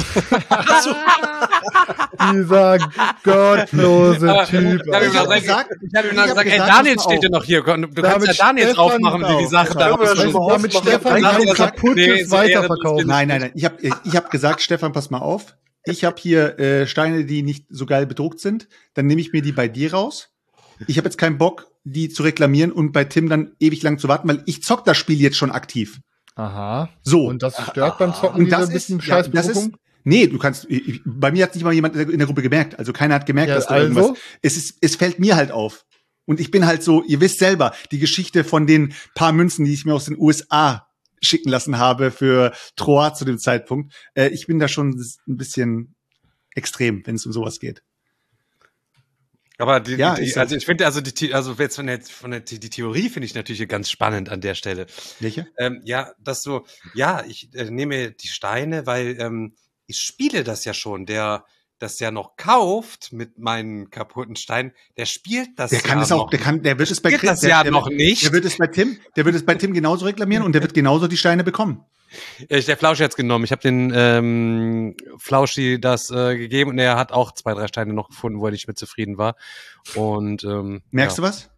Dieser gottlose Aber- Typ. Ich habe ihm Alter. noch gesagt, ich hab ihm noch gesagt, ey, Daniel steht ja noch hier. Du kannst Damit ja Daniel Stefan drauf machen, wie die auch. Sache da Ja, aber das Weißt schon du, mal damit aufmachen. Stefan Dann kein hat er gesagt, kaputtes nee, so weiterverkaufen. Nein, nein, nein. Ich habe ich hab gesagt, Stefan, pass mal auf. Ich habe hier äh, Steine, die nicht so geil bedruckt sind. Dann nehme ich mir die bei dir raus. Ich habe jetzt keinen Bock, die zu reklamieren und bei Tim dann ewig lang zu warten, weil ich zock das Spiel jetzt schon aktiv. Aha. So. Und das stört beim Zocken Und diese das ist, bisschen ja, das ist, Scheißbedruckung? nee, du kannst, ich, ich- bei mir hat nicht mal jemand in der Gruppe gemerkt. Also keiner hat gemerkt, Ja, dass da also? irgendwas, es ist, es fällt mir halt auf. Und ich bin halt so, ihr wisst selber, die Geschichte von den paar Münzen, die ich mir aus den U S A schicken lassen habe für Troyes zu dem Zeitpunkt. Äh, ich bin da schon ein bisschen extrem, wenn es um sowas geht. Aber die, Ja, die, ist also so. ich finde, also die, The- also jetzt von der, von der die Theorie finde ich natürlich ganz spannend an der Stelle. Welche? Ähm, ja, dass so, ja, ich äh, nehme die Steine, weil ähm, ich spiele das ja schon. Der das ja noch kauft mit meinen kaputten Steinen, der spielt das Der kann ja es auch, noch. der kann, der wird es bei Spielt Chris- das der, ja der, noch wird- nicht. Der wird es bei Tim, der wird es bei Tim genauso reklamieren und der wird genauso die Steine bekommen. Ja, der Flauschi hat's genommen. Ich habe den ähm, Flauschi das äh, gegeben und er hat auch zwei, drei Steine noch gefunden, wo er nicht mit zufrieden war. Und ähm, Merkst ja. du was?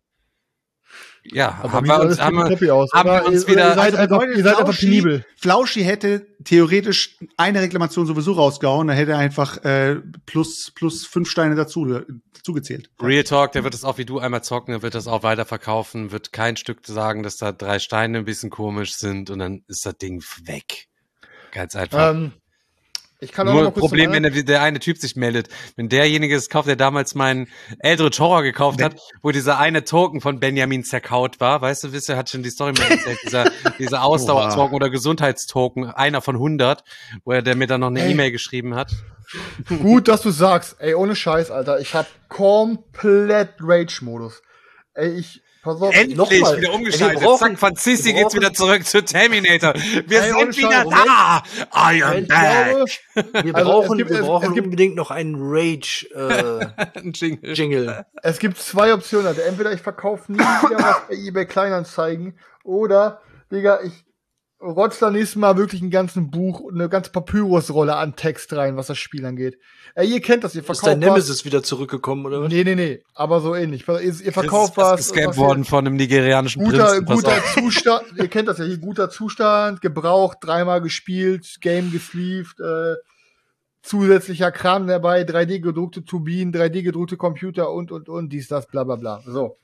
Ja, Aber haben wie wir sieht uns, alles haben wir, tippitoppi aus, haben oder? wir uns Ihr- wieder. ihr seid einfach, ihr seid einfach Flauschi- penibel. Flauschi hätte theoretisch eine Reklamation sowieso rausgehauen, da hätte er einfach äh, plus plus fünf Steine dazu zugezählt. Real Talk, der wird das auch wie du einmal zocken, der wird das auch weiterverkaufen, wird kein Stück sagen, dass da drei Steine ein bisschen komisch sind und dann ist das Ding weg. Ganz einfach. Ähm, ich kann auch noch Nur mal ein kurz Problem, zum wenn der, der eine Typ sich meldet. Wenn derjenige es kauft, der damals meinen Eldritch Horror gekauft hat, wo dieser eine Token von Benjamin zerkaut war, weißt du, wisst ihr, hat schon die Story mal erzählt, dieser, dieser Ausdauertoken oder Gesundheitstoken, einer von hundert, wo er der mir dann noch eine Ey. E-Mail geschrieben hat. Gut, dass du sagst. Ey, ohne Scheiß, Alter. Ich hab komplett Rage-Modus. Ey, ich, pass auf. Endlich nochmal. wieder umgeschaltet. Wir brauchen- Zack, von Sissy wir geht's brauchen- wieder zurück zu Terminator. Wir Ey, ohne sind wieder Scheiß, da! I am Ich back! glaube, Wir Also, brauchen, es gibt- wir es- brauchen es gibt- unbedingt noch einen Rage-Jingle. Ein Jingle. Jingle. es gibt zwei Optionen. Also entweder ich verkaufe nie wieder was bei eBay Kleinanzeigen oder, Digga, ich rotz da nächstes Mal wirklich ein ganzen Buch und eine ganze Papyrusrolle an Text rein, was das Spiel angeht. Ey, ihr kennt das, ihr Ist verkauft dein was. Nemesis wieder zurückgekommen, oder was? Nee, nee, nee, aber so ähnlich. Ihr, ihr verkauft Chris ist was. gescampt was worden von einem nigerianischen Guter, Prinzen. Pass guter auf. Zustand, ihr kennt das ja hier, guter Zustand, gebraucht, dreimal gespielt, Game gesleeved, äh, zusätzlicher Kram dabei, drei D gedruckte Turbinen, drei D gedruckte Computer und, und, und, dies, das, bla, bla, bla. So.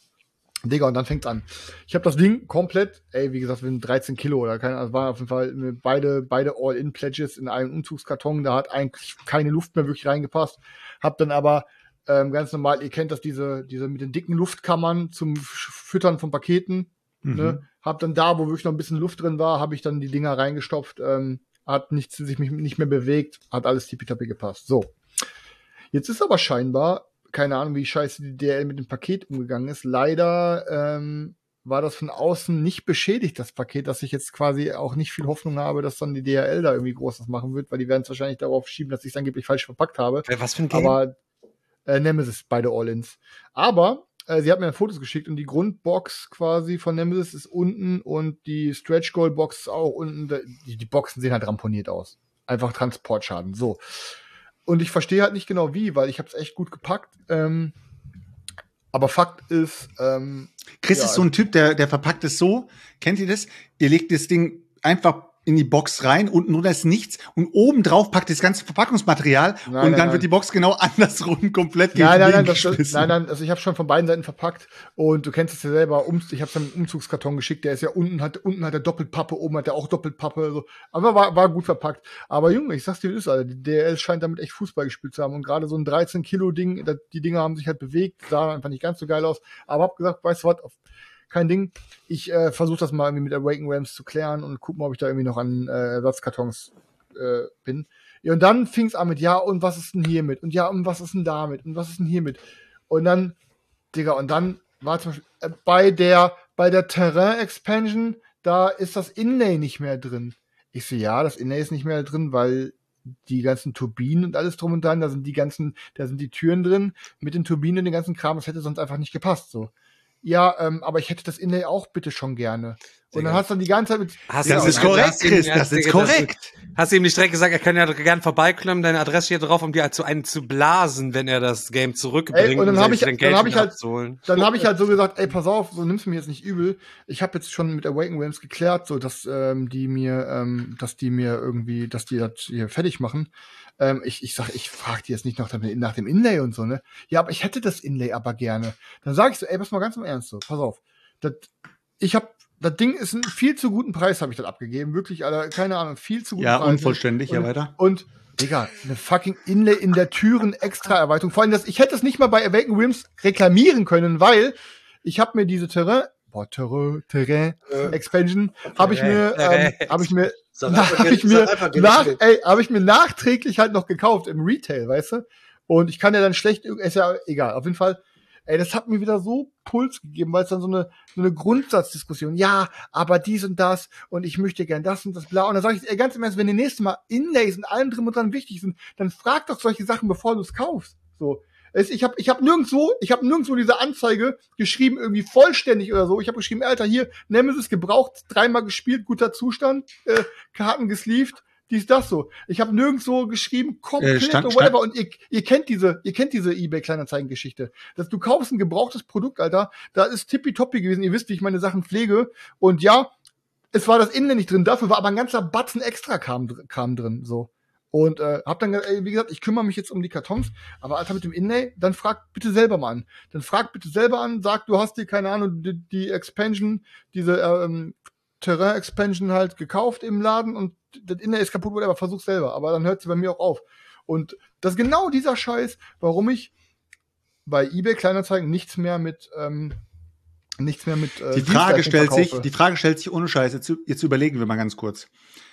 Digga, und dann fängt's an. Ich habe das Ding komplett, ey, wie gesagt, wir sind dreizehn Kilo oder keine, also waren auf jeden Fall äh, beide, beide All-In-Pledges in einem Umzugskarton, da hat eigentlich keine Luft mehr wirklich reingepasst. Hab dann aber ähm, ganz normal, ihr kennt das, diese, diese mit den dicken Luftkammern zum F- Füttern von Paketen. Mhm. Ne? Hab dann da, wo wirklich noch ein bisschen Luft drin war, habe ich dann die Dinger reingestopft, ähm, hat nichts, sich mich nicht mehr bewegt, hat alles tippitoppi gepasst. So. Jetzt ist aber scheinbar, keine Ahnung, wie scheiße die D H L mit dem Paket umgegangen ist, leider ähm, war das von außen nicht beschädigt, das Paket, dass ich jetzt quasi auch nicht viel Hoffnung habe, dass dann die D H L da irgendwie groß was machen wird, weil die werden es wahrscheinlich darauf schieben, dass ich es angeblich falsch verpackt habe. Was für ein Game? Aber äh, Nemesis, beide All-Ins. Aber äh, sie hat mir Fotos geschickt und die Grundbox quasi von Nemesis ist unten und die Stretch Goal Box ist auch unten. Die, die Boxen sehen halt ramponiert aus. Einfach Transportschaden. So. Und ich verstehe halt nicht genau wie, weil ich habe es echt gut gepackt. Ähm, aber Fakt ist, ähm, Chris ja, ist so ein Typ, der, der verpackt es so. Kennt ihr das? Ihr legt das Ding einfach in die Box rein, unten drunter ist nichts und oben drauf packt das ganze Verpackungsmaterial Nein, und nein, dann nein. wird die Box genau andersrum komplett gegen Nein, nein, nein, den das, das, geschmissen. nein, nein, also ich habe schon von beiden Seiten verpackt und du kennst es ja selber, um, ich habe es einen Umzugskarton geschickt, der ist ja unten, hat unten hat er Doppelpappe, oben hat er auch Doppelpappe, so. Aber war, war gut verpackt. Aber Junge, ich sag's dir, wie es ist, Alter, die D H L scheint damit echt Fußball gespielt zu haben und gerade so ein dreizehn Kilo Ding, das, die Dinger haben sich halt bewegt, sahen einfach nicht ganz so geil aus, aber hab gesagt, weißt du was, kein Ding. Ich äh, versuche das mal irgendwie mit Awaken Realms zu klären und gucken, ob ich da irgendwie noch an äh, Ersatzkartons äh, bin. Ja, und dann fing es an mit, ja, und was ist denn hier mit? Und ja, und was ist denn damit? Und was ist denn hier mit? Und dann, Digga, und dann war zum Beispiel äh, bei der, bei der Terrain-Expansion, da ist das Inlay nicht mehr drin. Ich so, ja, das Inlay ist nicht mehr drin, weil die ganzen Turbinen und alles drum und dran, da sind die ganzen, da sind die Türen drin mit den Turbinen und den ganzen Kram, das hätte sonst einfach nicht gepasst, so. Ja, ähm, aber ich hätte das Inlay auch bitte schon gerne. Und dann hast du dann die ganze Zeit mit... Hast Das du- ist korrekt, hast du ihm- Chris, hast das du- ist korrekt. Hast du ihm nicht direkt gesagt, er kann ja gern vorbeikommen, deine Adresse hier drauf, um dir zu einen zu blasen, wenn er das Game zurückbringt, Ey, und dann um hab sich ich- dein dann Geld hab ich wieder halt- abzuholen. Dann habe ich halt so gesagt, ey, pass auf, so nimm's mir jetzt nicht übel. Ich habe jetzt schon mit Awaken Realms geklärt, so dass ähm, die mir, ähm, dass die mir irgendwie, dass die das hier fertig machen. Ähm, ich, ich sag, ich frage die jetzt nicht nach dem, nach dem Inlay und so, ne? Ja, aber ich hätte das Inlay aber gerne. Dann sage ich so, ey, pass mal ganz im Ernst so, pass auf. Das, ich habe, das Ding ist einen viel zu guten Preis, habe ich das abgegeben. Wirklich, Alter, keine Ahnung, viel zu guten Ja, Preis. unvollständig, ja, und, weiter. Und, Digga, eine fucking Inlay in der Türen-Extra-Erweiterung. Vor allem, das, ich hätte es nicht mal bei Awaken Realms reklamieren können, weil ich habe mir diese Terrain, boah, Terrain, Terrain, Expansion, habe ich mir, ähm, habe ich mir, Sag na, einfach, habe ich sag mir, einfach, nach, Geld. ey, habe ich mir nachträglich halt noch gekauft im Retail, weißt du? Und ich kann ja dann schlecht, ist ja egal, auf jeden Fall. Ey, das hat mir wieder so Puls gegeben, weil es dann so eine, so eine Grundsatzdiskussion, ja, aber dies und das und ich möchte gern das und das, bla. Und dann sage ich, ey, ganz im Ernst, wenn die nächste Mal Inlays und allem drin und dran wichtig sind, dann frag doch solche Sachen, bevor du es kaufst. So. Es, ich habe ich hab nirgendwo, ich habe nirgendwo diese Anzeige geschrieben, irgendwie vollständig oder so. Ich habe geschrieben, Alter, hier, Nemesis gebraucht, dreimal gespielt, guter Zustand, äh, Karten gesleeved, dies, das so. Ich habe nirgendwo geschrieben, komplett Äh, stand- oder whatever. Und ihr, ihr kennt diese, ihr kennt diese eBay-Kleinanzeigen-Geschichte. Dass du kaufst ein gebrauchtes Produkt, Alter, da ist tippitoppi gewesen. Ihr wisst, wie ich meine Sachen pflege. Und ja, es war das Innen nicht drin, dafür war aber ein ganzer Batzen extra Kram, dr- Kram drin, so. Und äh, hab dann, gesagt, ey, wie gesagt, ich kümmere mich jetzt um die Kartons, aber Alter, mit dem Inlay, dann frag bitte selber mal an. Dann frag bitte selber an, sag, du hast dir, keine Ahnung, die, die Expansion, diese ähm, Terrain-Expansion halt gekauft im Laden und das Inlay ist kaputt, whatever, versuch selber. Aber dann hört sie bei mir auch auf. Und das ist genau dieser Scheiß, warum ich bei eBay Kleinanzeigen nichts mehr mit ähm, nichts mehr mit äh, Die Frage Dienstleistungen stellt sich, verkaufe. die Frage stellt sich ohne Scheiß. Jetzt, jetzt überlegen wir mal ganz kurz.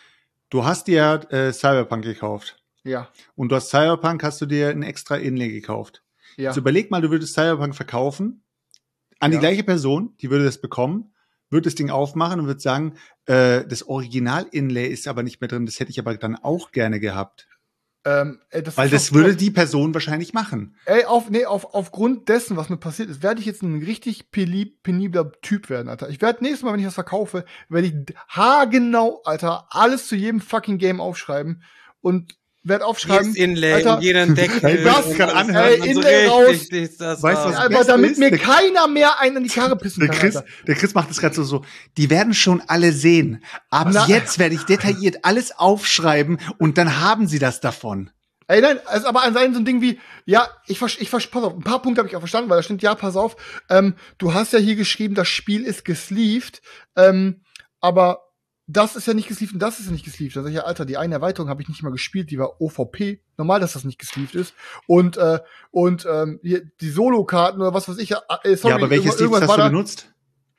Du hast dir äh, Cyberpunk gekauft Ja, und du hast Cyberpunk, hast du dir ein extra Inlay gekauft. ja. Jetzt überleg mal, du würdest Cyberpunk verkaufen an die Ja. gleiche Person, die würde das bekommen, würde das Ding aufmachen und würde sagen, äh, das Original-Inlay ist aber nicht mehr drin, das hätte ich aber dann auch gerne gehabt. Ähm, ey, das Weil ist das doch- würde die Person wahrscheinlich machen. Ey, auf, nee, auf, aufgrund dessen, was mir passiert ist, werde ich jetzt ein richtig peli- penibler Typ werden, Alter. Ich werde nächstes Mal, wenn ich das verkaufe, werde ich d- haargenau, Alter, alles zu jedem fucking Game aufschreiben und werde aufschreiben, Jedes Inlay Alter, und jeden Deckel. Ey, das und kann alles anhören. dran und Ey, so Inlay richtig raus. dies, das, Weißt du, das. was- aber Beste damit ist, mir der- keiner mehr einen an die Karre pissen Der kann, Chris, Alter. der Chris macht das gerade so, so, die werden schon alle sehen. Aber Na- jetzt werde ich detailliert alles aufschreiben und dann haben sie das davon. Ey, nein, also aber an sein so ein Ding wie, ja, ich versch, ich versch, pass auf, ein paar Punkte habe ich auch verstanden, weil da stimmt, ja, pass auf, ähm, du hast ja hier geschrieben, das Spiel ist gesleeved, ähm, aber das ist ja nicht gesleeved und das ist ja nicht gesleeved. Da sag ich ja, Alter, die eine Erweiterung habe ich nicht mal gespielt, die war O V P. Normal, dass das nicht gesleeved ist. Und, äh, und ähm, hier, die Solo-Karten oder was weiß ich, äh, sorry, ja, aber welches irgendwas Sleeves hast war du da. benutzt?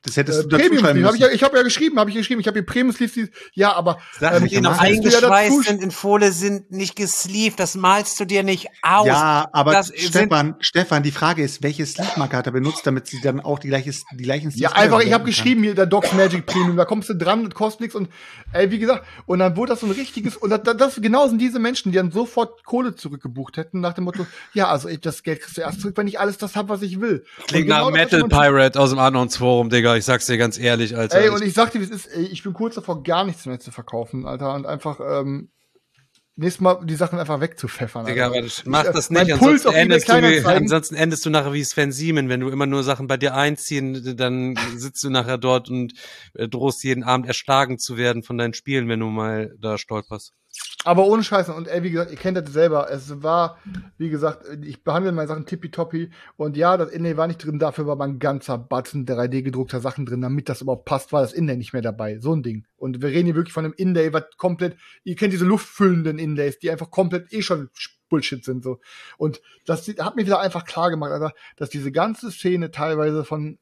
Das hättest Äh, du dazu Premium schreiben Sleeve. Hab ich, ja, müssen. ich habe ja geschrieben, habe ich geschrieben. Ich habe hier Premium Sleeve. Ja, aber Sachen, ähm, die noch das musst du ja dazu- eingeschweißt sind in Folie, sind nicht gesleeved. Das malst du dir nicht aus. Ja, aber Das sind- Stefan, Stefan, die Frage ist, welche Sleeve-Marke hat er benutzt, damit sie dann auch die, gleiche, die gleichen Ja, Sleeves einfach, ich verwenden habe kann? geschrieben, hier der Docs Magic Premium, da kommst du dran, das kostet nichts und ey, wie gesagt, und dann wurde das so ein richtiges, und das, das genau sind diese Menschen, die dann sofort Kohle zurückgebucht hätten, nach dem Motto, ja, also ich, das Geld kriegst du erst zurück, wenn ich alles das hab, was ich will. Klingt Und genau nach das, was Metal man- Pirate aus dem Anons-Forum, Digga. Ich sag's dir ganz ehrlich, Alter. Ey, und ich sag dir, wie es ist, ey, ich bin kurz davor, gar nichts mehr zu verkaufen, Alter, und einfach, ähm, nächstes Mal die Sachen einfach wegzupfeffern. Digga, Alter. aber das- mach das Mein nicht, Puls ansonsten auf eBay endest, du, Kleinanzeigen. ansonsten endest du nachher wie Sven Siemen, wenn du immer nur Sachen bei dir einziehen, dann sitzt du nachher dort und äh, drohst jeden Abend erschlagen zu werden von deinen Spielen, wenn du mal da stolperst. Aber ohne Scheiße. Und ey, wie gesagt, ihr kennt das selber. Es war, wie gesagt, ich behandle meine Sachen tippitoppi. Und ja, das Inlay war nicht drin. Dafür war mal ein ganzer Batzen drei D gedruckter Sachen drin. Damit das überhaupt passt, war das Inlay nicht mehr dabei. So ein Ding. Und wir reden hier wirklich von einem Inlay, was komplett, ihr kennt diese luftfüllenden Inlays, die einfach komplett eh schon Bullshit sind, so. Und das hat mir wieder einfach klar gemacht, Alter, dass diese ganze Szene teilweise von,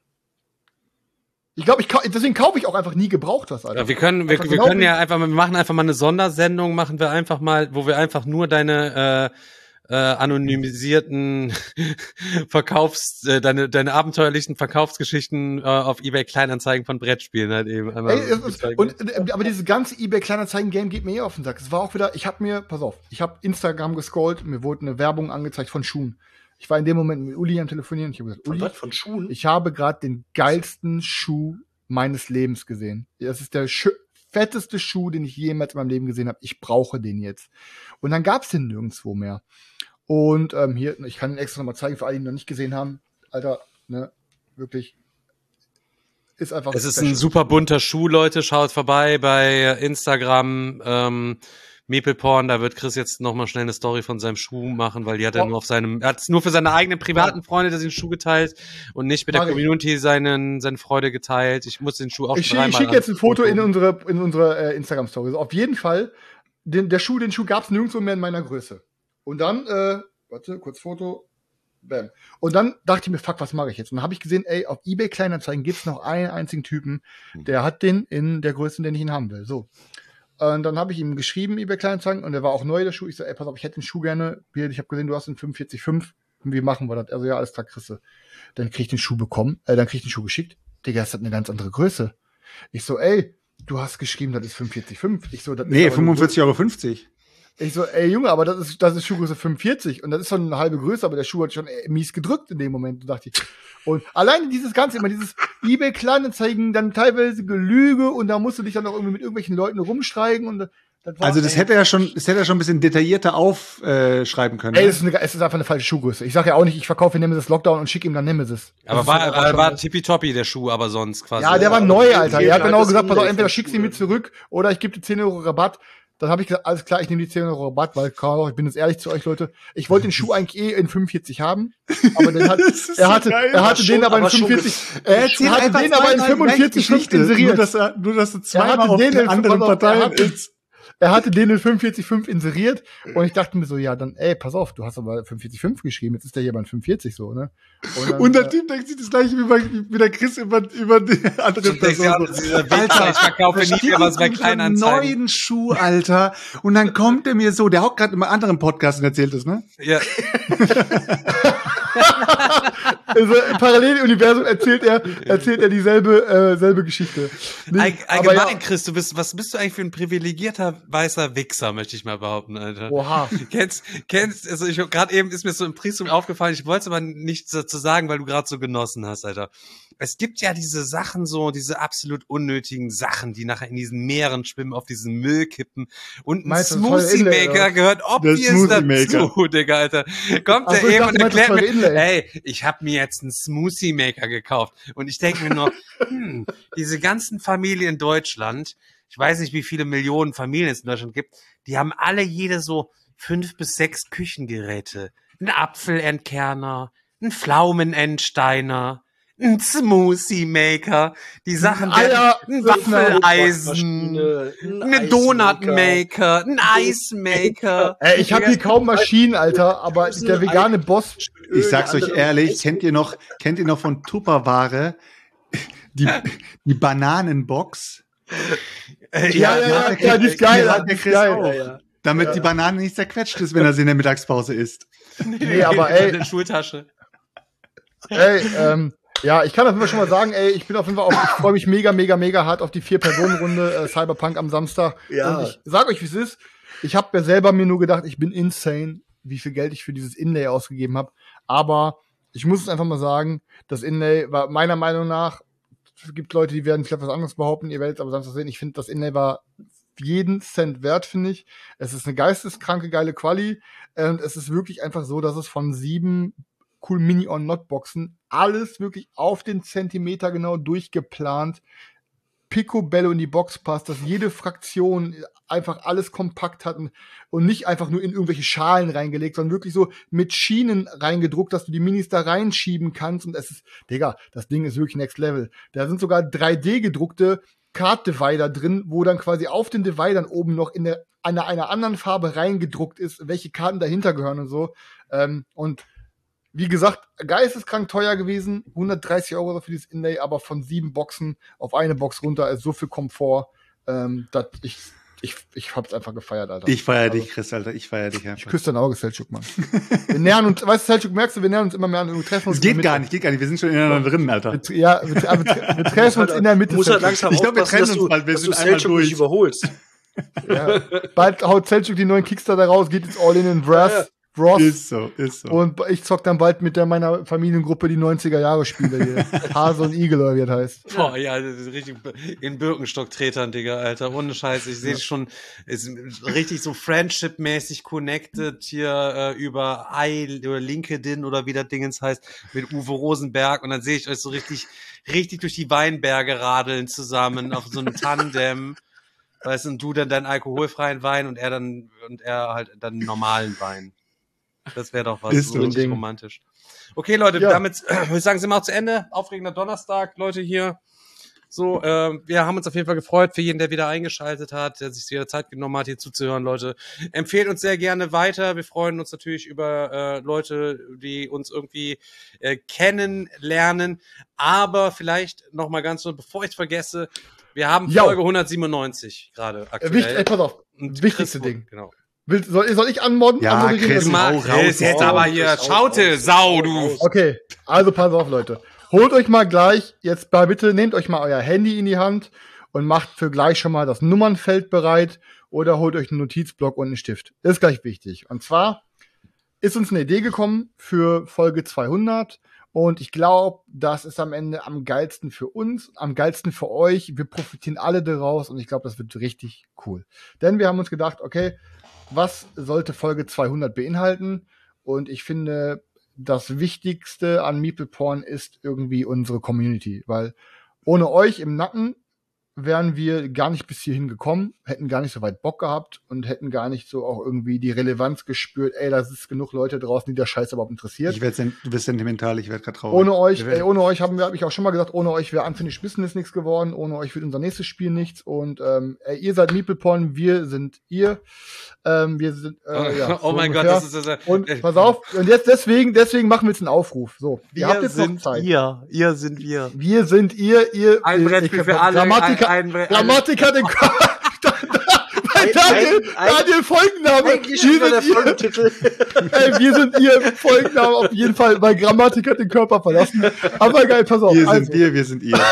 ich glaube, ich kau- deswegen kaufe ich auch einfach nie gebraucht was, Alter. Ja, wir können, wir, Einfach wir genau können wie- ja einfach, mal- wir machen einfach mal eine Sondersendung, machen wir einfach mal, wo wir einfach nur deine äh, äh, anonymisierten Verkaufs, äh, deine, deine abenteuerlichen Verkaufsgeschichten äh, auf eBay Kleinanzeigen von Brettspielen halt eben einmal. Ey, es ist, und, äh, aber dieses ganze eBay Kleinanzeigen-Game geht mir eh auf den Sack. Es war auch wieder, ich habe mir, pass auf, ich habe Instagram gescrollt, mir wurde eine Werbung angezeigt von Schuhen. Ich war in dem Moment mit Uli am Telefonieren. Ich habe gesagt, Von Uli, was? Von Schuhen? ich habe gerade den geilsten Schuh meines Lebens gesehen. Das ist der schö- fetteste Schuh, den ich jemals in meinem Leben gesehen habe. Ich brauche den jetzt. Und dann gab's den nirgendwo mehr. Und ähm, hier, ich kann ihn extra nochmal zeigen, für alle, die ihn noch nicht gesehen haben. Alter, ne, wirklich. Ist einfach. Es ist special. ein super bunter Schuh, Leute. Schaut vorbei bei Instagram. Ähm, Meepleporn, da wird Chris jetzt nochmal schnell eine Story von seinem Schuh machen, weil die hat er Oh. nur auf seinem, er hat es nur für seine eigenen privaten Freunde den Schuh geteilt und nicht mit der Mach ich. Community seinen, seine Freude geteilt. Ich muss den Schuh auch Ich, schon schick- ich dreimal schicke jetzt ein Foto in angucken. unsere, in unsere äh, Instagram-Story. Auf jeden Fall, den, der Schuh, den Schuh gab's nirgendwo mehr in meiner Größe. Und dann, äh, warte, kurz Foto. Bam. Und dann dachte ich mir, fuck, was mache ich jetzt? Und dann habe ich gesehen, ey, auf eBay Kleinanzeigen gibt's noch einen einzigen Typen, der hat den in der Größe, in der ich ihn haben will. So. Und dann habe ich ihm geschrieben, eBay Kleinanzeigen, und der war auch neu, der Schuh. Ich so, ey, pass auf, ich hätte den Schuh gerne. Ich habe gesehen, du hast den fünfundvierzig Komma fünf. Wie machen wir das? Also ja, alles klar, kriegst du. Dann krieg ich den Schuh bekommen, äh, dann krieg ich den Schuh geschickt. Digga, das hat eine ganz andere Größe. Ich so, ey, du hast geschrieben, das ist fünfundvierzig Komma fünf. Ich so, das ist Nee, aber nur- fünfundvierzig Euro fünfzig. Ich so, ey Junge, aber das ist, das ist Schuhgröße fünfundvierzig und das ist schon eine halbe Größe, aber der Schuh hat schon ey, mies gedrückt in dem Moment, dachte ich. Und alleine dieses Ganze, immer dieses eBay Kleinanzeigen, dann teilweise Gelüge und da musst du dich dann auch irgendwie mit irgendwelchen Leuten rumstreigen und das war, Also das ey, hätte er schon, das hätte er schon ein bisschen detaillierter aufschreiben können. Ey, ne? es ist, eine, es ist einfach eine falsche Schuhgröße. Ich sage ja auch nicht, ich verkaufe Nemesis Lockdown und schicke ihm dann Nemesis. Das Aber ist war, halt einfach war, schon- war tippitoppi der Schuh, aber sonst quasi. Ja, der war neu, Alter. Er hat genau das gesagt, pass auf, Inlay entweder von schickst du ihn Schuhe. mir zurück oder ich gebe dir zehn Euro Rabatt. Dann habe ich gesagt, alles klar, ich nehme die zehn Euro Rabatt, weil Karl, ich bin jetzt ehrlich zu euch, Leute. Ich wollte den Schuh eigentlich eh in fünfundvierzig haben, aber den hat, Das ist er so hatte, geil. er hatte Schon, den aber in aber schon fünfundvierzig, Er er erzählt hatte einfach den aber in zweimal fünfundvierzig Komma fünf Geschichte, nur inseriert. dass er, nur dass du Er zweimal hatte auf den den in- anderen pass auf, er Parteien hatte- ist. Er hatte den in fünfundvierzig Komma fünf inseriert und ich dachte mir so, ja, dann, ey, pass auf, du hast aber fünfundvierzig Komma fünf geschrieben, jetzt ist der hier bei fünfundvierzig so, ne? dann, Und der äh, Typ denkt sich das gleiche wie, bei, wie der Chris über, über die andere Du denkst ja, Person. dieser Wichser, ich verkaufe nie mehr was bei Kleinanzeigen. neuen Schuh, Alter. Und dann kommt er mir so, der hockt gerade in einem anderen Podcast und erzählt das, ne? Ja. Also im Paralleluniversum erzählt er, erzählt er dieselbe äh, selbe Geschichte. Nee, All, aber allgemein, ja, Chris, du bist, was bist du eigentlich für ein privilegierter weißer Wichser, möchte ich mal behaupten, Alter. oha. Kennst, kennst, also ich gerade eben ist mir so im Priestum aufgefallen, ich wollte es aber nicht dazu sagen, weil du gerade so genossen hast, Alter. Es gibt ja diese Sachen so, diese absolut unnötigen Sachen, die nachher in diesen Meeren schwimmen, auf diesen Müllkippen. Und ein Meinst du das teure Smoothie Inlay, Maker oder? gehört obvious Smoothie Maker. dazu, Digga, Alter. Kommt Ach der so, ich eben dachte, und du meinst das erklärt teure mir, Inlay. ey, ich habe mir jetzt einen Smoothie Maker gekauft. Und ich denke mir nur, hm, diese ganzen Familien in Deutschland, ich weiß nicht, wie viele Millionen Familien es in Deutschland gibt, die haben alle jede so fünf bis sechs Küchengeräte. Ein Apfelentkerner, ein Pflaumenentsteiner, ein Smoothie Maker, die Sachen, Eier- werden- ein Waffeleisen, Waschmaschine, ein ein Eismaker. Donut Maker, ein Eismaker. Ey, ich habe hier kaum Maschinen, Alter, aber der vegane Boss, Ich sag's euch andere ehrlich, Eis- kennt ihr noch, kennt ihr noch von Tupperware die, die Bananenbox. Ja, ja, ja, ja, die ist geil. Die hat der die ist Chris geil. auch. Ja, ja. Damit Ja. die Banane nicht zerquetscht ist, wenn er sie in der Mittagspause isst. Nee, aber ey, In der Schultasche. ey, ähm, ja, ich kann auf jeden Fall schon mal sagen, ey, ich bin auf jeden Fall auch, ich freue mich mega, mega, mega hart auf die Vier-Personen-Runde äh, Cyberpunk am Samstag. Ja. Und ich sag euch, wie es ist. Ich habe mir selber mir nur gedacht, ich bin insane, wie viel Geld ich für dieses Inlay ausgegeben habe. Aber ich muss es einfach mal sagen, das Inlay war meiner Meinung nach, es gibt Leute, die werden vielleicht was anderes behaupten, ihr werdet es aber Samstag sehen. Ich finde, das Inlay war jeden Cent wert, finde ich. Es ist eine geisteskranke, geile Quali. Und es ist wirklich einfach so, dass es von sieben cool Mini-on-Not-Boxen alles wirklich auf den Zentimeter genau durchgeplant, picobello in die Box passt, dass jede Fraktion einfach alles kompakt hat und, und nicht einfach nur in irgendwelche Schalen reingelegt, sondern wirklich so mit Schienen reingedruckt, dass du die Minis da reinschieben kannst. Und es ist, Digga, das Ding ist wirklich next level. Da sind sogar drei D gedruckte Card-Divider drin, wo dann quasi auf den Dividern oben noch in der, einer, einer anderen Farbe reingedruckt ist, welche Karten dahinter gehören und so. Ähm, und wie gesagt, geisteskrank teuer gewesen, hundertdreißig Euro für dieses Inlay, aber von sieben Boxen auf eine Box runter ist so viel Komfort, ähm, dass ich, ich, ich hab's einfach gefeiert, Alter. Ich feiere Also, dich, Chris, Alter. Ich feiere dich Ich einfach. küsse dein Auge, Selçuk, Mann. Wir nähern uns, weißt du, Selçuk, merkst du, wir nähern uns immer mehr an, wir treffen uns Es in der geht Mitte. gar nicht, geht gar nicht. Wir sind schon ineinander drin, Alter. Wir, ja, wir, wir, wir treffen uns in der Mitte. Du musst halt Selçuk. langsam Ich glaub, wir aufpassen, trennen dass uns du, bald. Wir dass du sind einmal Selchuk durch. nicht überholst. Ja. Bald haut Selçuk die neuen Kickstarter raus, geht jetzt all in in Brass. Ja, ja. Ross. Ist so, ist so. Und ich zock dann bald mit der meiner Familiengruppe die neunziger-Jahre-Spiele hier. Hase und Igel, oder wie das heißt. Boah, ja, das ist richtig in Birkenstock-Tretern, Digga, Alter. Ohne Scheiß. Ich sehe schon, ist richtig so Friendship-mäßig connected hier äh, über I oder LinkedIn oder wie das Dingens heißt, mit Uwe Rosenberg. Und dann sehe ich euch so richtig, richtig durch die Weinberge radeln zusammen auf so einem Tandem. Weißt du, und du dann deinen alkoholfreien Wein und er dann, und er halt dann einen normalen Wein. Das wäre doch was, Ist so so. richtig Ding. romantisch. Okay, Leute, Ja. damit äh, würde ich sagen, sind wir auch zu Ende. Aufregender Donnerstag, Leute, hier. So, äh, wir haben uns auf jeden Fall gefreut für jeden, der wieder eingeschaltet hat, der sich wieder Zeit genommen hat, hier zuzuhören, Leute. Empfehlt uns sehr gerne weiter. Wir freuen uns natürlich über äh, Leute, die uns irgendwie äh, kennenlernen. Aber vielleicht noch mal ganz so, bevor ich es vergesse, wir haben Jo. Folge hundertsiebenundneunzig gerade Äh, aktuell. wichtig, ey, pass auf. Und Wichtigste Chris- Ding. Genau. Will, soll, soll ich anmodden? Ja, anmoderieren? Chris, Oder Mal, hau raus, Chris, jetzt hau aber raus, hier, hau Schaute, raus, Sau, hau du. raus. Okay, also pass auf, Leute. Holt euch mal gleich, jetzt mal bitte, nehmt euch mal euer Handy in die Hand und macht für gleich schon mal das Nummernfeld bereit oder holt euch einen Notizblock und einen Stift. Das ist gleich wichtig. Und zwar ist uns eine Idee gekommen für Folge zweihundert und ich glaube, das ist am Ende am geilsten für uns, am geilsten für euch. Wir profitieren alle daraus und ich glaube, das wird richtig cool. Denn wir haben uns gedacht, okay, was sollte Folge zweihundert beinhalten? Und ich finde, das Wichtigste an Meeple Porn ist irgendwie unsere Community, weil ohne euch im Nacken wären wir gar nicht bis hierhin gekommen, hätten gar nicht so weit Bock gehabt und hätten gar nicht so auch irgendwie die Relevanz gespürt, ey, da ist genug Leute draußen, die der Scheiß überhaupt interessiert. Ich werd sen du bist sentimental, ich werde gerade traurig. Ohne euch, Wir ey, werden- ohne euch haben wir, habe ich auch schon mal gesagt, ohne euch wäre Unfinished Business nichts geworden, ohne euch wird unser nächstes Spiel nichts und ähm, ey, ihr seid Meeple Porn, wir sind ihr, ähm, wir sind, äh, ja, Oh so mein Gott, ungefähr. das ist das. Und pass auf, und jetzt deswegen, deswegen machen wir jetzt einen Aufruf. So, ihr habt jetzt noch Zeit. ihr, ihr sind wir. Wir sind ihr, ihr. Ein ihr- Brettspiel ich- für alle, Grammatiker, ein- ein- Grammatiker, den Bei Ein- Daniel, ein- ein- Daniel Folgenname. Eigentlich schon wieder der Wir sind, ihr, Folgentitel. ey, wir sind ihr Folgenname auf jeden Fall, weil Grammatiker den Körper verlassen. Aber geil, pass auf. Wir Also, sind wir, wir sind ihr.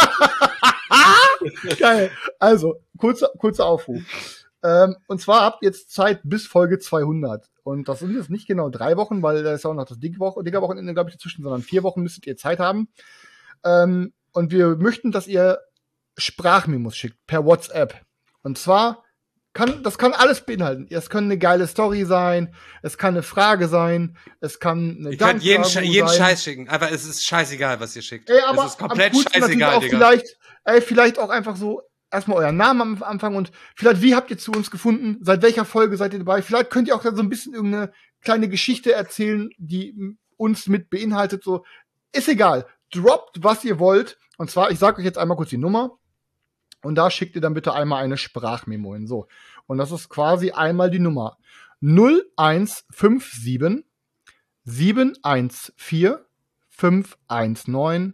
geil. Also, kurzer, kurzer Aufruf. Ähm, und zwar habt ihr jetzt Zeit bis Folge zweihundert. Und das sind jetzt nicht genau drei Wochen, weil da ist ja auch noch das Digger-Woche- Digger-Wochenende, glaube ich, dazwischen, sondern vier Wochen müsstet ihr Zeit haben. Ähm, und wir möchten, dass ihr Sprachmemos schickt per WhatsApp. Und zwar kann, das kann alles beinhalten. Es kann eine geile Story sein, es kann eine Frage sein, es kann eine Ihr könnt jeden, Danksagung Sche- jeden sein. Scheiß schicken. Aber es ist scheißegal, was ihr schickt. Ey, aber es ist komplett am coolsten natürlich scheißegal, auch Digga. vielleicht, ey, vielleicht auch einfach so erstmal euren Namen am Anfang und vielleicht, wie habt ihr zu uns gefunden? Seit welcher Folge seid ihr dabei? Vielleicht könnt ihr auch so ein bisschen irgendeine kleine Geschichte erzählen, die m, uns mit beinhaltet. So, ist egal. Droppt, was ihr wollt. Und zwar, ich sage euch jetzt einmal kurz die Nummer. Und da schickt ihr dann bitte einmal eine Sprachmemo hin. So. Und das ist quasi einmal die Nummer null eins fünf sieben sieben eins vier fünf eins neun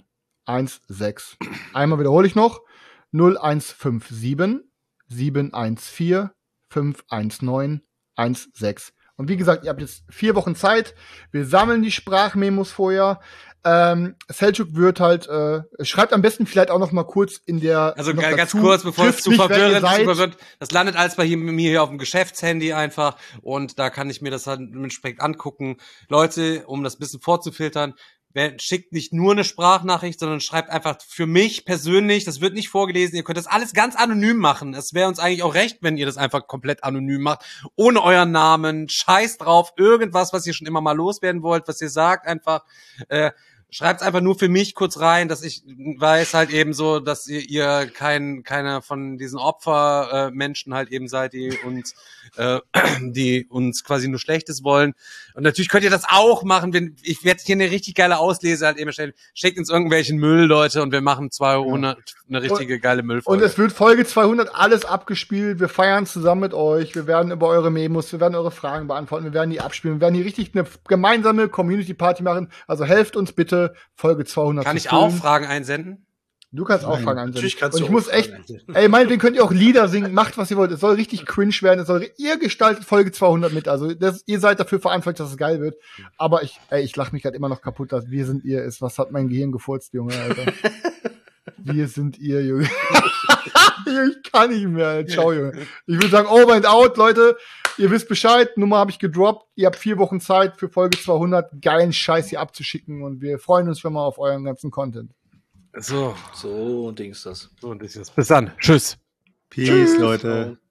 eins sechs. Einmal wiederhole ich noch. null eins fünf sieben sieben eins vier fünf eins neun eins sechs. Und wie gesagt, ihr habt jetzt vier Wochen Zeit. Wir sammeln die Sprachmemos vorher. Ähm, Selçuk wird halt, äh, schreibt am besten vielleicht auch noch mal kurz in der. Also noch ganz dazu, kurz, bevor es zu schriftlich, wer ihr verwirrend seid. zu verwirrend, das landet alles bei mir hier auf dem Geschäftshandy einfach und da kann ich mir das halt entsprechend angucken. Leute, um das ein bisschen vorzufiltern, wer schickt nicht nur eine Sprachnachricht, sondern schreibt einfach für mich persönlich, das wird nicht vorgelesen, ihr könnt das alles ganz anonym machen. Es wäre uns eigentlich auch recht, wenn ihr das einfach komplett anonym macht, ohne euren Namen, scheiß drauf, irgendwas, was ihr schon immer mal loswerden wollt, was ihr sagt, einfach, äh, schreibt's einfach nur für mich kurz rein, dass ich weiß halt eben so, dass ihr, ihr kein keiner von diesen Opfer äh, Menschen halt eben seid, die uns äh, die uns quasi nur Schlechtes wollen. Und natürlich könnt ihr das auch machen, wenn ich werde hier eine richtig geile Auslese halt eben erstellen. Schickt uns irgendwelchen Müll, Leute, und wir machen zweihundert ja. eine richtige geile Müllfolge. Und es wird Folge zweihundert alles abgespielt. Wir feiern zusammen mit euch. Wir werden über eure Memos, wir werden eure Fragen beantworten, wir werden die abspielen, wir werden hier richtig eine gemeinsame Community Party machen. Also helft uns bitte, Folge zweihundert Kann zu ich auch füllen. Fragen einsenden? Du kannst auch Nein. Fragen einsenden. Natürlich kannst und du ich auch muss Fragen echt, einsenden. ey, meinetwegen könnt ihr auch Lieder singen, macht was ihr wollt. Es soll richtig cringe werden. Es soll, ihr gestaltet Folge zweihundert mit. Also das, ihr seid dafür verantwortlich, dass es geil wird. Aber ich, ey, ich lache mich gerade immer noch kaputt, dass wir sind ihr ist. Was hat mein Gehirn gefurzt, Junge, Alter? Wir sind ihr, Junge. Ich kann nicht mehr. Alter. Ciao, Junge. Ich würde sagen, over and out, Leute. Ihr wisst Bescheid. Nummer habe ich gedroppt. Ihr habt vier Wochen Zeit für Folge zweihundert geilen Scheiß hier abzuschicken. Und wir freuen uns schon mal auf euren ganzen Content. So, So, und Ding ist das. so und ist das. Bis dann. Tschüss. Peace, Tschüss. Leute.